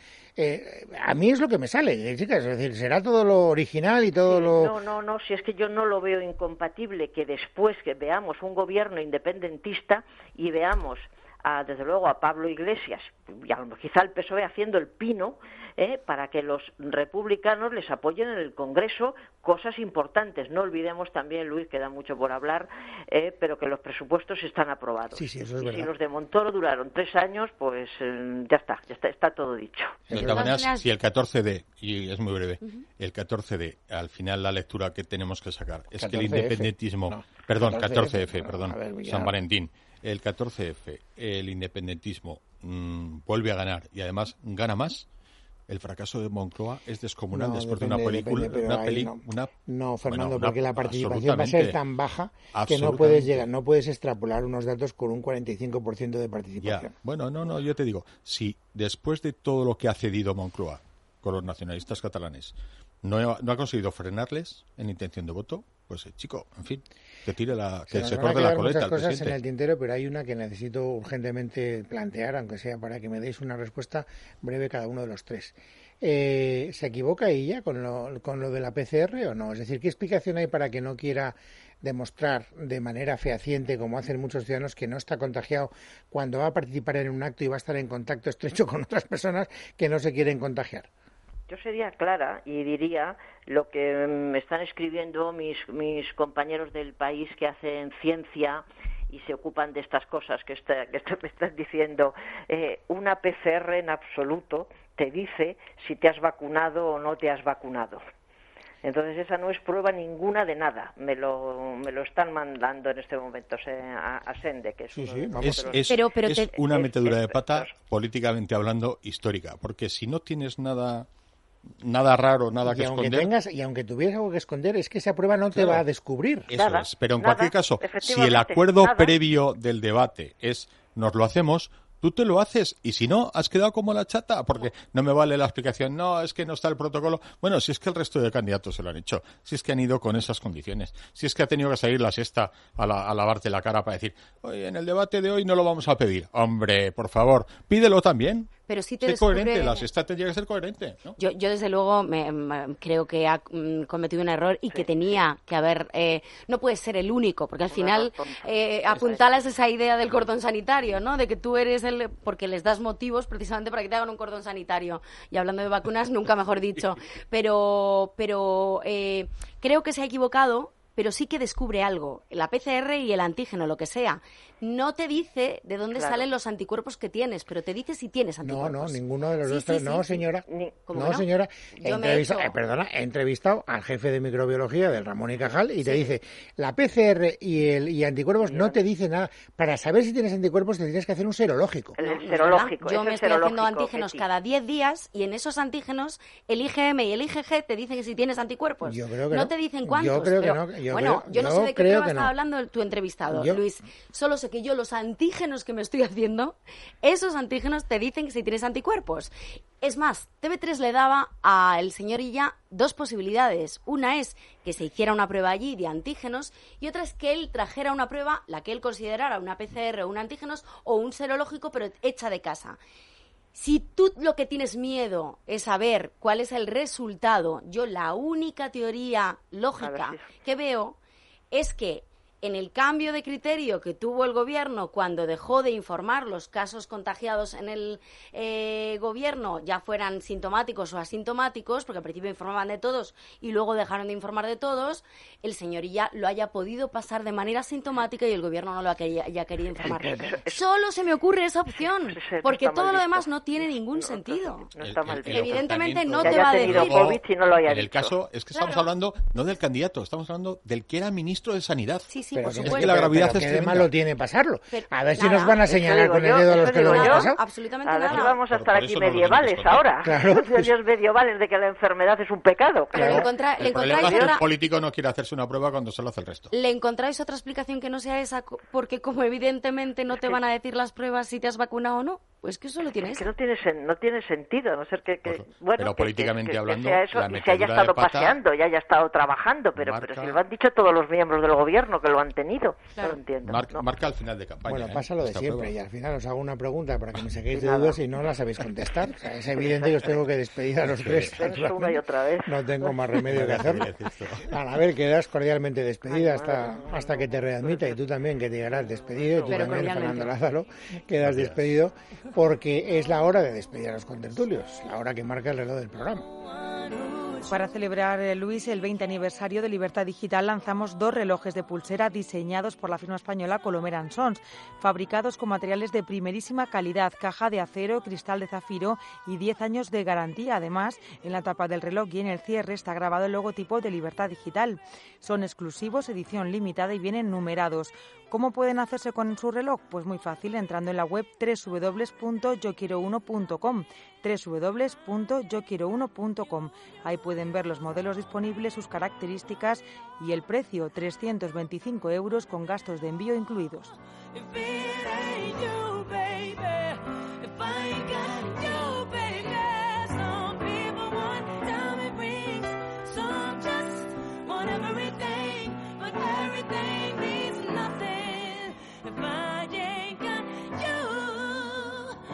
A mí es lo que me sale, chicas, es decir, será todo lo original y todo lo... No, si es que yo no lo veo incompatible que después que veamos un gobierno independentista y veamos, desde luego, a Pablo Iglesias, y quizá el PSOE haciendo el pino, para que los republicanos les apoyen en el Congreso cosas importantes. No olvidemos también, Luis, queda mucho por hablar, pero que los presupuestos están aprobados. Sí, eso es verdad. Si los de Montoro duraron 3 años, pues ya está todo dicho. De todas maneras, si el 14D, y es muy breve, el 14D, al final la lectura que tenemos que sacar es que el independentismo... Perdón, 14F, perdón, San Valentín. El 14F, el independentismo vuelve a ganar y además gana más. el fracaso de Moncloa es descomunal después de una película. No, Fernando, porque la participación va a ser tan baja que no puedes extrapolar unos datos con un 45% de participación. Ya. Bueno, no, yo te digo, si después de todo lo que ha cedido Moncloa con los nacionalistas catalanes no ha conseguido frenarles en intención de voto, pues chico, en fin, que se corte la coleta muchas al cosas presidente. En el tintero, pero hay una que necesito urgentemente plantear, aunque sea para que me deis una respuesta breve cada uno de los tres. ¿Se equivoca ella con lo de la PCR o no? Es decir, ¿qué explicación hay para que no quiera demostrar de manera fehaciente, como hacen muchos ciudadanos, que no está contagiado cuando va a participar en un acto y va a estar en contacto estrecho con otras personas que no se quieren contagiar? Yo sería clara y diría lo que me están escribiendo mis compañeros del país que hacen ciencia y se ocupan de estas cosas que me están diciendo. Una PCR en absoluto te dice si te has vacunado o no te has vacunado. Entonces esa no es prueba ninguna de nada. Me lo están mandando en este momento a Sende, que es es una metedura de pata, políticamente hablando, histórica. Porque si no tienes nada raro, nada que esconder. Y aunque tuvieras algo que esconder, es que esa prueba no te va a descubrir. Eso es. Pero en cualquier caso, si el acuerdo previo del debate es nos lo hacemos, tú te lo haces, y si no, has quedado como la chata, porque no me vale la explicación, no, es que no está el protocolo. Bueno, si es que el resto de candidatos se lo han hecho, si es que han ido con esas condiciones, si es que ha tenido que salir la sexta a lavarte la cara para decir, oye, en el debate de hoy no lo vamos a pedir. Hombre, por favor, pídelo también. Pero sí te descubre... coherente, la sexta tendría que ser coherente, ¿no? Yo desde luego creo que ha cometido un error y que tenía que haber... no puedes ser el único, porque al final apuntalas esa idea del cordón sanitario, ¿no? De que tú eres porque les das motivos precisamente para que te hagan un cordón sanitario. Y hablando de vacunas, nunca mejor dicho. Pero creo que se ha equivocado, pero sí que descubre algo. La PCR y el antígeno, lo que sea. No te dice de dónde salen los anticuerpos que tienes, pero te dice si tienes anticuerpos. No, ninguno de los dos. Señora. ¿Cómo no? Señora. He entrevistado al jefe de microbiología del Ramón y Cajal y te dice, la PCR y anticuerpos no te dice nada. Para saber si tienes anticuerpos te tienes que hacer un serológico. El serológico. Yo me estoy haciendo antígenos cada 10 días y en esos antígenos el IgM y el IgG te dicen que si tienes anticuerpos. Yo creo que no te dicen cuántos. Yo creo que no. Yo no sé de qué prueba estaba hablando tu entrevistado, Luis. Solo sé que yo los antígenos que me estoy haciendo, esos antígenos te dicen que si tienes anticuerpos. Es más, TV3 le daba al señor Illa dos posibilidades. Una es que se hiciera una prueba allí de antígenos y otra es que él trajera una prueba, la que él considerara una PCR o un antígenos o un serológico, pero hecha de casa. Si tú lo que tienes miedo es saber cuál es el resultado, yo la única teoría lógica que veo es que en el cambio de criterio que tuvo el gobierno cuando dejó de informar los casos contagiados en el gobierno, ya fueran sintomáticos o asintomáticos, porque al principio informaban de todos y luego dejaron de informar de todos, el señor Illa lo haya podido pasar de manera asintomática y el gobierno no lo haya querido informar. Solo se me ocurre esa opción, porque todo lo demás no tiene ningún sentido. No está mal visto. Evidentemente no te va a decir. En el caso es que estamos hablando no del candidato, estamos hablando del que era ministro de Sanidad. Sí, pero por supuesto. Es que la gravedad es que malo tiene pasarlo. A ver si nada, nos van a señalar con el dedo a los que lo han pasado. Absolutamente a ver nada. si vamos a estar aquí medievales ahora. Claro. Años medievales de que la enfermedad es un pecado. Pero el problema es que el político no quiere hacerse una prueba cuando se lo hace el resto. ¿Le encontráis otra explicación que no sea esa? Porque como evidentemente no te van a decir las pruebas si te has vacunado o no, pues que solo tiene eso. Que no tiene sentido, a no ser que bueno, pero políticamente hablando, sea eso, y se haya estado paseando y haya estado trabajando, pero si lo han dicho todos los miembros del gobierno que lo han tenido. Claro. No lo entiendo. Marca al final de campaña. Bueno, pasa lo de siempre prueba. Y al final os hago una pregunta para que me saquéis de dudas y no la sabéis contestar. O sea, es evidente que os tengo que despedir a los tres. Una y otra vez. No tengo más remedio que hacerlo. Anabel, quedas cordialmente despedida hasta que te readmita, y tú también, que te llegarás despedido, y tú también, Fernando Lázaro, quedas despedido, porque es la hora de despedir a los contertulios, la hora que marca el reloj del programa. Para celebrar, Luis, el 20 aniversario de Libertad Digital, lanzamos 2 relojes de pulsera diseñados por la firma española Colomer & Sons, fabricados con materiales de primerísima calidad, caja de acero, cristal de zafiro y 10 años de garantía. Además, en la tapa del reloj y en el cierre está grabado el logotipo de Libertad Digital. Son exclusivos, edición limitada y vienen numerados. ¿Cómo pueden hacerse con su reloj? Pues muy fácil, entrando en la web www.yoquiero1.com. www.yoquierouno.com. Ahí pueden ver los modelos disponibles, sus características y el precio, 325 € con gastos de envío incluidos.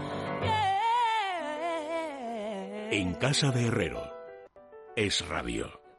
En casa de Herrero. Es Radio.